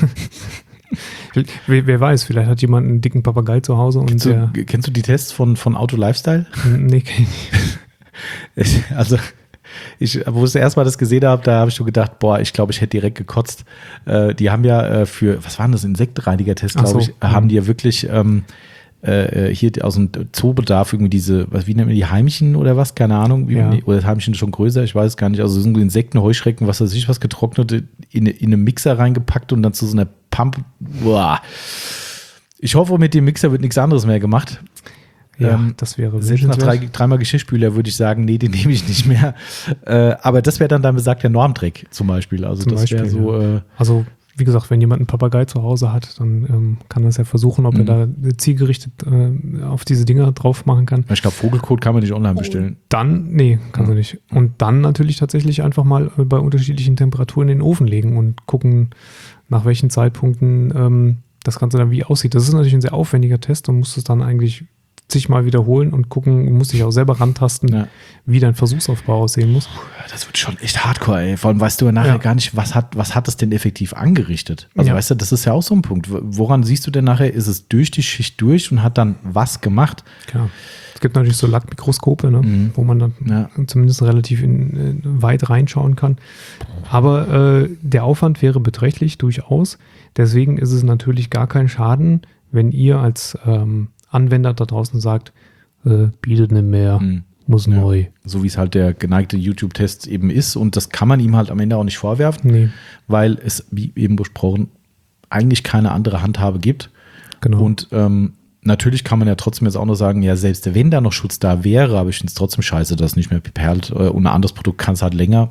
wer, wer weiß, vielleicht hat jemand einen dicken Papagei zu Hause und Kennst, der. du, kennst du die Tests von, von Auto Lifestyle? Nee, kenn ich nicht. Ich, also, ich, wo ich das erste Mal das gesehen habe, da habe ich schon gedacht, boah, ich glaube, ich hätte direkt gekotzt. Äh, die haben ja äh, für, was waren das, Insektenreiniger-Test, Ach glaube so. ich, haben Mhm. die ja wirklich ähm, äh, hier aus dem Zoobedarf irgendwie diese, was, wie nennt man die, Heimchen oder was? Keine Ahnung. Wie, Ja. nee, oder das Heimchen ist schon größer, ich weiß es gar nicht. Also so Insekten, Heuschrecken, was weiß ich, was getrocknet, in, in einen Mixer reingepackt und dann zu so einer Pump. Boah. Ich hoffe, mit dem Mixer wird nichts anderes mehr gemacht. Ja, Ähm, das wäre Selbst nach drei, wünschenswert. dreimal Geschirrspüler würde ich sagen, nee, den nehme ich nicht mehr. Äh, aber das wäre dann dann besagter Normdreck zum Beispiel. Also Zum das wäre Beispiel, so, äh, Also, wie gesagt, wenn jemand einen Papagei zu Hause hat, dann ähm, kann er es ja versuchen, ob Mhm. er da zielgerichtet äh, auf diese Dinger drauf machen kann. ich glaube, Vogelkot kann man nicht online bestellen. Dann, nee, kannst Ja. du nicht. Und dann natürlich tatsächlich einfach mal äh, bei unterschiedlichen Temperaturen in den Ofen legen und gucken, nach welchen Zeitpunkten ähm, das Ganze dann wie aussieht. Das ist natürlich ein sehr aufwendiger Test und musst es dann eigentlich zigmal wiederholen und gucken, musst dich auch selber rantasten, Ja. wie dein Versuchsaufbau aussehen muss. Das wird schon echt hardcore, ey. Vor allem weißt du ja nachher Ja. gar nicht, was hat, was hat das denn effektiv angerichtet? Also Ja. weißt du, das ist ja auch so ein Punkt. Woran siehst du denn nachher, ist es durch die Schicht durch und hat dann was gemacht? Klar. Es gibt natürlich so Lackmikroskope, ne, Mhm. wo man dann Ja. zumindest relativ in, äh, weit reinschauen kann. Aber äh, der Aufwand wäre beträchtlich, durchaus. Deswegen ist es natürlich gar kein Schaden, wenn ihr als ähm, Anwender da draußen sagt, äh, bietet nicht mehr, Mhm. muss Ja. neu. So wie es halt der geneigte YouTube-Test eben ist. Und das kann man ihm halt am Ende auch nicht vorwerfen, Nee, weil es, wie eben besprochen, eigentlich keine andere Handhabe gibt. genau. Und ähm, natürlich kann man ja trotzdem jetzt auch noch sagen, ja, selbst wenn da noch Schutz da wäre, aber ich finde es trotzdem scheiße, dass es nicht mehr perlt äh, und ein anderes Produkt kann es halt länger.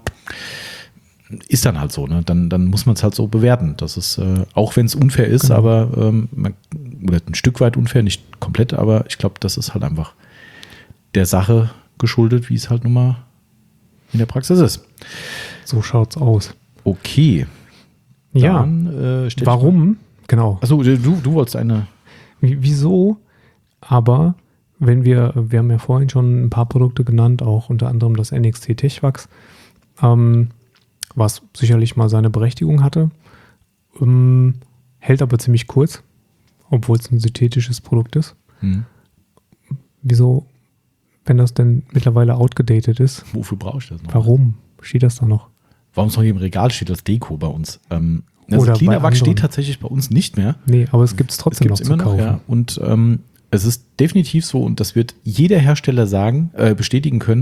Ist dann halt so, ne? Dann, dann muss man es halt so bewerten. Das ist, äh, auch wenn es unfair ist, Genau. aber ähm, man, oder ein Stück weit unfair, nicht komplett, aber ich glaube, das ist halt einfach der Sache geschuldet, wie es halt nun mal in der Praxis ist. So schaut's aus. Okay. Ja, Dann, äh, stell ich warum? Genau. Mal- Achso, du, du wolltest eine. Wie- Wieso? Aber wenn wir, wir haben ja vorhin schon ein paar Produkte genannt, auch unter anderem das N X T Techwax, ähm, was sicherlich mal seine Berechtigung hatte, ähm, hält aber ziemlich kurz, obwohl es ein synthetisches Produkt ist. Hm, Wieso, wenn das denn mittlerweile outgedatet ist, wofür brauche ich das noch? warum steht das da noch? Warum es noch hier im Regal steht als Deko bei uns? Ähm, also Oder bei Cleaner Wax anderen. steht tatsächlich bei uns nicht mehr. Nee, aber es gibt es Es trotzdem gibt noch es immer zu noch, kaufen. ja. Und ähm, es ist definitiv so, und das wird jeder Hersteller sagen, äh, bestätigen können.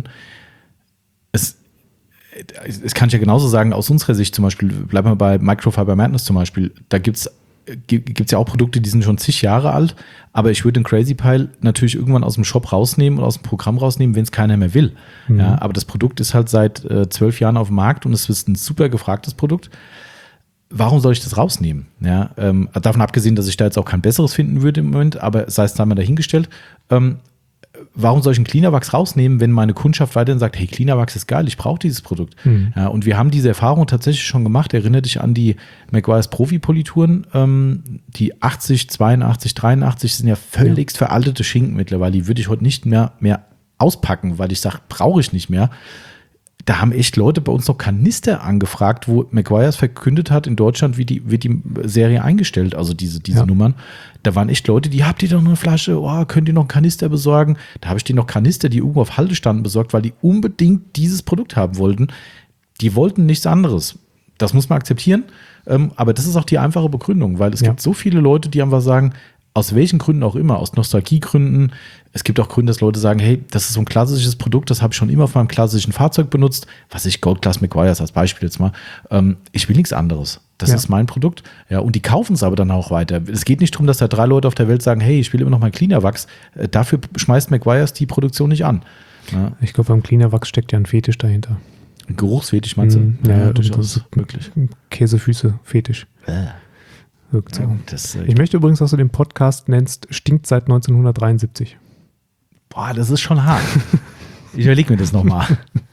Es, es kann ich ja genauso sagen, aus unserer Sicht zum Beispiel, bleiben wir bei Microfiber Madness zum Beispiel, da gibt es gibt es ja auch Produkte, die sind schon zig Jahre alt, aber ich würde den Crazy Pile natürlich irgendwann aus dem Shop rausnehmen und aus dem Programm rausnehmen, wenn es keiner mehr will. Mhm. Ja, aber das Produkt ist halt seit äh, zwölf Jahren auf dem Markt und es ist ein super gefragtes Produkt. Warum soll ich das rausnehmen? Ja, ähm, davon abgesehen, dass ich da jetzt auch kein besseres finden würde im Moment, aber sei es da mal dahingestellt. Ähm, warum soll ich einen Cleaner Wax rausnehmen, wenn meine Kundschaft weiterhin sagt, hey, Cleaner Wax ist geil, ich brauche dieses Produkt. Mhm. Ja, und wir haben diese Erfahrung tatsächlich schon gemacht. Erinnere dich an die Meguiar's Profi-Polituren. Ähm, die achtzig, zweiundachtzig, dreiundachtzig sind ja völligst veraltete Schinken mittlerweile. Die würde ich heute nicht mehr, mehr auspacken, weil ich sage, brauche ich nicht mehr. da haben echt Leute bei uns noch Kanister angefragt, wo Meguiar's verkündet hat, in Deutschland wie die, wird die Serie eingestellt, also diese, diese ja. Nummern. Da waren echt Leute, die, habt ihr doch noch eine Flasche, oh, könnt ihr noch einen Kanister besorgen? Da habe ich denen noch Kanister, die irgendwo auf Haltestanden besorgt, weil die unbedingt dieses Produkt haben wollten. Die wollten nichts anderes. Das muss man akzeptieren, ähm, aber das ist auch die einfache Begründung, weil es ja. gibt so viele Leute, die einfach sagen, aus welchen Gründen auch immer, aus Nostalgiegründen. Es gibt auch Gründe, dass Leute sagen, hey, das ist so ein klassisches Produkt, das habe ich schon immer auf meinem klassischen Fahrzeug benutzt. Was ich, Gold Class Meguiar's als Beispiel jetzt mal. Ähm, ich will nichts anderes. Das ja. ist mein Produkt. Ja, und die kaufen es aber dann auch weiter. Es geht nicht darum, dass da drei Leute auf der Welt sagen, hey, ich will immer noch mein Cleaner Wachs. Äh, dafür schmeißt Meguiar's die Produktion nicht an. Ja. Ich glaube, beim Cleaner Wachs steckt ja ein Fetisch dahinter. Ein Geruchsfetisch, meinst du? Mm, ja, ja, durchaus möglich. Käsefüße-Fetisch. Äh. So. Ja, das, äh, ich möchte übrigens, dass du den Podcast nennst, stinkt seit neunzehnhundertdreiundsiebzig. Boah, das ist schon hart. Ich überlege mir das nochmal.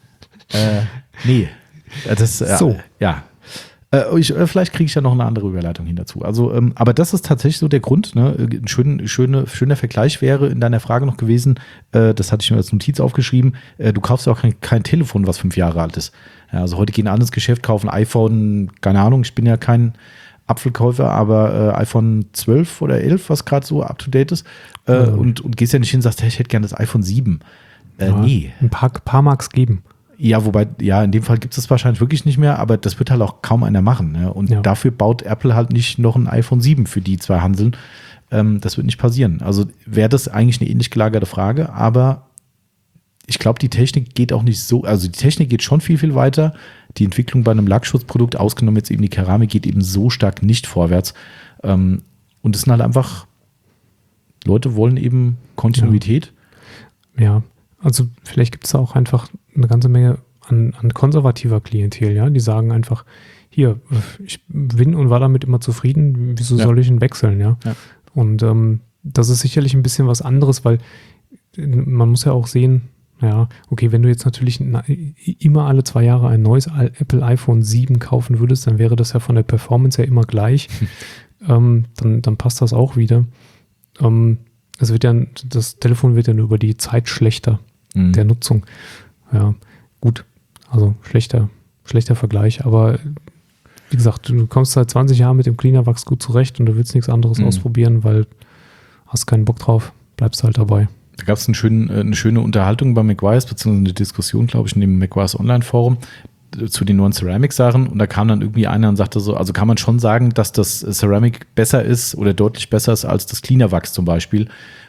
äh, nee. Das, äh, so. Ja. Äh, ich, äh, vielleicht kriege ich ja noch eine andere Überleitung hin dazu. Also, ähm, aber das ist tatsächlich so der Grund. Ne? Ein schön, schöne, schöner Vergleich wäre in deiner Frage noch gewesen, äh, das hatte ich mir als Notiz aufgeschrieben, äh, du kaufst ja auch kein, kein Telefon, was fünf Jahre alt ist. Ja, also heute gehen alle ins Geschäft, kaufen iPhone, keine Ahnung, ich bin ja kein Apfelkäufer, aber äh, iPhone zwölf oder elf, was gerade so up-to-date ist, äh, ja. und, und gehst ja nicht hin und sagst, hey, ich hätte gerne das iPhone sieben. Äh, ja, nee. Ein paar, paar mag es geben. Ja, wobei, ja, in dem Fall gibt es das wahrscheinlich wirklich nicht mehr, aber das wird halt auch kaum einer machen. Ne? Und ja. dafür baut Apple halt nicht noch ein iPhone sieben für die zwei Hanseln. Ähm, das wird nicht passieren. Also wäre das eigentlich eine ähnlich gelagerte Frage, aber ich glaube, die Technik geht auch nicht so, also die Technik geht schon viel, viel weiter. Die Entwicklung bei einem Lackschutzprodukt, ausgenommen jetzt eben die Keramik, geht eben so stark nicht vorwärts. Und es sind halt einfach, Leute wollen eben Kontinuität. Ja, ja. Also vielleicht gibt es da auch einfach eine ganze Menge an, an konservativer Klientel, ja, die sagen einfach, hier, ich bin und war damit immer zufrieden, wieso ja. soll ich ihn wechseln, ja. ja. Und ähm, das ist sicherlich ein bisschen was anderes, weil man muss ja auch sehen, ja, okay, wenn du jetzt natürlich na, immer alle zwei Jahre ein neues Apple iPhone sieben kaufen würdest, dann wäre das ja von der Performance her immer gleich. ähm, dann, dann passt das auch wieder. Ähm, es wird ja, das Telefon wird ja nur über die Zeit schlechter, mhm. der Nutzung. Ja, gut, also schlechter, schlechter Vergleich, aber wie gesagt, du kommst seit zwanzig Jahren mit dem Cleaner Wachs gut zurecht und du willst nichts anderes mhm. ausprobieren, weil hast keinen Bock drauf, bleibst halt dabei. Da gab es eine schöne, eine schöne Unterhaltung bei Meguiar's, beziehungsweise eine Diskussion, glaube ich, in dem Meguiar's Online-Forum zu den neuen Ceramic-Sachen. Und da kam dann irgendwie einer und sagte so, also kann man schon sagen, dass das Ceramic besser ist oder deutlich besser ist als das Cleaner Wachs zum Beispiel.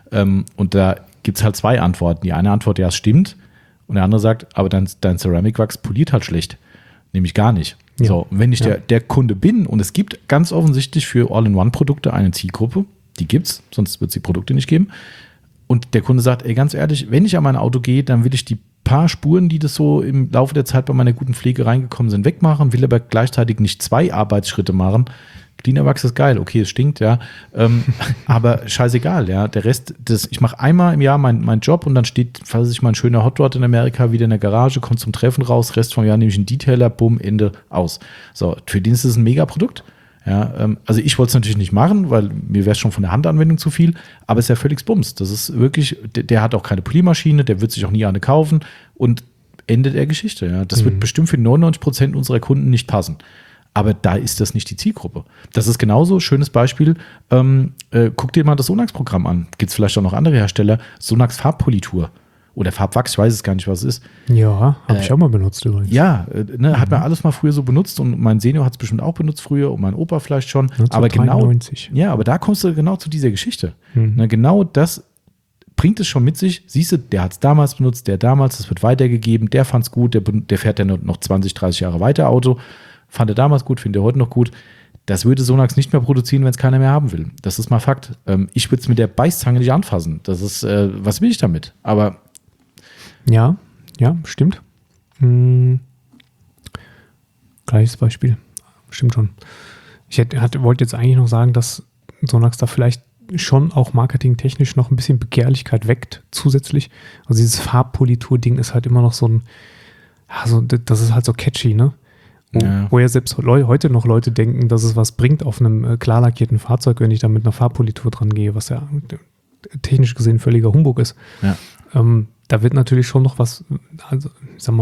Und da gibt es halt zwei Antworten. Die eine Antwort, ja, es stimmt. Und der andere sagt, aber dein, dein Ceramic Wachs poliert halt schlecht. Nämlich gar nicht. Ja. So, und wenn ich ja. der, der Kunde bin und es gibt ganz offensichtlich für All-in-One-Produkte eine Zielgruppe, die gibt's, sonst wird es die Produkte nicht geben. Und der Kunde sagt, ey, ganz ehrlich, wenn ich an mein Auto gehe, dann will ich die paar Spuren, die das so im Laufe der Zeit bei meiner guten Pflege reingekommen sind, wegmachen, will aber gleichzeitig nicht zwei Arbeitsschritte machen. Cleaner Wachs ist geil, okay, es stinkt, ja, ähm, aber scheißegal, ja, der Rest, das, ich mache einmal im Jahr meinen mein Job und dann steht, falls ich mal ein schöner Hotrod in Amerika wieder in der Garage, kommt zum Treffen raus, Rest vom Jahr nehme ich einen Detailer, bumm, Ende, aus. So, für den ist es ein Mega-Produkt. Ja, ähm, also ich wollte es natürlich nicht machen, weil mir wäre es schon von der Handanwendung zu viel, aber es ist ja völlig Bums. Das ist wirklich, der, der hat auch keine Poliermaschine, der wird sich auch nie eine kaufen und Ende der Geschichte. Ja. Das mhm. wird bestimmt für neunundneunzig Prozent unserer Kunden nicht passen. Aber da ist das nicht die Zielgruppe. Das ist genauso, schönes Beispiel, ähm, äh, guck dir mal das Sonax-Programm an. Gibt es vielleicht auch noch andere Hersteller, Sonax Farbpolitur. Oder Farbwachs, ich weiß es gar nicht, was es ist. Ja, habe äh, ich auch mal benutzt übrigens. Ja, äh, ne, mhm. hat man alles mal früher so benutzt und mein Senior hat es bestimmt auch benutzt früher und mein Opa vielleicht schon. Aber genau, ja, aber da kommst du genau zu dieser Geschichte. Mhm. Ne, genau das bringt es schon mit sich. Siehst du, der hat es damals benutzt, der damals, das wird weitergegeben, der fand es gut, der, der fährt ja noch zwanzig, dreißig Jahre weiter Auto. Fand er damals gut, findet er heute noch gut. Das würde Sonax nicht mehr produzieren, wenn es keiner mehr haben will. Das ist mal Fakt. Ähm, ich würde es mit der Beißzange nicht anfassen. Das ist, äh, was will ich damit? Aber ja, ja, stimmt. Hm. Gleiches Beispiel. Stimmt schon. Ich hätte, hatte, wollte jetzt eigentlich noch sagen, dass Sonax da vielleicht schon auch marketingtechnisch noch ein bisschen Begehrlichkeit weckt, zusätzlich. Also dieses Farbpolitur-Ding ist halt immer noch so ein, also das ist halt so catchy, ne? Wo ja, wo ja selbst Leu- heute noch Leute denken, dass es was bringt auf einem äh, klar lackierten Fahrzeug, wenn ich da mit einer Farbpolitur dran gehe, was ja technisch gesehen völliger Humbug ist. Ja. Ähm, da wird natürlich schon noch was, also ich sag mal,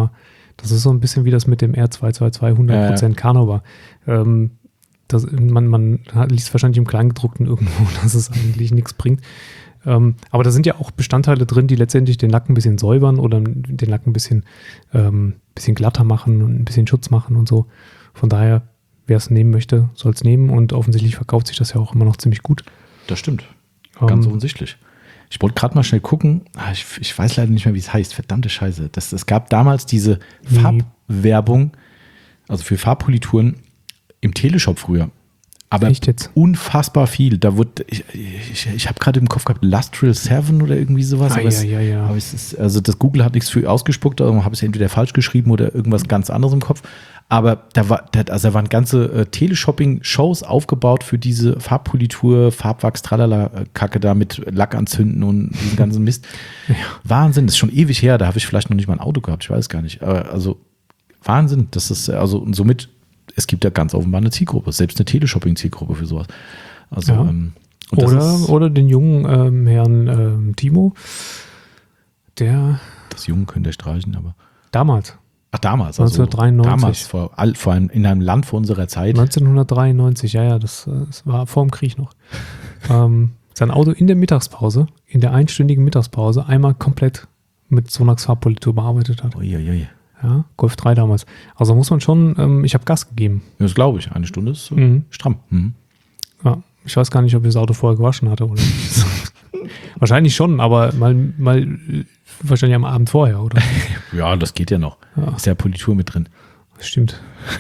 Das ist so ein bisschen wie das mit dem R zwei zwei zwei hundert Prozent ja, ja. Carnauba. Ähm, das, man, man liest wahrscheinlich im Kleingedruckten irgendwo, dass es eigentlich nichts bringt. Ähm, aber da sind ja auch Bestandteile drin, die letztendlich den Lack ein bisschen säubern oder den Lack ein bisschen, ähm, bisschen glatter machen und ein bisschen Schutz machen und so. Von daher, wer es nehmen möchte, soll es nehmen und offensichtlich verkauft sich das ja auch immer noch ziemlich gut. Das stimmt. Ganz um, offensichtlich. Ich wollte gerade mal schnell gucken. Ich, ich weiß leider nicht mehr, wie es heißt. Verdammte Scheiße. Das, es gab damals diese Farbwerbung, also für Farbpolituren im Teleshop früher. Aber echt jetzt? Unfassbar viel. Da wurde, ich, ich, ich habe gerade im Kopf gehabt, Lustral sieben oder irgendwie sowas. Ah, aber ja, es, ja, ja. Aber es ist, also das Google hat nichts für ausgespuckt, also habe es entweder falsch geschrieben oder irgendwas ganz anderes im Kopf. Aber da war, also da waren ganze äh, Teleshopping-Shows aufgebaut für diese Farbpolitur, Farbwachs, Tralala-Kacke da mit Lack anzünden und diesen ganzen Mist. Ja. Wahnsinn, das ist schon ewig her, da habe ich vielleicht noch nicht mal ein Auto gehabt, ich weiß gar nicht. Aber also Wahnsinn, das ist, also und somit, es gibt ja ganz offenbar eine Zielgruppe, selbst eine Teleshopping-Zielgruppe für sowas. Also, ja. ähm, oder, ist, oder den jungen ähm, Herrn ähm, Timo, der. Das Jungen könnt ihr streichen, aber. Damals. Ach, damals. Also neunzehnhundertdreiundneunzig. Damals, vor, vor einem, in einem Land vor unserer Zeit. neunzehnhundertdreiundneunzig, ja, ja, das, das war vor dem Krieg noch. ähm, sein Auto in der Mittagspause, in der einstündigen Mittagspause, einmal komplett mit Sonax Farbpolitur bearbeitet hat. Uiuiui. Ja, Golf drei damals. Also muss man schon, ähm, ich habe Gas gegeben. Ja, das glaube ich. Eine Stunde ist mhm. stramm. Mhm. Ja, ich weiß gar nicht, ob ich das Auto vorher gewaschen hatte oder nicht. Wahrscheinlich schon, aber mal, mal wahrscheinlich am Abend vorher, oder? Ja, das geht ja noch. Ja. Ist ja Politur mit drin. Das stimmt.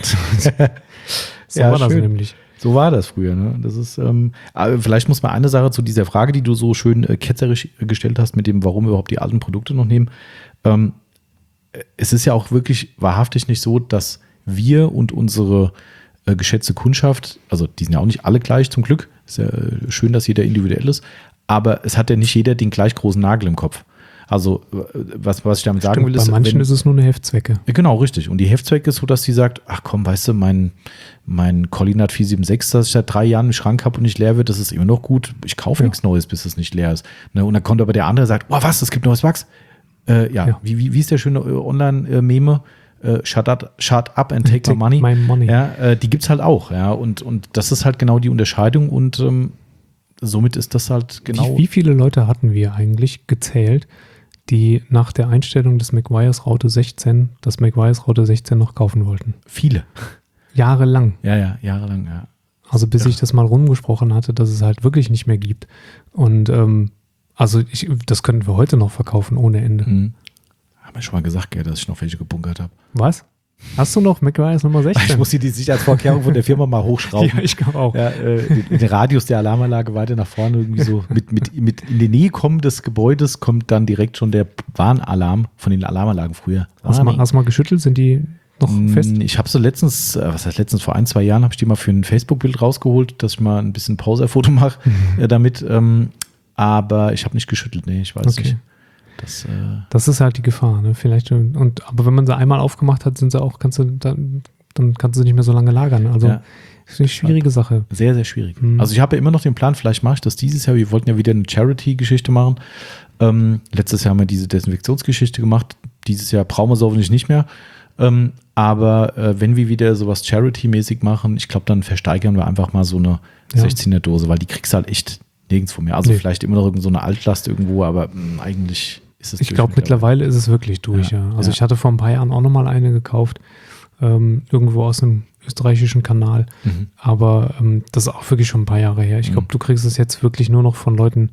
So ja, war das schön. nämlich. So war das früher. Ne? Das ist, ähm, aber vielleicht muss man eine Sache zu dieser Frage, die du so schön äh, ketzerisch gestellt hast, mit dem, warum wir überhaupt die alten Produkte noch nehmen. Ähm, es ist ja auch wirklich wahrhaftig nicht so, dass wir und unsere äh, geschätzte Kundschaft, also die sind ja auch nicht alle gleich zum Glück, ist ja äh, schön, dass jeder individuell ist, aber es hat ja nicht jeder den gleich großen Nagel im Kopf. Also was, was ich damit sagen Stimmt, will, ist, bei manchen wenn, ist es nur eine Heftzwecke. Genau, richtig. Und die Heftzwecke ist so, dass die sagt, ach komm, weißt du, mein, mein Collinat vier sieben sechs, das ich seit drei Jahren im Schrank habe und nicht leer wird, das ist immer noch gut. Ich kaufe ja. nichts Neues, bis es nicht leer ist. Ne? Und dann kommt aber der andere und sagt, oh was, es gibt neues Wachs. Äh, ja, ja. Wie, wie, wie ist der schöne Online-Meme? Äh, shut, up, shut up and take, take my money. My money. Ja, äh, die gibt es halt auch. Ja? Und, und das ist halt genau die Unterscheidung und ähm, somit ist das halt genau. Wie, wie viele Leute hatten wir eigentlich gezählt, die nach der Einstellung des Meguiar's Raute sechzehn das Meguiar's Raute sechzehn noch kaufen wollten? Viele. Jahrelang. Ja, ja, jahrelang, ja. Also bis ja. ich das mal rumgesprochen hatte, dass es halt wirklich nicht mehr gibt. Und ähm, also ich, das könnten wir heute noch verkaufen ohne Ende. Mhm. Haben wir schon mal gesagt, gell, dass ich noch welche gebunkert habe. Was? Hast du noch Meguiar's Nummer sechzehn? Ich muss hier die Sicherheitsvorkehrung von der Firma mal hochschrauben. Ja, ich glaube auch. Ja, äh, den Radius der Alarmanlage weiter nach vorne irgendwie so. Mit, mit, mit in die Nähe kommen des Gebäudes kommt dann direkt schon der Warnalarm von den Alarmanlagen früher. Hast du mal, hast mal geschüttelt? Sind die noch fest? Ich habe so letztens, was heißt letztens, vor ein, zwei Jahren habe ich die mal für ein Facebook-Bild rausgeholt, dass ich mal ein bisschen Poser-Foto mache mhm. äh, damit. Ähm, aber ich habe nicht geschüttelt, nee, ich weiß okay. nicht. Das, äh das ist halt die Gefahr, ne? Vielleicht, und, aber wenn man sie einmal aufgemacht hat, sind sie auch, kannst du, dann, dann kannst du sie nicht mehr so lange lagern. Also ja. ist eine schwierige Sache. Sehr, sehr schwierig. Mhm. Also ich habe ja immer noch den Plan, vielleicht mache ich das dieses Jahr. Wir wollten ja wieder eine Charity-Geschichte machen. Ähm, letztes Jahr haben wir diese Desinfektionsgeschichte gemacht. Dieses Jahr brauchen wir es hoffentlich nicht mehr. Ähm, aber äh, wenn wir wieder sowas Charity-mäßig machen, ich glaube, dann versteigern wir einfach mal so eine ja. sechzehner-Dose, weil die kriegst du halt echt nirgendwo mehr. Also nee. vielleicht immer noch so eine Altlast irgendwo, aber mh, eigentlich ist es Ich glaube, mittlerweile ist es wirklich durch, ja. ja. Also ja. ich hatte vor ein paar Jahren auch nochmal eine gekauft, ähm, irgendwo aus einem österreichischen Kanal. Mhm. Aber ähm, das ist auch wirklich schon ein paar Jahre her. Ich glaube, mhm. du kriegst es jetzt wirklich nur noch von Leuten,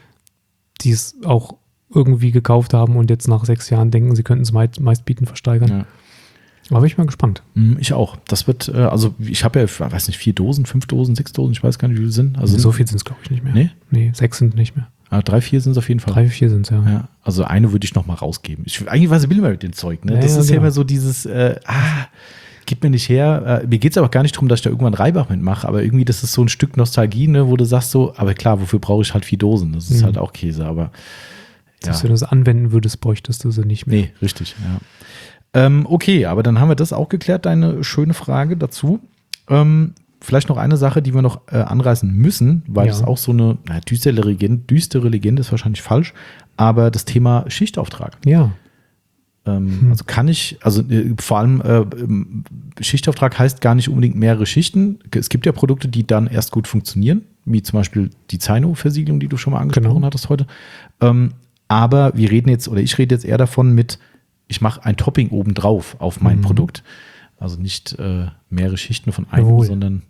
die es auch irgendwie gekauft haben und jetzt nach sechs Jahren denken, sie könnten es meist, meistbieten versteigern. Ja. Aber bin ich mal gespannt. Ich auch. Das wird, äh, also ich habe ja, ich weiß nicht, vier Dosen, fünf Dosen, sechs Dosen, ich weiß gar nicht, wie viele sind. Also so viel sind es, glaube ich, nicht mehr. Nee? Nee, sechs sind nicht mehr. Ah, drei, vier sind es auf jeden Fall. Drei, vier sind es, ja. ja. Also eine würde ich noch mal rausgeben. Ich, eigentlich was will man mit dem Zeug, ne? Ja, das ja, ist ja genau. immer so dieses, äh, ah, gib mir nicht her. Äh, mir geht es aber gar nicht darum, dass ich da irgendwann Reibach mitmache, aber irgendwie, das ist so ein Stück Nostalgie, ne, wo du sagst so, aber klar, wofür brauche ich halt vier Dosen? Das ist mhm. halt auch Käse, aber ja. Dass du das anwenden würdest, bräuchtest du sie nicht mehr. Nee, richtig, ja. Ähm, okay, aber dann haben wir das auch geklärt, deine schöne Frage dazu. Ähm, vielleicht noch eine Sache, die wir noch äh, anreißen müssen, weil ja. es auch so eine na, düstere Legende, düstere Legende ist wahrscheinlich falsch, aber das Thema Schichtauftrag. Ja. Ähm, Hm. Also kann ich, also äh, vor allem äh, Schichtauftrag heißt gar nicht unbedingt mehrere Schichten. Es gibt ja Produkte, die dann erst gut funktionieren, wie zum Beispiel die Zaino-Versiegelung, die du schon mal angesprochen Genau. hattest heute. Ähm, aber wir reden jetzt, oder ich rede jetzt eher davon mit, ich mache ein Topping obendrauf auf mein Mhm. Produkt. Also nicht äh, mehrere Schichten von einem, Jawohl. sondern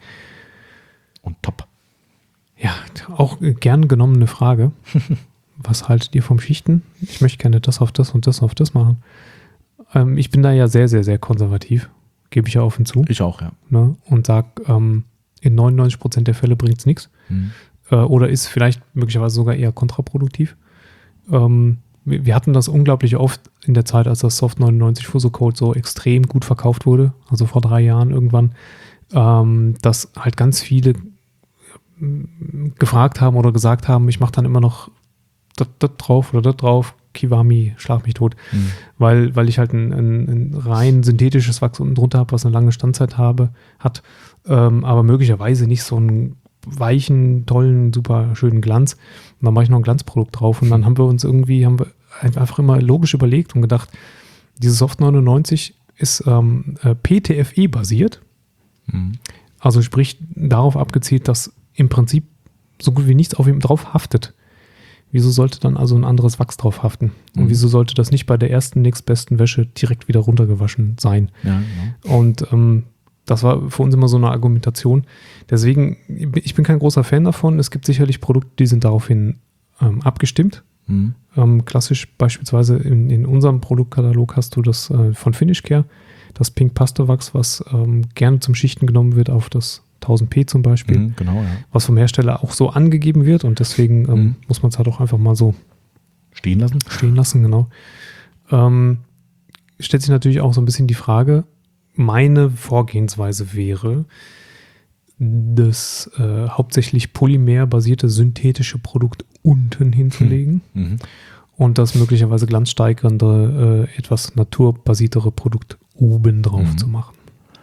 und top. Ja, auch äh, gern genommene Frage. Was haltet ihr vom Schichten? Ich möchte gerne das auf das und das auf das machen. Ähm, ich bin da ja sehr, sehr, sehr konservativ. Gebe ich ja offen zu. Ich auch, ja. Ne? Und sage, ähm, in neunundneunzig Prozent der Fälle bringt es nichts. Mhm. Äh, oder ist vielleicht möglicherweise sogar eher kontraproduktiv. Ähm, wir, wir hatten das unglaublich oft in der Zeit, als das Soft neunundneunzig Fuso Code so extrem gut verkauft wurde, also vor drei Jahren irgendwann, ähm, dass halt ganz viele ähm, gefragt haben oder gesagt haben, ich mache dann immer noch das, das drauf oder das drauf, Kiwami, schlag mich tot, Mhm. weil, weil ich halt ein, ein, ein rein synthetisches Wachs unten drunter habe, was eine lange Standzeit habe, hat, ähm, aber möglicherweise nicht so einen weichen, tollen, super schönen Glanz. Und dann mache ich noch ein Glanzprodukt drauf und dann haben wir uns irgendwie, haben wir einfach immer logisch überlegt und gedacht, dieses Soft neunundneunzig ist ähm, äh, P T F E basiert, Mhm. also sprich darauf abgezielt, dass im Prinzip so gut wie nichts auf ihm drauf haftet. Wieso sollte dann also ein anderes Wachs drauf haften? Und Mhm. wieso sollte das nicht bei der ersten nächstbesten Wäsche direkt wieder runtergewaschen sein? Ja, genau. Und ähm, das war für uns immer so eine Argumentation. Deswegen, ich bin kein großer Fan davon. Es gibt sicherlich Produkte, die sind daraufhin ähm, abgestimmt. Mhm. Ähm, klassisch beispielsweise in, in unserem Produktkatalog hast du das äh, von Finish Care, das Pink Pastewachs, was ähm, gerne zum Schichten genommen wird auf das tausend P zum Beispiel, Mhm, genau, ja. was vom Hersteller auch so angegeben wird und deswegen ähm, Mhm. muss man es halt auch einfach mal so Stehen lassen. stehen lassen, genau. Ähm, stellt sich natürlich auch so ein bisschen die Frage, meine Vorgehensweise wäre, das äh, hauptsächlich polymerbasierte synthetische Produkt unten hinzulegen Mhm. und das möglicherweise glanzsteigernde, äh, etwas naturbasiertere Produkt oben drauf Mhm. zu machen.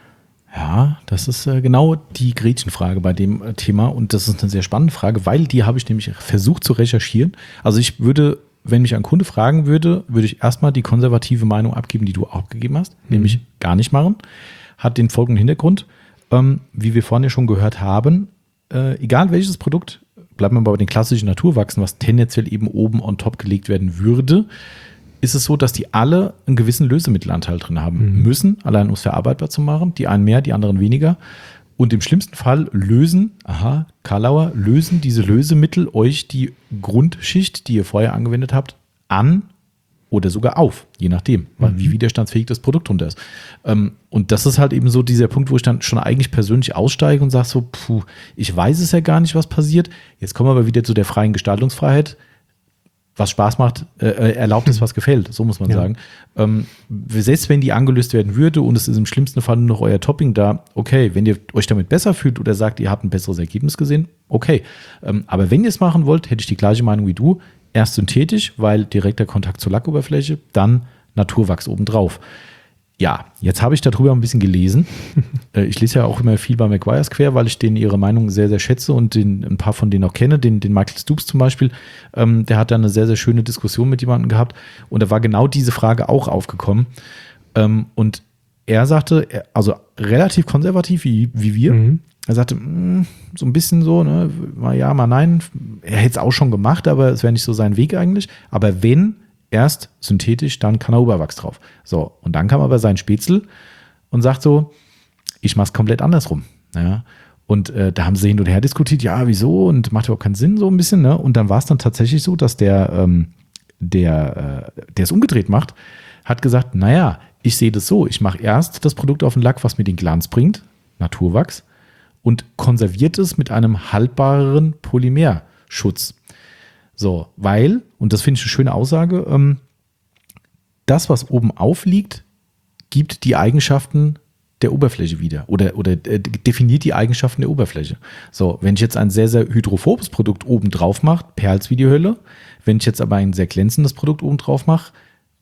Ja, das ist äh, genau die Gretchenfrage bei dem äh, Thema und das ist eine sehr spannende Frage, weil die habe ich nämlich versucht zu recherchieren. Also ich würde, wenn mich ein Kunde fragen würde, würde ich erstmal die konservative Meinung abgeben, die du auch gegeben hast, Mhm. nämlich gar nicht machen. Hat den folgenden Hintergrund, ähm, wie wir vorhin ja schon gehört haben, äh, egal welches Produkt, bleiben wir bei den klassischen Naturwachsen, was tendenziell eben oben on top gelegt werden würde, ist es so, dass die alle einen gewissen Lösemittelanteil drin haben Mhm. müssen, allein um es verarbeitbar zu machen. Die einen mehr, die anderen weniger. Und im schlimmsten Fall lösen, aha, Karlauer, lösen diese Lösemittel euch die Grundschicht, die ihr vorher angewendet habt, an oder sogar auf, je nachdem, weil wie widerstandsfähig das Produkt drunter ist. Ähm, und das ist halt eben so dieser Punkt, wo ich dann schon eigentlich persönlich aussteige und sage so, puh, ich weiß es ja gar nicht, was passiert. Jetzt kommen wir aber wieder zu der freien Gestaltungsfreiheit. Was Spaß macht, äh, erlaubt ist, was gefällt, so muss man Ja. sagen. Ähm, selbst wenn die angelöst werden würde und es ist im schlimmsten Fall nur noch euer Topping da, okay, wenn ihr euch damit besser fühlt oder sagt, ihr habt ein besseres Ergebnis gesehen, okay. Ähm, aber wenn ihr es machen wollt, hätte ich die gleiche Meinung wie du. Erst synthetisch, weil direkter Kontakt zur Lackoberfläche, dann Naturwachs obendrauf. Ja, jetzt habe ich darüber ein bisschen gelesen. Äh, ich lese ja auch immer viel bei Maguire Square, weil ich denen ihre Meinung sehr, sehr schätze und den, ein paar von denen auch kenne. Den, den Michael Stoops zum Beispiel, ähm, der hat da eine sehr, sehr schöne Diskussion mit jemandem gehabt und da war genau diese Frage auch aufgekommen. Ähm, und er sagte, er, also relativ konservativ wie, wie wir, Mhm. er sagte, mh, so ein bisschen so, ne, mal ja, mal nein. Er hätte es auch schon gemacht, aber es wäre nicht so sein Weg eigentlich. Aber wenn, erst synthetisch, dann Canauberwachs drauf. So, und dann kam aber sein Spätzle und sagt so, ich mache es komplett andersrum. Ja. Und äh, da haben sie hin und her diskutiert, ja, wieso? Und macht überhaupt keinen Sinn, so ein bisschen. Ne? Und dann war es dann tatsächlich so, dass der, ähm, der, äh, der es umgedreht macht, hat gesagt, naja, ich sehe das so, ich mache erst das Produkt auf den Lack, was mir den Glanz bringt, Naturwachs, und konserviert es mit einem haltbareren Polymerschutz. So, weil, und das finde ich eine schöne Aussage, ähm, das, was oben aufliegt, gibt die Eigenschaften der Oberfläche wieder oder, oder äh, definiert die Eigenschaften der Oberfläche. So, wenn ich jetzt ein sehr, sehr hydrophobes Produkt oben drauf mache, perlt's wie die Hölle. Wenn ich jetzt aber ein sehr glänzendes Produkt oben drauf mache,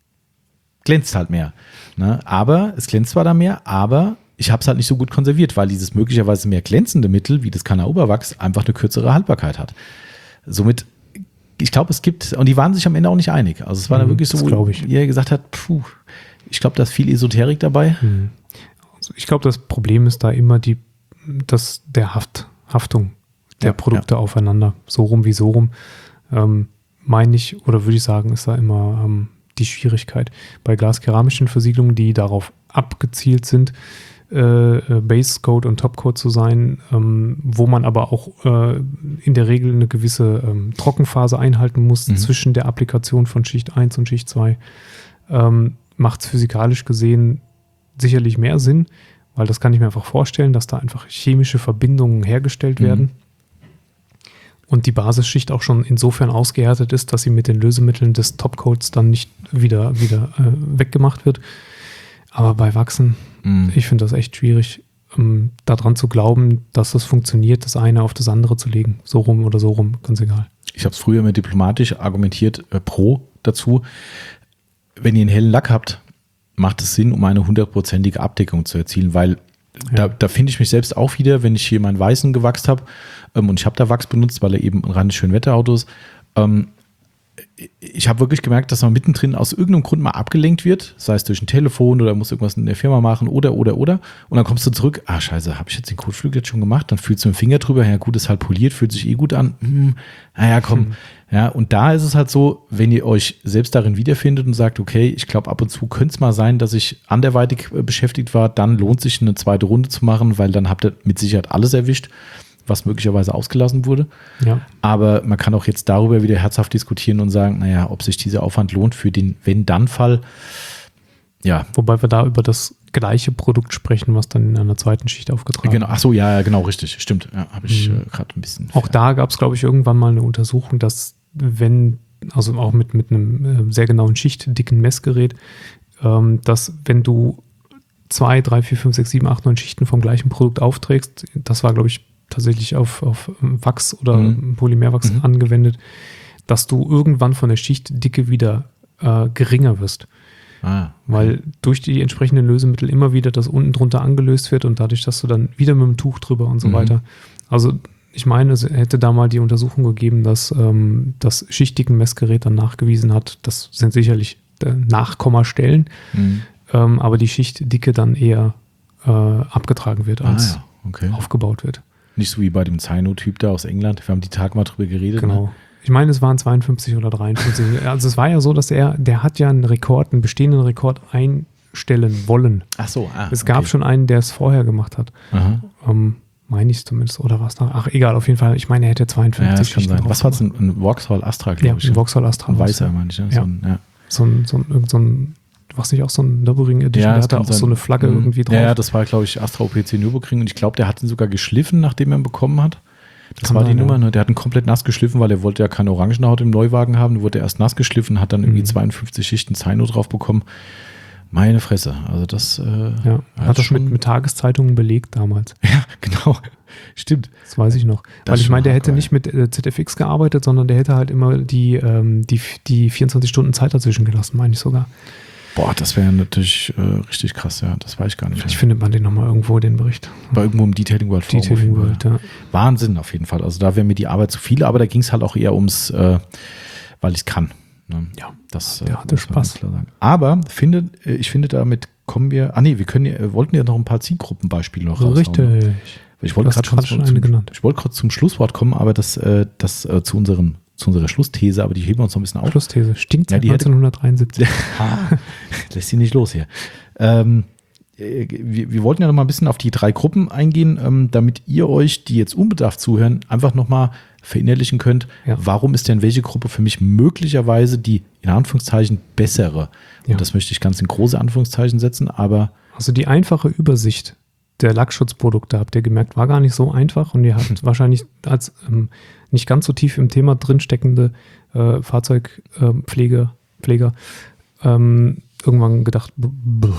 glänzt halt mehr. Ne? Aber, es glänzt zwar da mehr, aber ich habe es halt nicht so gut konserviert, weil dieses möglicherweise mehr glänzende Mittel, wie das Canauberwachs, einfach eine kürzere Haltbarkeit hat. Somit ich glaube, es gibt, und die waren sich am Ende auch nicht einig. Also es war mhm, dann wirklich so, wo ihr gesagt hat, puh, ich glaube, da ist viel Esoterik dabei. Mhm. Also ich glaube, das Problem ist da immer die, das, der Haft, Haftung der ja, Produkte ja. aufeinander. So rum wie so rum. Ähm, meine ich, oder würde ich sagen, ist da immer ähm, die Schwierigkeit. Bei glaskeramischen Versiegelungen, die darauf abgezielt sind, äh, Basecode und Topcode zu sein, ähm, wo man aber auch äh, in der Regel eine gewisse ähm, Trockenphase einhalten muss mhm. zwischen der Applikation von Schicht eins und Schicht zwei, ähm, macht es physikalisch gesehen sicherlich mehr Sinn, weil das kann ich mir einfach vorstellen, dass da einfach chemische Verbindungen hergestellt mhm. werden und die Basisschicht auch schon insofern ausgehärtet ist, dass sie mit den Lösemitteln des Topcoats dann nicht wieder, wieder äh, weggemacht wird. Aber bei Wachsen, mm. ich finde das echt schwierig, um daran zu glauben, dass das funktioniert, das eine auf das andere zu legen. So rum oder so rum, ganz egal. Ich habe es früher immer diplomatisch argumentiert, äh, pro dazu. Wenn ihr einen hellen Lack habt, macht es Sinn, um eine hundertprozentige Abdeckung zu erzielen, weil ja. da, da finde ich mich selbst auch wieder, wenn ich hier meinen Weißen gewachst habe ähm, und ich habe da Wachs benutzt, weil er eben ein reines Schönwetterauto ist, ähm, ich habe wirklich gemerkt, dass man mittendrin aus irgendeinem Grund mal abgelenkt wird, sei es durch ein Telefon oder muss irgendwas in der Firma machen oder, oder, oder. Und dann kommst du zurück, ah scheiße, habe ich jetzt den Kotflügel jetzt schon gemacht? Dann fühlst du mit dem Finger drüber, ja gut, ist halt poliert, fühlt sich eh gut an. Hm, naja, komm. Hm. Ja, und da ist es halt so, wenn ihr euch selbst darin wiederfindet und sagt, okay, ich glaube, ab und zu könnte es mal sein, dass ich anderweitig beschäftigt war, dann lohnt sich eine zweite Runde zu machen, weil dann habt ihr mit Sicherheit alles erwischt, was möglicherweise ausgelassen wurde. Ja. Aber man kann auch jetzt darüber wieder herzhaft diskutieren und sagen, naja, ob sich dieser Aufwand lohnt für den Wenn-Dann-Fall. Ja. Wobei wir da über das gleiche Produkt sprechen, was dann in einer zweiten Schicht aufgetragen genau. Ach so, ja, ja, genau, richtig. Stimmt. Ja, habe ich mhm. äh, gerade ein bisschen. Auch da gab es, glaube ich, irgendwann mal eine Untersuchung, dass wenn, also auch mit, mit einem äh, sehr genauen schichtdicken Messgerät, ähm, dass wenn du zwei, drei, vier, fünf, sechs, sieben, acht, neun Schichten vom gleichen Produkt aufträgst, das war, glaube ich, tatsächlich auf, auf Wachs oder mhm. Polymerwachs mhm. angewendet, dass du irgendwann von der Schichtdicke wieder äh, geringer wirst. Ah, okay. Weil durch die entsprechenden Lösemittel immer wieder das unten drunter angelöst wird und dadurch, dass du dann wieder mit dem Tuch drüber und so mhm. weiter. Also ich meine, es hätte da mal die Untersuchung gegeben, dass ähm, das Schichtdicken-Messgerät dann nachgewiesen hat, das sind sicherlich äh, Nachkommastellen, mhm. ähm, aber die Schichtdicke dann eher äh, abgetragen wird, als ah, ja. okay. aufgebaut wird. Nicht so wie bei dem Zaino-Typ da aus England. Wir haben die Tag mal drüber geredet. Genau. Ne? Ich meine, es waren zweiundfünfzig oder dreiundfünfzig. Also es war ja so, dass er, der hat ja einen Rekord, einen bestehenden Rekord einstellen wollen. Ach so, ah, Es gab okay. schon einen, der es vorher gemacht hat. Ähm, meine ich zumindest. Oder was noch? Ach, egal, auf jeden Fall. Ich meine, er hätte zweiundfünfzig. Ja, das kann sein. Was war es? Ein, ein Vauxhall Astra, glaube ja, ich. ein Vauxhall Astra. Ein weißer, meine ich. Ne? Ja. So ein, ja. So ein, so ein, so ein was nicht auch so ein Nürburgring Edition, ja, der hatte auch sein. so eine Flagge mhm. irgendwie drauf. Ja, das war, glaube ich, Astra O P C Nürburgring und ich glaube, der hat ihn sogar geschliffen, nachdem er ihn bekommen hat. Das Kann war die sein, Nummer, ja. ne? Der hat ihn komplett nass geschliffen, weil er wollte ja keine Orangenhaut im Neuwagen haben. Der wurde erst nass geschliffen, hat dann irgendwie mhm. zweiundfünfzig Schichten Zaino drauf bekommen. Meine Fresse, also das äh, ja, hat, hat das schon mit, mit Tageszeitungen belegt damals. Ja, genau, stimmt. Das weiß ich noch. Das weil ich meine, der hätte nicht mit äh, Z F X gearbeitet, sondern der hätte halt immer die, ähm, die, die vierundzwanzig Stunden Zeit dazwischen gelassen, meine ich sogar. Boah, das wäre natürlich äh, richtig krass, ja, das weiß ich gar nicht. Vielleicht findet man den nochmal irgendwo, den Bericht. Bei irgendwo im Detailing World Forum. Detailing World, ja. Wahnsinn auf jeden Fall, also da wäre mir die Arbeit zu viel, aber da ging es halt auch eher ums, äh, weil ich es kann. Ne? Ja, das der hatte Spaß. Aber finde, ich finde, damit kommen wir, ah nee, wir können ja, wollten ja noch ein paar Zielgruppenbeispiele noch raushauen. Richtig. Ich wollte gerade schon, schon zum, genannt. ich wollte gerade zum Schlusswort kommen, aber das, äh, das äh, zu unseren zu unserer Schlussthese, aber die heben wir uns noch ein bisschen auf. Schlussthese, stinkt ja, seit neunzehnhundertdreiundsiebzig. Lässt sie nicht los hier. Ähm, wir, wir wollten ja noch mal ein bisschen auf die drei Gruppen eingehen, ähm, damit ihr euch, die jetzt unbedarft zuhören, einfach noch mal verinnerlichen könnt, ja. Warum ist denn welche Gruppe für mich möglicherweise die, in Anführungszeichen, bessere? Und ja. das möchte ich ganz in große Anführungszeichen setzen, aber... Also die einfache Übersicht der Lackschutzprodukte, habt ihr gemerkt, war gar nicht so einfach und ihr habt wahrscheinlich als ähm, nicht ganz so tief im Thema drinsteckende äh, Fahrzeugpfleger äh, Pfleger, ähm, irgendwann gedacht, b- b-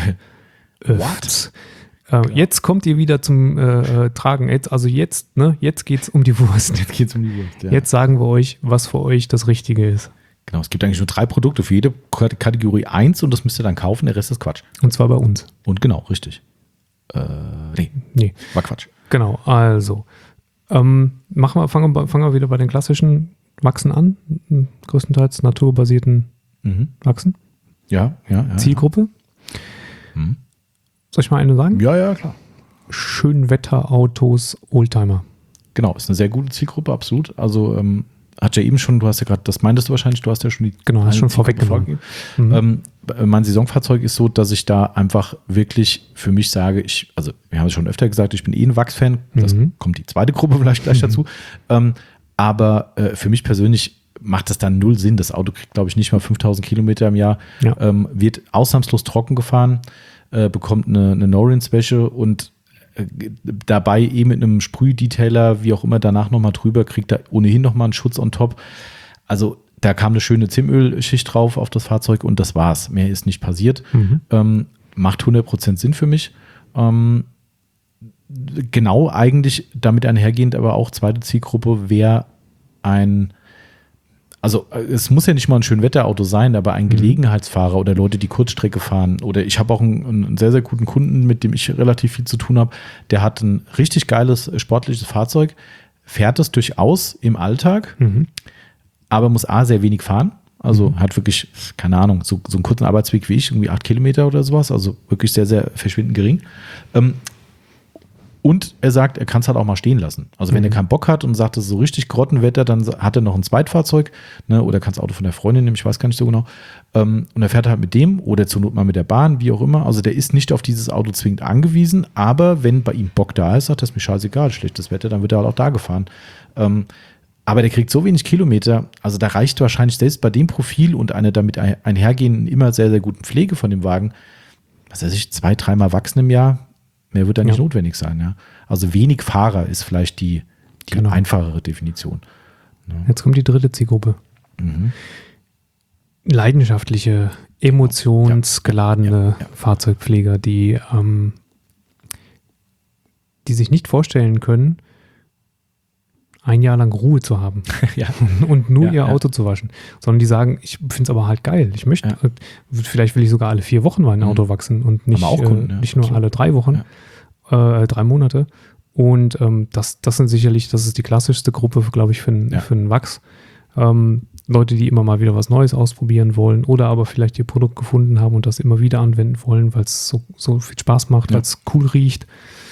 äh, What? Äh, genau. Jetzt kommt ihr wieder zum äh, Tragen. Jetzt, also jetzt, ne, jetzt geht's um die Wurst. Jetzt geht's um die Wurst, ja. Jetzt sagen wir euch, was für euch das Richtige ist. Genau, es gibt eigentlich nur drei Produkte für jede Kategorie eins und das müsst ihr dann kaufen, der Rest ist Quatsch. Und zwar bei uns. Und genau, richtig. Äh, nee, nee, war Quatsch. Genau, also ähm, machen wir, fangen, wir, fangen wir wieder bei den klassischen Wachsen an, größtenteils naturbasierten Mhm. Wachsen. Ja, ja, ja. Zielgruppe. Mhm. Soll ich mal eine sagen? Ja, ja, klar. Schönwetterautos, Oldtimer. Genau, ist eine sehr gute Zielgruppe, absolut. Also ähm, hat ja eben schon, du hast ja gerade, das meintest du wahrscheinlich, du hast ja schon die Genau, hast schon Zielgruppe vorweggenommen. vorgegeben. Mhm. Ähm, mein Saisonfahrzeug ist so, dass ich da einfach wirklich für mich sage, ich, also wir haben es schon öfter gesagt, ich bin eh ein Wachs-Fan, das Mhm. kommt die zweite Gruppe vielleicht gleich Mhm. dazu. Ähm, aber äh, für mich persönlich macht das dann null Sinn. Das Auto kriegt, glaube ich, nicht mal fünftausend Kilometer im Jahr, Ja. ähm, wird ausnahmslos trocken gefahren, äh, bekommt eine, eine No-Rinse-Wäsche und äh, dabei eben mit einem Sprühdetailer, wie auch immer, danach nochmal drüber, kriegt er ohnehin nochmal einen Schutz on top. Also da kam eine schöne Zimölschicht drauf auf das Fahrzeug und das war's. Mehr ist nicht passiert. Mhm. Ähm, macht hundert Prozent Sinn für mich. Ähm, genau eigentlich damit einhergehend, aber auch zweite Zielgruppe wäre ein, also es muss ja nicht mal ein Schönwetterauto sein, aber ein Gelegenheitsfahrer oder Leute, die Kurzstrecke fahren. Oder ich habe auch einen, einen sehr, sehr guten Kunden, mit dem ich relativ viel zu tun habe. Der hat ein richtig geiles sportliches Fahrzeug, fährt es durchaus im Alltag, Mhm. aber muss A, sehr wenig fahren. Also Mhm. hat wirklich, keine Ahnung, so, so einen kurzen Arbeitsweg wie ich, irgendwie acht Kilometer oder sowas. Also wirklich sehr, sehr verschwindend gering. Ähm, Und er sagt, er kann es halt auch mal stehen lassen. Also wenn Mhm. er keinen Bock hat und sagt, es ist so richtig Grottenwetter, dann hat er noch ein Zweitfahrzeug, ne, oder kann das Auto von der Freundin nehmen, ich weiß gar nicht so genau. Ähm, und er fährt halt mit dem oder zur Not mal mit der Bahn, wie auch immer. Also der ist nicht auf dieses Auto zwingend angewiesen, aber wenn bei ihm Bock da ist, sagt er, ist mir scheißegal, schlechtes Wetter, dann wird er halt auch da gefahren. Ähm, aber der kriegt so wenig Kilometer, also da reicht wahrscheinlich selbst bei dem Profil und einer damit ein- einhergehenden immer sehr, sehr guten Pflege von dem Wagen, was weiß ich, zwei, dreimal wachsen im Jahr. Mehr wird da nicht Ja. notwendig sein. Ja. Also wenig Fahrer ist vielleicht die, die Genau. einfachere Definition. Jetzt kommt die dritte Zielgruppe. Mhm. Leidenschaftliche, emotionsgeladene Ja, ja, ja. Fahrzeugpfleger, die, ähm, die sich nicht vorstellen können, ein Jahr lang Ruhe zu haben Ja. und nur Ja, ihr ja. Auto zu waschen, sondern die sagen, ich finde es aber halt geil. Ich möchte, Ja. äh, vielleicht will ich sogar alle vier Wochen mein Mhm. Auto wachsen und nicht, Haben wir auch Kunden, äh, ja, nicht nur absolut. alle drei Wochen, äh, drei Monate. Und ähm, das, das sind sicherlich, das ist die klassischste Gruppe, glaube ich, für, einen- Ja. für einen Wachs. Ähm, Leute, die immer mal wieder was Neues ausprobieren wollen oder aber vielleicht ihr Produkt gefunden haben und das immer wieder anwenden wollen, weil es so, so viel Spaß macht, Ja. weil es cool riecht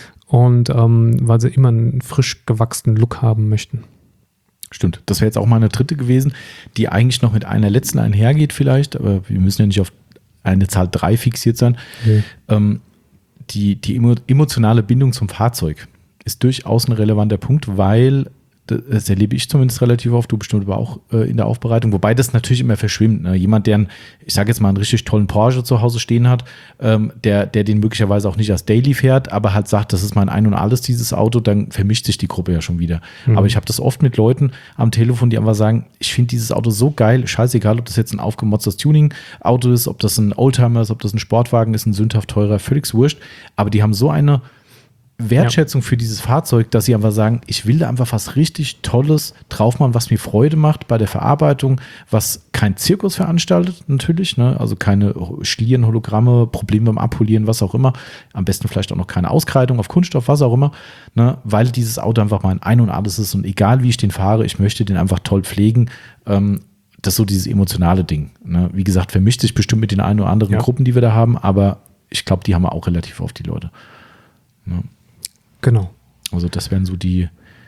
und ähm, weil sie immer einen frisch gewachsenen Look haben möchten. Stimmt. Das wäre jetzt auch mal eine dritte gewesen, die eigentlich noch mit einer letzten einhergeht vielleicht, aber wir müssen ja nicht auf eine Zahl drei fixiert sein. Nee. Ähm, die, die emo- emotionale Bindung zum Fahrzeug ist durchaus ein relevanter Punkt, weil das erlebe ich zumindest relativ oft, du bestimmt aber auch äh, in der Aufbereitung, wobei das natürlich immer verschwimmt. Ne? Jemand, der einen, ich sage jetzt mal, einen richtig tollen Porsche zu Hause stehen hat, ähm, der, der den möglicherweise auch nicht als Daily fährt, aber halt sagt, das ist mein Ein und Alles, dieses Auto, dann vermischt sich die Gruppe ja schon wieder. Mhm. Aber ich habe das oft mit Leuten am Telefon, die einfach sagen, ich finde dieses Auto so geil, scheißegal, ob das jetzt ein aufgemotztes Tuning-Auto ist, ob das ein Oldtimer ist, ob das ein Sportwagen ist, ein sündhaft teurer, völlig wurscht, aber die haben so eine Wertschätzung für dieses Fahrzeug, dass sie einfach sagen, ich will da einfach was richtig Tolles drauf machen, was mir Freude macht bei der Verarbeitung, was kein Zirkus veranstaltet natürlich, ne? Also keine Schlieren, Hologramme, Probleme beim Abpolieren, was auch immer, am besten vielleicht auch noch keine Auskreidung auf Kunststoff, was auch immer, ne? Weil dieses Auto einfach mein Ein und Alles ist und egal wie ich den fahre, ich möchte den einfach toll pflegen, ähm, das ist so dieses emotionale Ding, ne? Wie gesagt, vermischt sich bestimmt mit den ein oder anderen Ja. Gruppen, die wir da haben, aber ich glaube, die haben wir auch relativ oft, die Leute. Ne? Genau. Also das wären so die,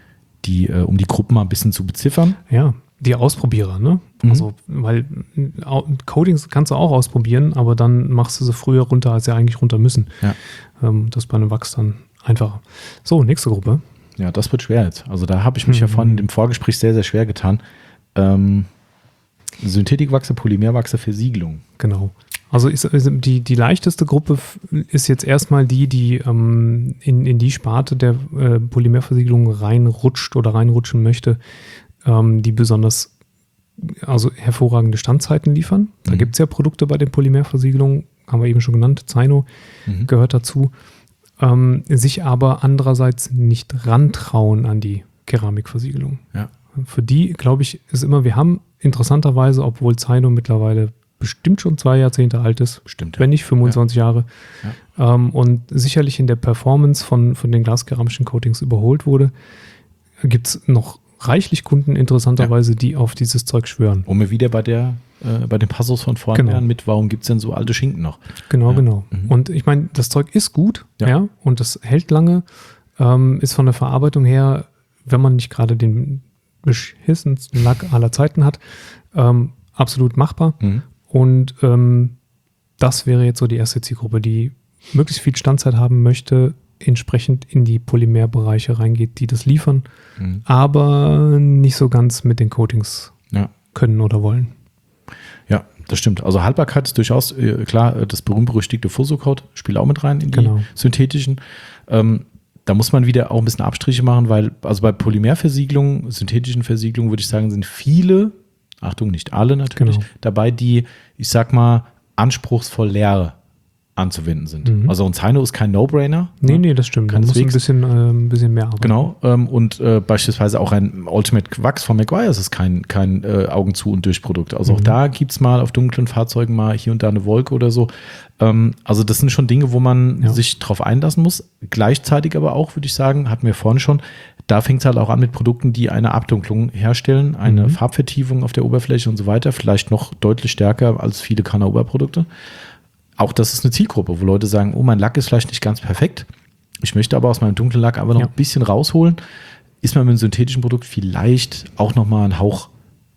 die äh, um die Gruppen mal ein bisschen zu beziffern. Ja, die Ausprobierer, ne? Mhm. Also, weil äh, Au- Codings kannst du auch ausprobieren, aber dann machst du sie früher runter, als sie eigentlich runter müssen. Ja. Ähm, das ist bei einem Wachs dann einfacher. So, nächste Gruppe. Ja, das wird schwer jetzt. Also da habe ich mich ja Mhm. vorhin im Vorgespräch sehr, sehr schwer getan. Ähm, Synthetikwachse, Polymerwachse, Versiegelung. Genau. Also ist, ist die, die leichteste Gruppe f- ist jetzt erstmal die, die ähm, in, in die Sparte der äh, Polymerversiegelung reinrutscht oder reinrutschen möchte, ähm, die besonders also hervorragende Standzeiten liefern. Da Mhm. gibt es ja Produkte bei den Polymerversiegelungen, haben wir eben schon genannt, Zaino Mhm. gehört dazu, ähm, sich aber andererseits nicht rantrauen an die Keramikversiegelung. Ja. Für die, glaube ich, ist immer, wir haben interessanterweise, obwohl Zaino mittlerweile bestimmt schon zwei Jahrzehnte alt ist, Stimmt. wenn nicht fünfundzwanzig Jahre, Ja. ähm, und sicherlich in der Performance von, von den glaskeramischen Coatings überholt wurde, gibt es noch reichlich Kunden interessanterweise, ja. die auf dieses Zeug schwören. Und wir wieder bei der, äh, bei dem Passus von vorne genau. mit, warum gibt es denn so alte Schinken noch? Genau, ja. genau. Mhm. Und ich meine, das Zeug ist gut, ja, ja und das hält lange, ähm, ist von der Verarbeitung her, wenn man nicht gerade den beschissensten Lack aller Zeiten hat, ähm, absolut machbar. Mhm. Und ähm, das wäre jetzt so die erste Zielgruppe, die möglichst viel Standzeit haben möchte, entsprechend in die Polymerbereiche reingeht, die das liefern, mhm. aber nicht so ganz mit den Coatings ja. können oder wollen. Ja, das stimmt. Also Haltbarkeit ist durchaus, äh, klar, das berühmt-berüchtigte Fuso-Coat spielt auch mit rein in die genau. synthetischen. Ähm, da muss man wieder auch ein bisschen Abstriche machen, weil also bei Polymerversiegelungen, synthetischen Versiegelungen, würde ich sagen, sind viele, Achtung, nicht alle natürlich, genau. dabei, die, ich sag mal, anspruchsvoll leer anzuwenden sind. Mhm. Also ein Zyno ist kein No-Brainer. Nee, ne? nee, das stimmt. Man muss ein bisschen, äh, ein bisschen mehr arbeiten. Genau. Ähm, und äh, beispielsweise auch ein Ultimate Wax von Meguiar ist kein, kein äh, Augen zu und durch Produkt. Also mhm. auch da gibt es mal auf dunklen Fahrzeugen mal hier und da eine Wolke oder so. Ähm, also das sind schon Dinge, wo man ja. sich drauf einlassen muss. Gleichzeitig aber auch, würde ich sagen, hatten wir vorhin schon, da fängt es halt auch an mit Produkten, die eine Abdunklung herstellen, eine mhm. Farbvertiefung auf der Oberfläche und so weiter. Vielleicht noch deutlich stärker als viele Canauba-Produkte. Auch das ist eine Zielgruppe, wo Leute sagen, oh, mein Lack ist vielleicht nicht ganz perfekt. Ich möchte aber aus meinem dunklen Lack aber noch ja. ein bisschen rausholen. Ist man mit einem synthetischen Produkt vielleicht auch nochmal einen Hauch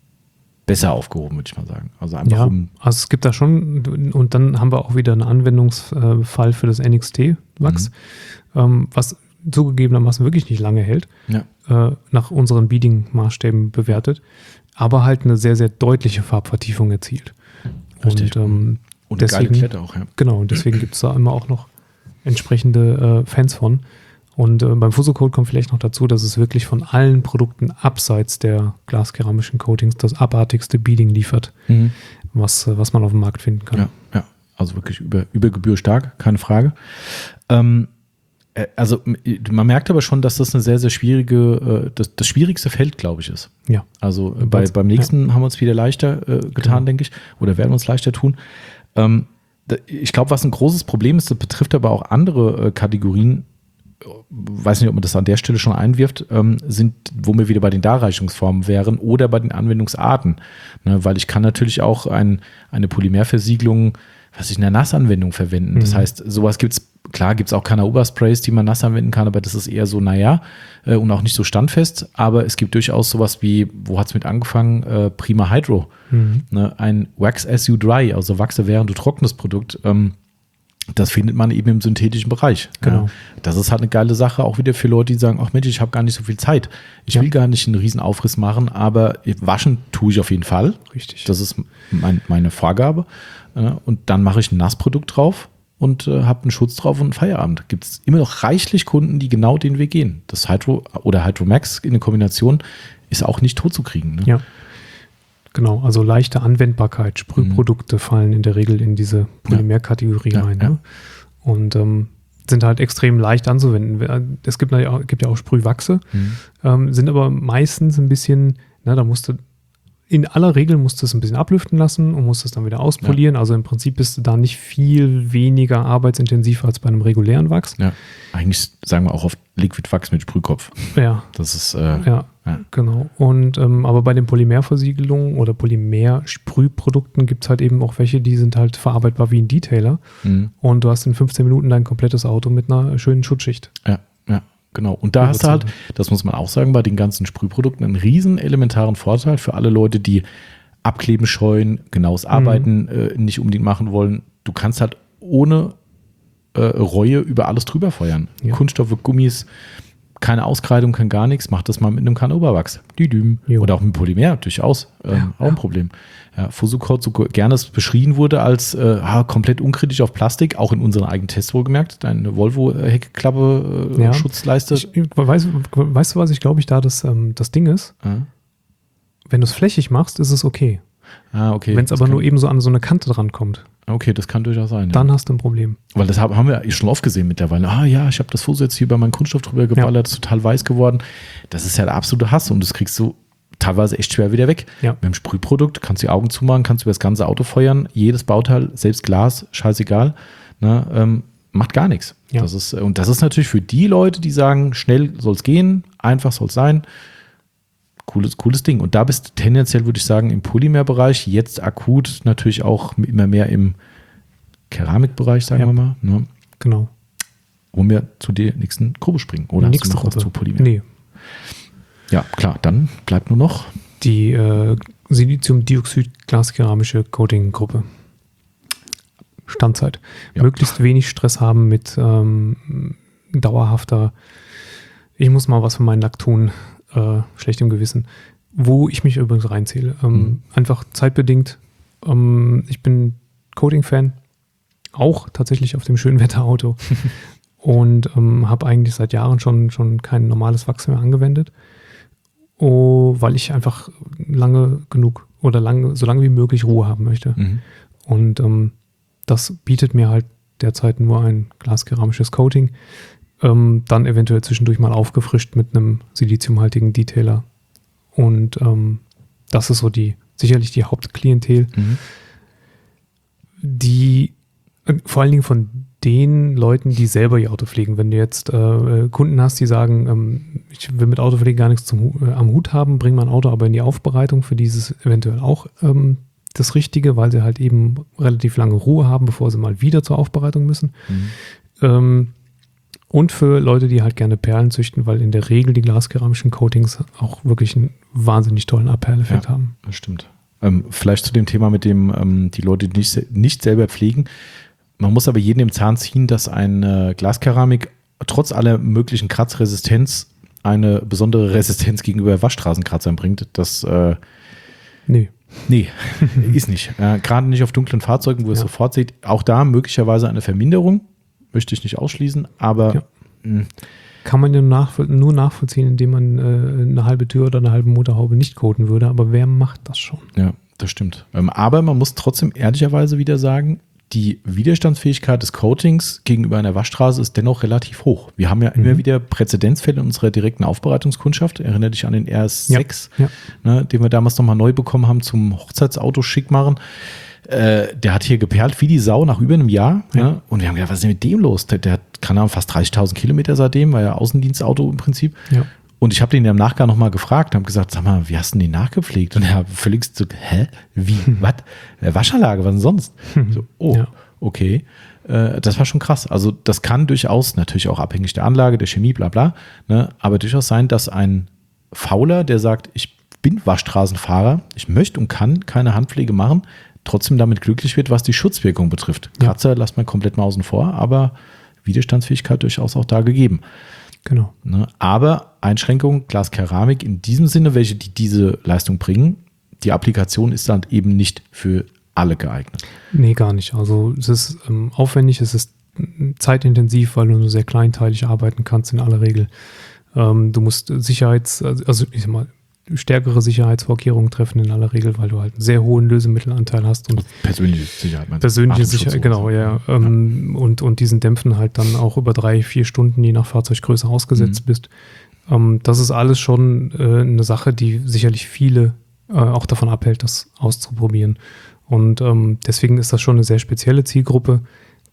besser aufgehoben, würde ich mal sagen. Also einfach ja, um also es gibt da schon, und dann haben wir auch wieder einen Anwendungsfall für das N X T-Wachs, mhm. ähm, was zugegebenermaßen wirklich nicht lange hält, ja. äh, nach unseren Beading-Maßstäben bewertet, aber halt eine sehr, sehr deutliche Farbvertiefung erzielt. Richtig. Und ähm, Und deswegen, geile Klette auch, ja. Genau, und deswegen gibt es da immer auch noch entsprechende äh, Fans von. Und äh, beim Fuso-Coat kommt vielleicht noch dazu, dass es wirklich von allen Produkten abseits der glaskeramischen Coatings das abartigste Beading liefert, mhm. was, äh, was man auf dem Markt finden kann. Ja, ja. Also wirklich über, über Gebühr stark, keine Frage. Ähm, äh, also man merkt aber schon, dass das eine sehr, sehr schwierige, äh, das, das schwierigste Feld, glaube ich, ist. Ja. Also äh, bei, beim nächsten ja. haben wir uns wieder leichter äh, getan, genau. denke ich, oder werden wir uns leichter tun. Ähm, ich glaube, was ein großes Problem ist, das betrifft aber auch andere äh, Kategorien, weiß nicht, ob man das an der Stelle schon einwirft, ähm, sind, wo wir wieder bei den Darreichungsformen wären oder bei den Anwendungsarten. Ne, weil ich kann natürlich auch ein, eine Polymerversiegelung, was ich in der Nassanwendung verwenden. Mhm. Das heißt, sowas gibt es, klar gibt es auch Canauba-Sprays, die man nass anwenden kann, aber das ist eher so, naja, äh, und auch nicht so standfest. Aber es gibt durchaus sowas wie, wo hat es mit angefangen? Äh, Prima Hydro. Mhm. Ne, ein Wax as you dry, also Wachse während du trocknest Produkt. Ähm, das findet man eben im synthetischen Bereich. Genau. Ja. Das ist halt eine geile Sache, auch wieder für Leute, die sagen, ach Mensch, ich habe gar nicht so viel Zeit. Ich ja. will gar nicht einen riesen Aufriss machen, aber waschen tue ich auf jeden Fall. Richtig. Das ist mein, meine Vorgabe. Und dann mache ich ein Nassprodukt drauf und äh, habe einen Schutz drauf und einen Feierabend. Gibt es immer noch reichlich Kunden, die genau den Weg gehen. Das Hydro oder Hydro Max in der Kombination ist auch nicht tot zu kriegen. Ne? Ja. Genau, also leichte Anwendbarkeit. Sprühprodukte mhm. fallen in der Regel in diese Polymerkategorie ja. rein. Ja, ne? ja. Und ähm, sind halt extrem leicht anzuwenden. Es gibt, gibt ja auch Sprühwachse, mhm. ähm, sind aber meistens ein bisschen, na, da musst du, in aller Regel musst du es ein bisschen ablüften lassen und musst es dann wieder auspolieren. Ja. Also im Prinzip bist du da nicht viel weniger arbeitsintensiv als bei einem regulären Wachs. Ja, eigentlich sagen wir auch oft Liquid-Wachs mit Sprühkopf. Ja. Das ist, äh, ja. Ja, genau. Und ähm, aber bei den Polymerversiegelungen oder Polymer-Sprühprodukten gibt es halt eben auch welche, die sind halt verarbeitbar wie ein Detailer. Mhm. Und du hast in fünfzehn Minuten dein komplettes Auto mit einer schönen Schutzschicht. Ja, ja, genau. Und da hast du halt, das muss man auch sagen, bei den ganzen Sprühprodukten einen riesen elementaren Vorteil für alle Leute, die Abkleben scheuen, genaues Arbeiten mhm. äh, nicht unbedingt machen wollen. Du kannst halt ohne äh, Reue über alles drüber feuern. Ja. Kunststoffe, Gummis, keine Auskreidung, kein gar nichts, mach das mal mit einem Canauba-Wachs. Oder auch mit Polymer, durchaus. Ähm, ja, auch ein ja. Problem. Ja, Fuso-Coat, so gerne es beschrien wurde als äh, ah, komplett unkritisch auf Plastik, auch in unseren eigenen Tests wohlgemerkt, deine Volvo-Heckklappe, äh, ja. Schutzleiste. Ich, weißt, weißt du, was ich glaube ich da das, ähm, das Ding ist? Mhm. Wenn du es flächig machst, ist es okay. Ah, okay. Wenn es aber nur eben so an so eine Kante dran kommt. Okay, das kann durchaus sein. Dann ja. hast du ein Problem. Weil das haben wir schon oft gesehen mittlerweile. Ah ja, ich habe das Fuso jetzt hier über meinen Kunststoff drüber geballert, ja. ist total weiß geworden. Das ist ja der absolute Hass und das kriegst du teilweise echt schwer wieder weg. Ja. Mit dem Sprühprodukt kannst du die Augen zumachen, kannst du über das ganze Auto feuern, jedes Bauteil, selbst Glas, scheißegal, ne, ähm, macht gar nichts. Ja. Das ist, und das ist natürlich für die Leute, die sagen, schnell soll es gehen, einfach soll es sein, cooles, cooles Ding. Und da bist du tendenziell, würde ich sagen, im Polymer-Bereich, jetzt akut natürlich auch immer mehr im Keramikbereich, sagen Ja. wir mal. Ne? Genau. Wollen wir zu der nächsten Gruppe springen? Oder hast Nächste du noch was Gruppe. zu Polymer? Nee, Ja, klar, dann bleibt nur noch. die äh, Siliziumdioxid-glaskeramische Coating-Gruppe. Standzeit. Ja. Möglichst wenig Stress haben mit ähm, dauerhafter, ich muss mal was für meinen Lack tun, äh, schlechtem Gewissen. Wo ich mich übrigens reinzähle. Ähm, Mhm. Einfach zeitbedingt. Ähm, ich bin Coating-Fan, auch tatsächlich auf dem Schönwetterauto und ähm, habe eigentlich seit Jahren schon, schon kein normales Wachs mehr angewendet, oh, weil ich einfach lange genug oder lange, so lange wie möglich Ruhe haben möchte. Mhm. Und ähm, das bietet mir halt derzeit nur ein glaskeramisches Coating, ähm, dann eventuell zwischendurch mal aufgefrischt mit einem siliziumhaltigen Detailer. Und ähm, das ist so die sicherlich die Hauptklientel, Mhm. die äh, vor allen Dingen von den Leuten, die selber ihr Auto pflegen. Wenn du jetzt äh, Kunden hast, die sagen, ähm, ich will mit Autopflege gar nichts zum, äh, am Hut haben, bring mein Auto aber in die Aufbereitung, für dieses eventuell auch ähm, das Richtige, weil sie halt eben relativ lange Ruhe haben, bevor sie mal wieder zur Aufbereitung müssen. Mhm. Ähm, und für Leute, die halt gerne Perlen züchten, weil in der Regel die glaskeramischen Coatings auch wirklich einen wahnsinnig tollen Abperleffekt Ja. haben. Das stimmt. Ähm, vielleicht zu dem Thema mit dem, ähm, die Leute, die nicht, se- nicht selber pflegen. Man muss aber jedem im Zahn ziehen, dass eine Glaskeramik trotz aller möglichen Kratzresistenz eine besondere Resistenz gegenüber Waschstraßenkratzern bringt. Das, äh, Nee. nee, ist nicht. Äh, Gerade nicht auf dunklen Fahrzeugen, wo ihr es Ja. sofort seht. Auch da möglicherweise eine Verminderung. Möchte ich nicht ausschließen, aber Ja. mh, Kann man ja nachvoll- nur nachvollziehen, indem man äh, eine halbe Tür oder eine halbe Motorhaube nicht coaten würde. Aber wer macht das schon? ja, das stimmt. Ähm, aber man muss trotzdem ehrlicherweise wieder sagen, die Widerstandsfähigkeit des Coatings gegenüber einer Waschstraße ist dennoch relativ hoch. Wir haben ja Mhm. immer wieder Präzedenzfälle in unserer direkten Aufbereitungskundschaft. Erinnere dich an den R S sechs, Ja. ne, den wir damals nochmal neu bekommen haben zum Hochzeitsauto schick machen. Äh, der hat hier geperlt wie die Sau nach über einem Jahr. Ja. Ne? Und wir haben gedacht, was ist denn mit dem los? Der, der hat, keine Ahnung, fast dreißigtausend Kilometer seitdem, war ja Außendienstauto im Prinzip. Ja. Und ich habe den ja im Nachgang nochmal gefragt, habe gesagt, sag mal, wie hast du den nachgepflegt? Und er hat völlig so, hä? Wie? Was? Äh, Waschanlage, was denn sonst? So, oh, Ja. okay. Äh, das war schon krass. Also das kann durchaus, natürlich auch abhängig der Anlage, der Chemie, bla bla, ne, aber durchaus sein, dass ein Fauler, der sagt, ich bin Waschstraßenfahrer, ich möchte und kann keine Handpflege machen, trotzdem damit glücklich wird, was die Schutzwirkung betrifft. Ja. Kratzer lässt man komplett mal außen vor, aber Widerstandsfähigkeit durchaus auch da gegeben. Genau. Ne? Aber Einschränkung, Glaskeramik in diesem Sinne, welche die diese Leistung bringen, die Applikation ist dann eben nicht für alle geeignet. Nee, gar nicht. Also es ist ähm, aufwendig, es ist mm, zeitintensiv, weil du nur sehr kleinteilig arbeiten kannst in aller Regel. Ähm, du musst Sicherheits, also ich sag mal, stärkere Sicherheitsvorkehrungen treffen in aller Regel, weil du halt einen sehr hohen Lösemittelanteil hast und Persönliche Sicherheit. meinst du? persönliche Atemschutz Sicherheit, und genau, so. ja. Ähm, und, und diesen Dämpfen halt dann auch über drei, vier Stunden, je nach Fahrzeuggröße, ausgesetzt Mhm. bist. Ähm, das ist alles schon äh, eine Sache, die sicherlich viele äh, auch davon abhält, das auszuprobieren. Und ähm, deswegen ist das schon eine sehr spezielle Zielgruppe,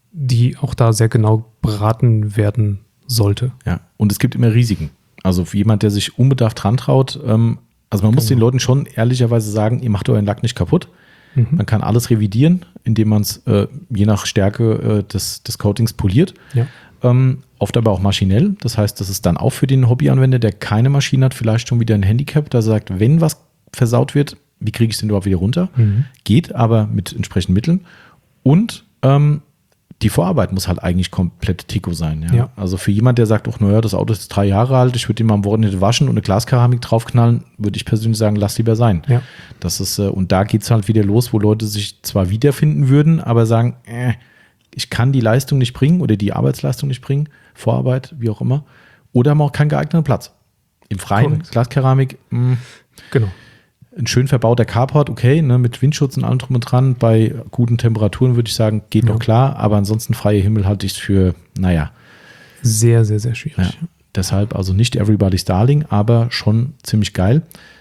die auch da sehr genau beraten werden sollte. Ja, und es gibt immer Risiken. Also für jemand, der sich unbedarft rantraut, ähm, also man muss Genau. den Leuten schon ehrlicherweise sagen, ihr macht euren Lack nicht kaputt. Mhm. Man kann alles revidieren, indem man es äh, je nach Stärke äh, des, des Coatings poliert. Ja. Ähm, oft aber auch maschinell. Das heißt, das ist dann auch für den Hobbyanwender, der keine Maschine hat, vielleicht schon wieder ein Handicap, da sagt, wenn was versaut wird, wie kriege ich es denn überhaupt wieder runter? Mhm. Geht aber mit entsprechenden Mitteln. Und ähm, die Vorarbeit muss halt eigentlich komplett Tico sein. Ja? Ja. Also für jemand, der sagt, ach naja, das Auto ist drei Jahre alt, ich würde ihn mal am Wochenende waschen und eine Glaskeramik draufknallen, würde ich persönlich sagen, lass lieber sein. Ja. Das ist, äh, und da geht es halt wieder los, wo Leute sich zwar wiederfinden würden, aber sagen, äh, ich kann die Leistung nicht bringen oder die Arbeitsleistung nicht bringen, Vorarbeit, wie auch immer, oder haben auch keinen geeigneten Platz. Im Freien, Korrekt. Glaskeramik, mh, Genau. ein schön verbauter Carport, okay, ne, mit Windschutz und allem drum und dran, bei guten Temperaturen würde ich sagen, geht Ja. noch klar, aber ansonsten freier Himmel halte ich es für, naja, Sehr, sehr, sehr schwierig. ja. Deshalb also nicht Everybody's Darling, aber schon ziemlich geil.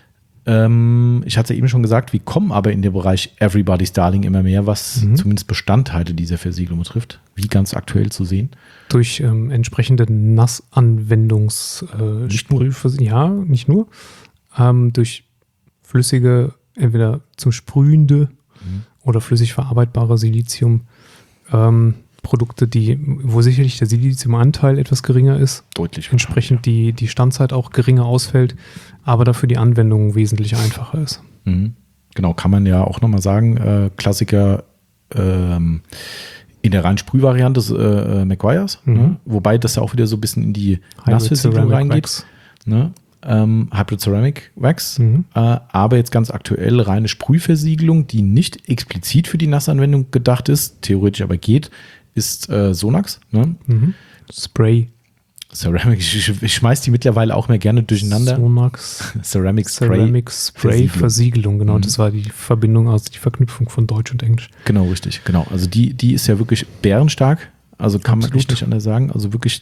Ähm, ich hatte es ja eben schon gesagt, wir kommen aber in den Bereich Everybody's Darling immer mehr, was Mhm. zumindest Bestandteile dieser Versiegelung betrifft, wie ganz aktuell zu sehen. Durch ähm, entsprechende Nassanwendungs äh, Nicht nur. Sprühvers- ja, nicht nur. ähm, durch flüssige, entweder zum Sprühende mhm. oder flüssig verarbeitbare Silizium ähm, Produkte, die, wo sicherlich der Siliziumanteil etwas geringer ist. Deutlich. Entsprechend die, die Standzeit auch geringer ausfällt, aber dafür die Anwendung wesentlich einfacher ist. Mhm. Genau, kann man ja auch nochmal sagen, äh, Klassiker ähm, in der reinen Sprühvariante ist äh, Meguiar's, mhm. ne? Wobei das ja auch wieder so ein bisschen in die Nassversiegelung reingeht. Ne? Ähm, Hybrid Ceramic Wax, mhm. äh, aber jetzt ganz aktuell reine Sprühversiegelung, die nicht explizit für die Nassanwendung gedacht ist, theoretisch aber geht, ist äh, Sonax. Ne? Mhm. Spray. Ceramic, ich, ich schmeiß die mittlerweile auch mehr gerne durcheinander. Sonax. Ceramic Spray. Ceramic Spray Versiegelung, Versiegelung genau. Mhm. Das war die Verbindung, also die Verknüpfung von Deutsch und Englisch. Genau, richtig. Genau. Also die, die ist ja wirklich bärenstark. Also kann Absolut. man echt nicht anders sagen. Also wirklich,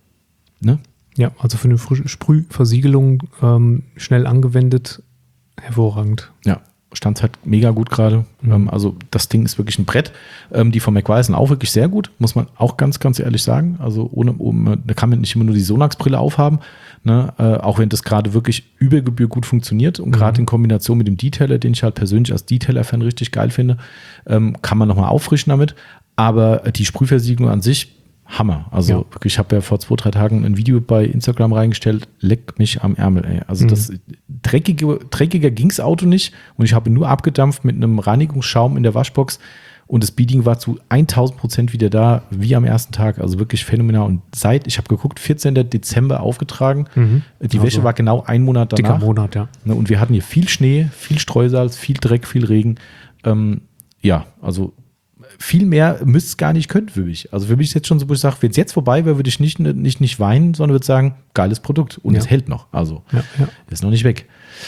ne? Ja, also für eine Sprühversiegelung ähm, schnell angewendet, hervorragend. Ja. Standzeit mega gut gerade. Mhm. Also das Ding ist wirklich ein Brett. Die von Meguiar sind auch wirklich sehr gut, muss man auch ganz, ganz ehrlich sagen. Also ohne, da kann man nicht immer nur die Sonax-Brille aufhaben, ne? Auch wenn das gerade wirklich über Gebühr gut funktioniert und mhm. gerade in Kombination mit dem Detailer, den ich halt persönlich als Detailer-Fan richtig geil finde, kann man nochmal auffrischen damit. Aber die Sprühversiegelung an sich, Hammer. Also ja. wirklich, ich habe ja vor zwei, drei Tagen ein Video bei Instagram reingestellt, leck mich am Ärmel, ey. Also mhm. das dreckige, dreckiger ging's Auto nicht und ich habe nur abgedampft mit einem Reinigungsschaum in der Waschbox und das Beading war zu tausend Prozent wieder da, wie am ersten Tag. Also wirklich phänomenal. Und seit, ich habe geguckt, vierzehnten Dezember aufgetragen. Mhm. Die also Wäsche war genau ein Monat danach. Dicker Monat, ja. Und wir hatten hier viel Schnee, viel Streusalz, viel Dreck, viel Regen. Ähm, ja, also viel mehr müsste es gar nicht können für mich. Also für mich ist jetzt schon so, wo ich sage, wenn es jetzt vorbei wäre, würde ich nicht, nicht, nicht weinen, sondern würde sagen, geiles Produkt. Und es ja. hält noch. Also ja, ja. ist noch nicht weg.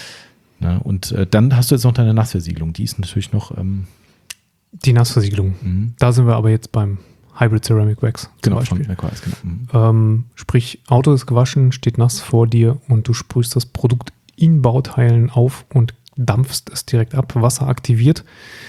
Na, und äh, dann hast du jetzt noch deine Nassversiegelung. Die ist natürlich noch ähm, die Nassversiegelung. Mhm. Da sind wir aber jetzt beim Hybrid Ceramic Wax. Genau, von Meguiar's, genau. Mhm. Ähm, sprich, Auto ist gewaschen, steht nass vor dir und du sprühst das Produkt in Bauteilen auf und dampfst es direkt ab, Wasser aktiviert.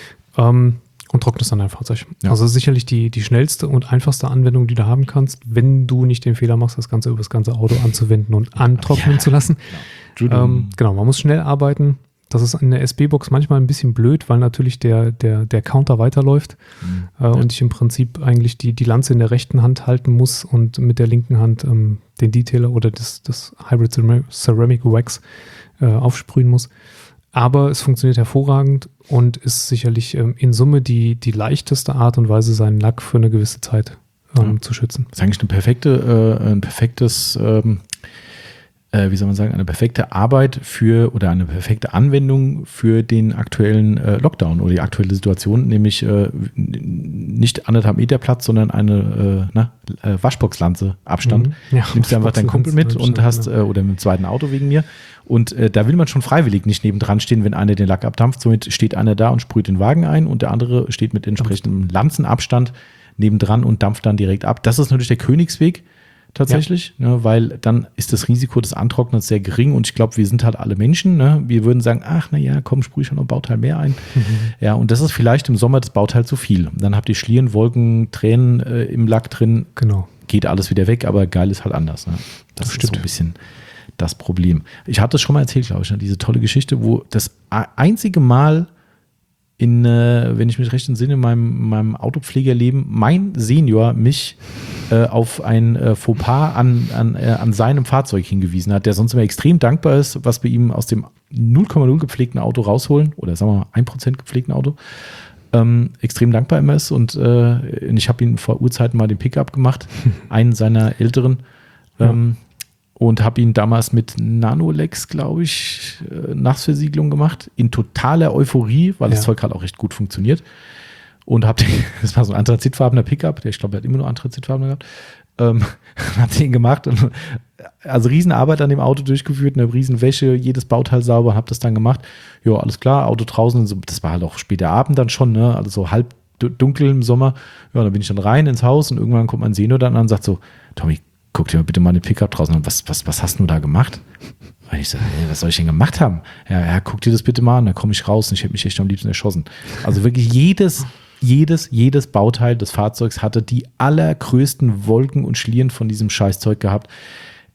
Ähm, Und trocknest dann dein Fahrzeug. Ja. Also sicherlich die, die schnellste und einfachste Anwendung, die du haben kannst, wenn du nicht den Fehler machst, das Ganze über das ganze Auto anzuwenden und antrocknen ja. zu lassen. Genau. Ähm, genau, man muss schnell arbeiten. Das ist in der S B-Box manchmal ein bisschen blöd, weil natürlich der, der, der Counter weiterläuft mhm. äh, ja. und ich im Prinzip eigentlich die, die Lanze in der rechten Hand halten muss und mit der linken Hand ähm, den Detailer oder das, das Hybrid Ceramic Wax äh, aufsprühen muss. Aber es funktioniert hervorragend und ist sicherlich ähm, in Summe die, die leichteste Art und Weise, seinen Lack für eine gewisse Zeit ähm, ja. zu schützen. Das ist eigentlich eine perfekte, äh, ein perfektes, ähm, äh, wie soll man sagen, eine perfekte Arbeit für oder eine perfekte Anwendung für den aktuellen äh, Lockdown oder die aktuelle Situation, nämlich äh, nicht anderthalb Meter Platz, sondern eine äh, na, äh, Waschboxlanze Abstand. Mhm. Ja, nimmst du einfach deinen Kumpel mit und hast, äh, oder mit dem zweiten Auto wegen mir. Und äh, da will man schon freiwillig nicht nebendran stehen, wenn einer den Lack abdampft. Somit steht einer da und sprüht den Wagen ein und der andere steht mit entsprechendem Lanzenabstand nebendran und dampft dann direkt ab. Das ist natürlich der Königsweg tatsächlich, ja. ne, weil dann ist das Risiko des Antrocknens sehr gering und ich glaube, wir sind halt alle Menschen. Ne? Wir würden sagen, ach naja, komm, sprüh schon noch ein Bauteil mehr ein. Mhm. Ja, und das ist vielleicht im Sommer das Bauteil zu viel. Dann habt ihr Schlieren, Wolken, Tränen äh, im Lack drin. Genau. Geht alles wieder weg, aber geil ist halt anders. Ne? Das, das ist so ein bisschen das Problem. Ich hatte es schon mal erzählt, glaube ich, ne? Diese tolle Geschichte, wo das einzige Mal in, äh, wenn ich mich recht entsinne, in meinem, meinem Autopflegerleben mein Senior mich äh, auf ein äh, Fauxpas an, an, äh, an seinem Fahrzeug hingewiesen hat, der sonst immer extrem dankbar ist, was wir ihm aus dem null Komma null gepflegten Auto rausholen, oder sagen wir mal ein Prozent gepflegten Auto, ähm, extrem dankbar immer ist. Und äh, ich habe ihn vor Urzeiten mal den Pickup gemacht, einen seiner älteren, ähm, ja. und habe ihn damals mit Nanolex, glaube ich, äh, Nassversiegelung gemacht, in totaler Euphorie, weil ja. das Zeug halt auch recht gut funktioniert. Und habe den, das war so ein anthrazitfarbener Pickup, der ich glaube, der hat immer nur anthrazitfarben gehabt, ähm, habe den gemacht und also Riesenarbeit an dem Auto durchgeführt, eine Riesenwäsche, jedes Bauteil sauber, habe das dann gemacht. Ja, alles klar, Auto draußen, das war halt auch später Abend dann schon, ne, also so halb dunkel im Sommer. Ja, dann bin ich dann rein ins Haus und irgendwann kommt mein Senior dann an und sagt so, Tommy, guck dir mal bitte mal den Pickup draußen an. Was, was, was hast du da gemacht? Und ich so, hey, was soll ich denn gemacht haben? Ja, ja, guck dir das bitte mal an, dann komme ich raus und ich hätte mich echt am liebsten erschossen. Also wirklich jedes, jedes, jedes Bauteil des Fahrzeugs hatte die allergrößten Wolken und Schlieren von diesem Scheißzeug gehabt.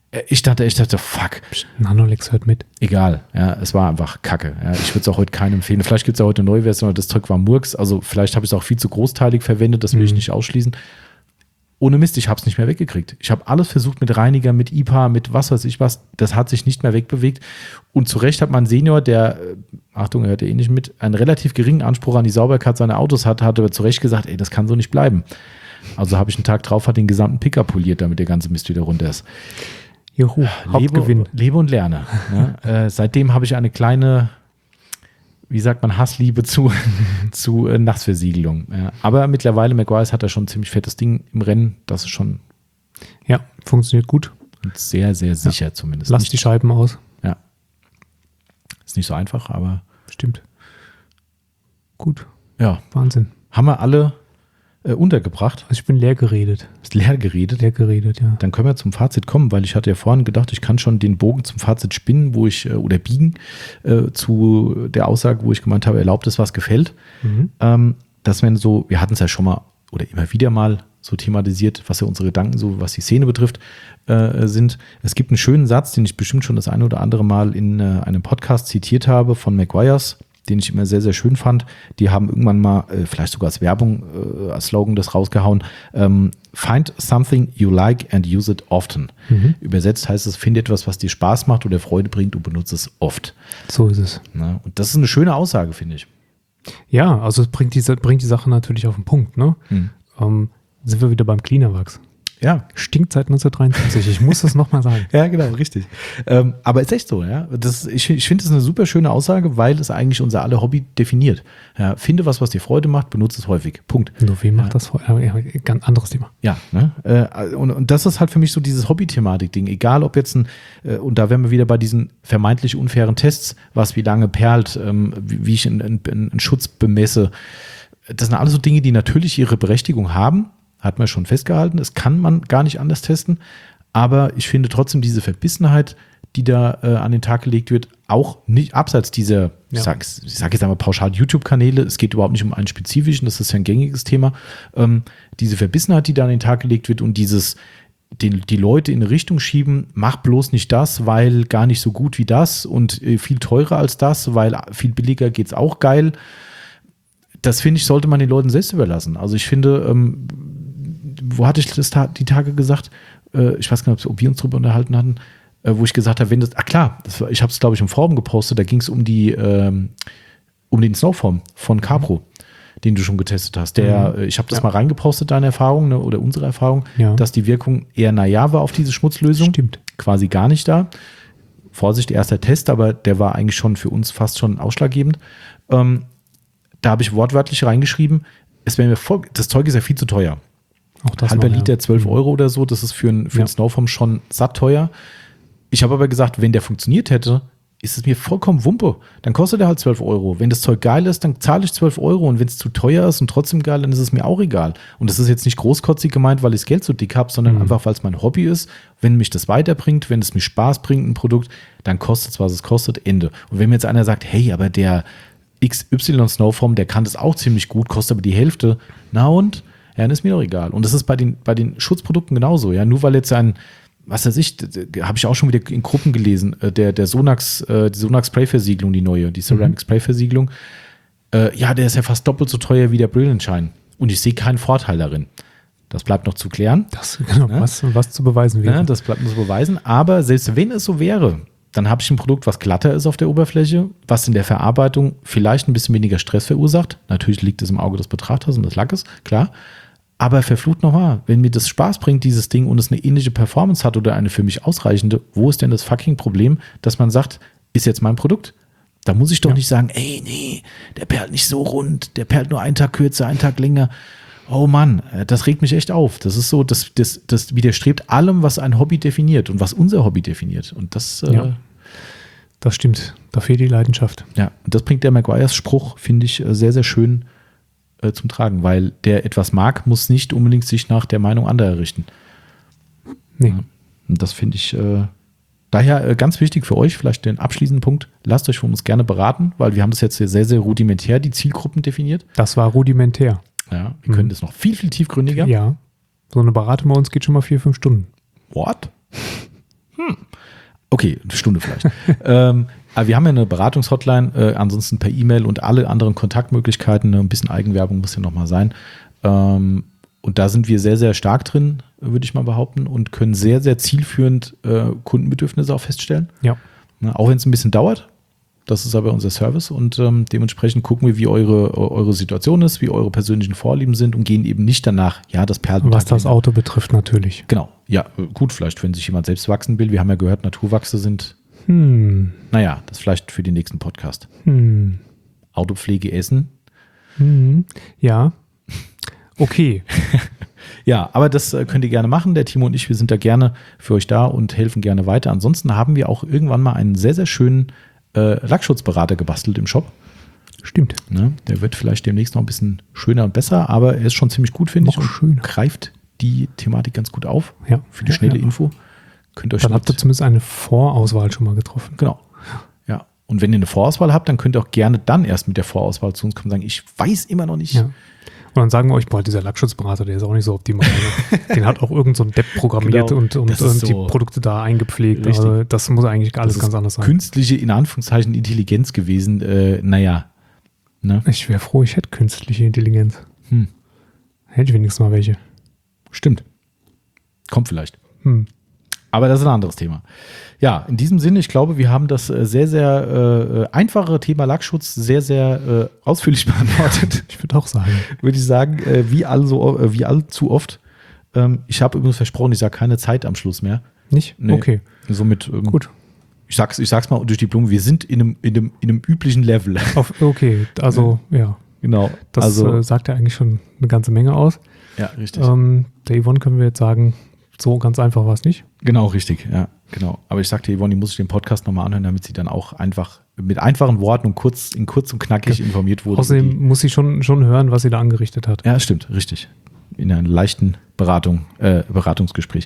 Ich dachte, ich dachte, fuck. Nanolex hört mit. Egal, ja, es war einfach Kacke. Ja, ich würde es auch heute keinem empfehlen. Vielleicht gibt es ja heute eine neue Version, aber das Zeug war Murks. Also vielleicht habe ich es auch viel zu großteilig verwendet, das will mhm. ich nicht ausschließen. Ohne Mist, ich habe es nicht mehr weggekriegt. Ich habe alles versucht mit Reiniger, mit I P A, mit was weiß ich was. Das hat sich nicht mehr wegbewegt. Und zu Recht hat mein Senior, der, Achtung, er hört ja eh nicht mit, einen relativ geringen Anspruch an die Sauberkeit seiner Autos hat, hat aber zu Recht gesagt, ey, das kann so nicht bleiben. Also habe ich einen Tag drauf, hat den gesamten Pickup poliert, damit der ganze Mist wieder runter ist. Juhu, Hauptgewinn. Lebe, lebe und lerne. Ja, äh, seitdem habe ich eine kleine, wie sagt man, Hassliebe zu, zu äh, Nachtversiegelung. Ja, aber mittlerweile, Meguiar's hat da schon ein ziemlich fettes Ding im Rennen. Das ist schon ja, funktioniert gut. Und sehr, sehr sicher ja. zumindest. Lass nicht, die Scheiben aus. Ja. Ist nicht so einfach, aber. Stimmt. Gut. Ja. Wahnsinn. Haben wir alle Äh, untergebracht. Also ich bin leer geredet. Ist leer geredet? Leer geredet, ja. Dann können wir zum Fazit kommen, weil ich hatte ja vorhin gedacht, ich kann schon den Bogen zum Fazit spinnen, wo ich, äh, oder biegen, äh, zu der Aussage, wo ich gemeint habe, erlaubt es, was gefällt. Mhm. Ähm, das wären so, wir hatten es ja schon mal oder immer wieder mal so thematisiert, was ja unsere Gedanken so, was die Szene betrifft, äh, sind. Es gibt einen schönen Satz, den ich bestimmt schon das eine oder andere Mal in äh, einem Podcast zitiert habe von Meguiar's, den ich immer sehr, sehr schön fand. Die haben irgendwann mal, äh, vielleicht sogar als Werbung, äh, als Slogan das rausgehauen, ähm, find something you like and use it often. Mhm. Übersetzt heißt es, finde etwas, was dir Spaß macht oder Freude bringt und benutze es oft. So ist es. Na, und das ist eine schöne Aussage, finde ich. Ja, also es bringt die, bringt die Sache natürlich auf den Punkt. Ne? Mhm. Ähm, sind wir wieder beim Cleanerwachs. Ja. Stinkt seit neunzehnhundertdreiundsiebzig. Ich muss das nochmal sagen. Ja, genau, richtig. Ähm, aber ist echt so, ja. Das, ich ich finde es eine super schöne Aussage, weil es eigentlich unser aller Hobby definiert. Ja, finde was, was dir Freude macht, benutze es häufig. Punkt. Nur wem macht ja. das Freude? Ja, ganz anderes Thema. Ja, ne? Äh, und, und das ist halt für mich so dieses Hobby-Thematik-Ding. Egal, ob jetzt ein, äh, und da wären wir wieder bei diesen vermeintlich unfairen Tests, was wie lange perlt, ähm, wie, wie ich einen, einen, einen Schutz bemesse. Das sind alles so Dinge, die natürlich ihre Berechtigung haben. Hat man schon festgehalten. Das kann man gar nicht anders testen. Aber ich finde trotzdem diese Verbissenheit, die da äh, an den Tag gelegt wird, auch nicht abseits dieser, ja. ich sage sag jetzt einmal pauschal YouTube-Kanäle, es geht überhaupt nicht um einen spezifischen, das ist ja ein gängiges Thema. Ähm, diese Verbissenheit, die da an den Tag gelegt wird und dieses, den, die Leute in eine Richtung schieben, mach bloß nicht das, weil gar nicht so gut wie das und äh, viel teurer als das, weil viel billiger geht's auch geil. Das finde ich, sollte man den Leuten selbst überlassen. Also ich finde, ähm, wo hatte ich das die Tage gesagt? Äh, ich weiß gar nicht, ob wir uns darüber unterhalten hatten, äh, wo ich gesagt habe, wenn das, ah klar, das war, ich habe es glaube ich im Forum gepostet, da ging es um die, ähm, um den Snowform von Capro, mhm. den du schon getestet hast. Der, mhm. Ich habe das ja. mal reingepostet, deine Erfahrung, ne, oder unsere Erfahrung, ja. dass die Wirkung eher naja war auf diese Schmutzlösung. Stimmt. Quasi gar nicht da. Vorsicht, erster Test, aber der war eigentlich schon für uns fast schon ausschlaggebend. Ähm, da habe ich wortwörtlich reingeschrieben, es wäre mir voll, das Zeug ist ja viel zu teuer. Auch das Halber noch, Liter, ja. zwölf Euro oder so, das ist für einen für ja. ein Snowform schon satt teuer. Ich habe aber gesagt, wenn der funktioniert hätte, ist es mir vollkommen Wumpe. Dann kostet er halt zwölf Euro. Wenn das Zeug geil ist, dann zahle ich zwölf Euro. Und wenn es zu teuer ist und trotzdem geil, dann ist es mir auch egal. Und das ist jetzt nicht großkotzig gemeint, weil ich das Geld so dick habe, sondern mhm. einfach, weil es mein Hobby ist. Wenn mich das weiterbringt, wenn es mir Spaß bringt, ein Produkt, dann kostet es, was es kostet, Ende. Und wenn mir jetzt einer sagt, hey, aber der X Y Snowform, der kann das auch ziemlich gut, kostet aber die Hälfte. Na und? Ja, dann ist mir doch egal. Und das ist bei den, bei den Schutzprodukten genauso. Ja, nur weil jetzt ein, was weiß ich, habe ich auch schon wieder in Gruppen gelesen, der, der Sonax, die Sonax Spray-Versiegelung, die neue, die Ceramic mhm. Spray-Versiegelung, äh, ja, der ist ja fast doppelt so teuer wie der Brillenschein. Und ich sehe keinen Vorteil darin. Das bleibt noch zu klären. Das, genau, ja? was, was zu beweisen wäre. Ja, das bleibt noch zu beweisen. Aber selbst wenn es so wäre, dann habe ich ein Produkt, was glatter ist auf der Oberfläche, was in der Verarbeitung vielleicht ein bisschen weniger Stress verursacht. Natürlich liegt es im Auge des Betrachters und des Lackes, klar. Aber verflucht nochmal, wenn mir das Spaß bringt, dieses Ding, und es eine ähnliche Performance hat oder eine für mich ausreichende, wo ist denn das fucking Problem, dass man sagt, ist jetzt mein Produkt? Da muss ich doch ja. nicht sagen, ey, nee, der perlt nicht so rund, der perlt nur einen Tag kürzer, einen Tag länger. Oh Mann, das regt mich echt auf. Das ist so, das, das, das widerstrebt allem, was ein Hobby definiert und was unser Hobby definiert. Und das, ja, äh, das stimmt. Da fehlt die Leidenschaft. Ja, und das bringt der Meguiar's Spruch, finde ich, sehr, sehr schön äh, zum Tragen, weil der etwas mag, muss nicht unbedingt sich nach der Meinung anderer richten. Nee. Ja, und das finde ich äh, daher äh, ganz wichtig für euch, vielleicht den abschließenden Punkt, lasst euch von uns gerne beraten, weil wir haben das jetzt hier sehr, sehr rudimentär, die Zielgruppen definiert. Das war rudimentär. Ja, wir können mhm. das noch viel, viel tiefgründiger. Ja, so eine Beratung bei uns geht schon mal vier, fünf Stunden. What? Hm. Okay, eine Stunde vielleicht. ähm, aber wir haben ja eine Beratungshotline, äh, ansonsten per E-Mail und alle anderen Kontaktmöglichkeiten. Ne, ein bisschen Eigenwerbung muss ja nochmal sein. Ähm, und da sind wir sehr, sehr stark drin, würde ich mal behaupten, und können sehr, sehr zielführend äh, Kundenbedürfnisse auch feststellen. Ja. Ne, auch wenn es ein bisschen dauert. Das ist aber unser Service und ähm, dementsprechend gucken wir, wie eure, eure Situation ist, wie eure persönlichen Vorlieben sind und gehen eben nicht danach, ja, das Perlen. Was das Auto betrifft, natürlich. Genau, ja, gut, vielleicht, wenn sich jemand selbst wachsen will. Wir haben ja gehört, Naturwachse sind, hm. naja, das vielleicht für den nächsten Podcast. Hm. Autopflege Essen. Hm. Ja, okay. Ja, aber das äh, könnt ihr gerne machen. Der Timo und ich, wir sind da gerne für euch da und helfen gerne weiter. Ansonsten haben wir auch irgendwann mal einen sehr, sehr schönen Äh, Lackschutzberater gebastelt im Shop. Stimmt. Ne? Der wird vielleicht demnächst noch ein bisschen schöner und besser, aber er ist schon ziemlich gut, finde ich. Und schöner. Greift die Thematik ganz gut auf. Ja. Für die ja, schnelle ja. Info. Könnt ihr euch dann habt ihr zumindest eine Vorauswahl schon mal getroffen. Genau. Ja. Und wenn ihr eine Vorauswahl habt, dann könnt ihr auch gerne dann erst mit der Vorauswahl zu uns kommen und sagen, ich weiß immer noch nicht. Ja. Und dann sagen wir euch, boah, dieser Lackschutzberater, der ist auch nicht so optimal. Den hat auch irgend so ein Depp programmiert Genau, und, und, und so die Produkte da eingepflegt. Richtig. Also das muss eigentlich alles das ganz ist anders sein. Künstliche, in Anführungszeichen, Intelligenz gewesen. Äh, naja. Ne? Ich wäre froh, ich hätte künstliche Intelligenz. Hm. Hätte ich wenigstens mal welche. Stimmt. Kommt vielleicht. Hm. Aber das ist ein anderes Thema. Ja, in diesem Sinne, ich glaube, wir haben das äh, sehr, sehr äh, einfache Thema Lackschutz sehr, sehr äh, ausführlich beantwortet. Ich würde auch sagen. Würde ich sagen, äh, wie, allso, äh, wie allzu oft. Ähm, ich habe übrigens versprochen, ich sage keine Zeit am Schluss mehr. Nicht? Nee. Okay. Somit, ähm, gut. Ich sag's, ich sag's mal durch die Blume, wir sind in einem, in einem, in einem üblichen Level. Auf, okay, also ja. Genau. Das also, äh, sagt ja eigentlich schon eine ganze Menge aus. Ja, richtig. Ähm, der Yvonne können wir jetzt sagen, so ganz einfach war es nicht. Genau, richtig, ja, genau. Aber ich sagte Yvonne, die muss ich den Podcast nochmal anhören, damit sie dann auch einfach mit einfachen Worten und kurz, in kurz und knackig Okay. informiert wurde. Außerdem muss sie schon, schon hören, was sie da angerichtet hat. Ja, stimmt, richtig. In einer leichten Beratung, äh, Beratungsgespräch.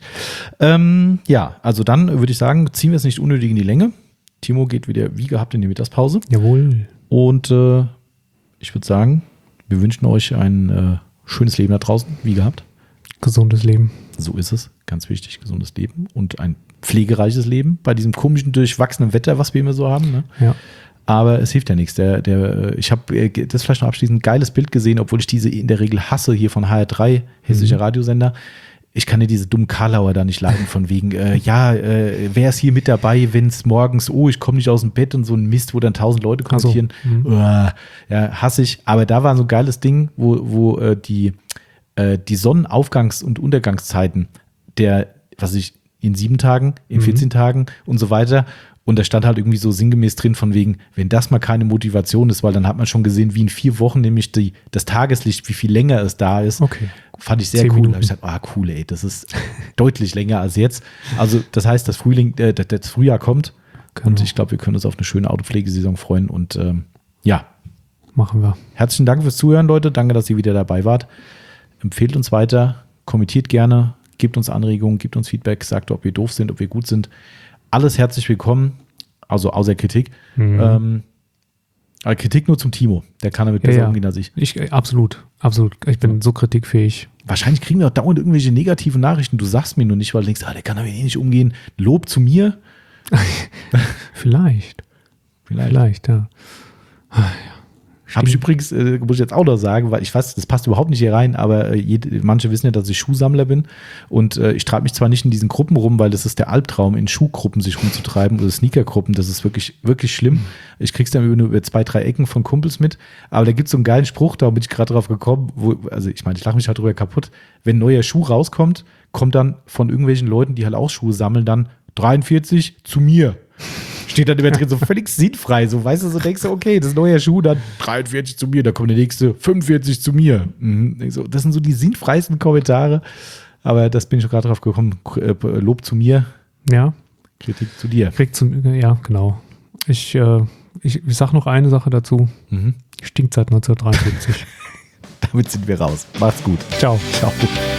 Ähm, ja, also dann würde ich sagen, ziehen wir es nicht unnötig in die Länge. Timo geht wieder wie gehabt in die Mittagspause. Jawohl. Und äh, ich würde sagen, wir wünschen euch ein äh, schönes Leben da draußen, wie gehabt. Gesundes Leben. So ist es, ganz wichtig, gesundes Leben und ein pflegereiches Leben bei diesem komischen, durchwachsenen Wetter, was wir immer so haben. Ne? Ja. Aber es hilft ja nichts. Der, der, ich habe das vielleicht noch abschließend ein geiles Bild gesehen, obwohl ich diese in der Regel hasse, hier von H R drei, hessischer mhm. Radiosender. Ich kann ja diese dummen Karlauer da nicht leiden, von wegen, äh, ja, äh, wer ist hier mit dabei, wenn es morgens, oh, ich komme nicht aus dem Bett und so ein Mist, wo dann tausend Leute kommentieren. So. Mhm. Uh, ja, hasse ich. Aber da war so ein geiles Ding, wo, wo äh, die die Sonnenaufgangs- und Untergangszeiten der, was ich, in sieben Tagen, in vierzehn mhm. Tagen und so weiter. Und da stand halt irgendwie so sinngemäß drin von wegen, wenn das mal keine Motivation ist, weil dann hat man schon gesehen, wie in vier Wochen nämlich die, das Tageslicht, wie viel länger es da ist. Okay. Fand ich sehr Zehn cool. Minuten. Da habe ich gesagt, ah, cool, ey, das ist deutlich länger als jetzt. Also das heißt, das Frühling, äh, das Frühjahr kommt. Genau. Und ich glaube, wir können uns auf eine schöne Autopflegesaison freuen. Und ähm, ja. Machen wir. Herzlichen Dank fürs Zuhören, Leute. Danke, dass ihr wieder dabei wart. Empfehlt uns weiter, kommentiert gerne, gebt uns Anregungen, gebt uns Feedback, sagt, ob wir doof sind, ob wir gut sind. Alles herzlich willkommen, also außer Kritik. Mhm. Ähm, aber Kritik nur zum Timo, der kann damit besser ja, ja. umgehen als ich. ich. Absolut, absolut. Ich bin ja. so kritikfähig. Wahrscheinlich kriegen wir auch dauernd irgendwelche negativen Nachrichten. Du sagst mir nur nicht, weil du denkst, ah, der kann damit eh nicht umgehen. Lob zu mir? Vielleicht. Vielleicht. Vielleicht, ja. Ah, ja. Habe ich übrigens, äh, muss ich jetzt auch noch sagen, weil ich weiß, das passt überhaupt nicht hier rein, aber äh, jede, manche wissen ja, dass ich Schuhsammler bin und äh, ich treibe mich zwar nicht in diesen Gruppen rum, weil das ist der Albtraum, in Schuhgruppen sich rumzutreiben oder Sneakergruppen, das ist wirklich, wirklich schlimm. Ich krieg's dann über, über zwei, drei Ecken von Kumpels mit, aber da gibt's so einen geilen Spruch, da bin ich gerade drauf gekommen, wo, also ich meine, ich lache mich halt drüber kaputt, wenn ein neuer Schuh rauskommt, kommt dann von irgendwelchen Leuten, die halt auch Schuhe sammeln, dann dreiundvierzig zu mir. Steht dann immer drin, so völlig sinnfrei. So, weißt du, so denkst du, okay, das ist ein neuer Schuh, dann dreiundvierzig zu mir, dann kommt der nächste, fünfundvierzig zu mir. Mhm. So, das sind so die sinnfreisten Kommentare. Aber das bin ich schon gerade drauf gekommen. Lob zu mir. Ja. Kritik zu dir. Kritik zu, ja, genau. Ich, äh, ich, ich sag noch eine Sache dazu. Mhm. Stinkt seit neunzehnhundertdreiundsiebzig. Damit sind wir raus. Macht's gut. Ciao. Ciao.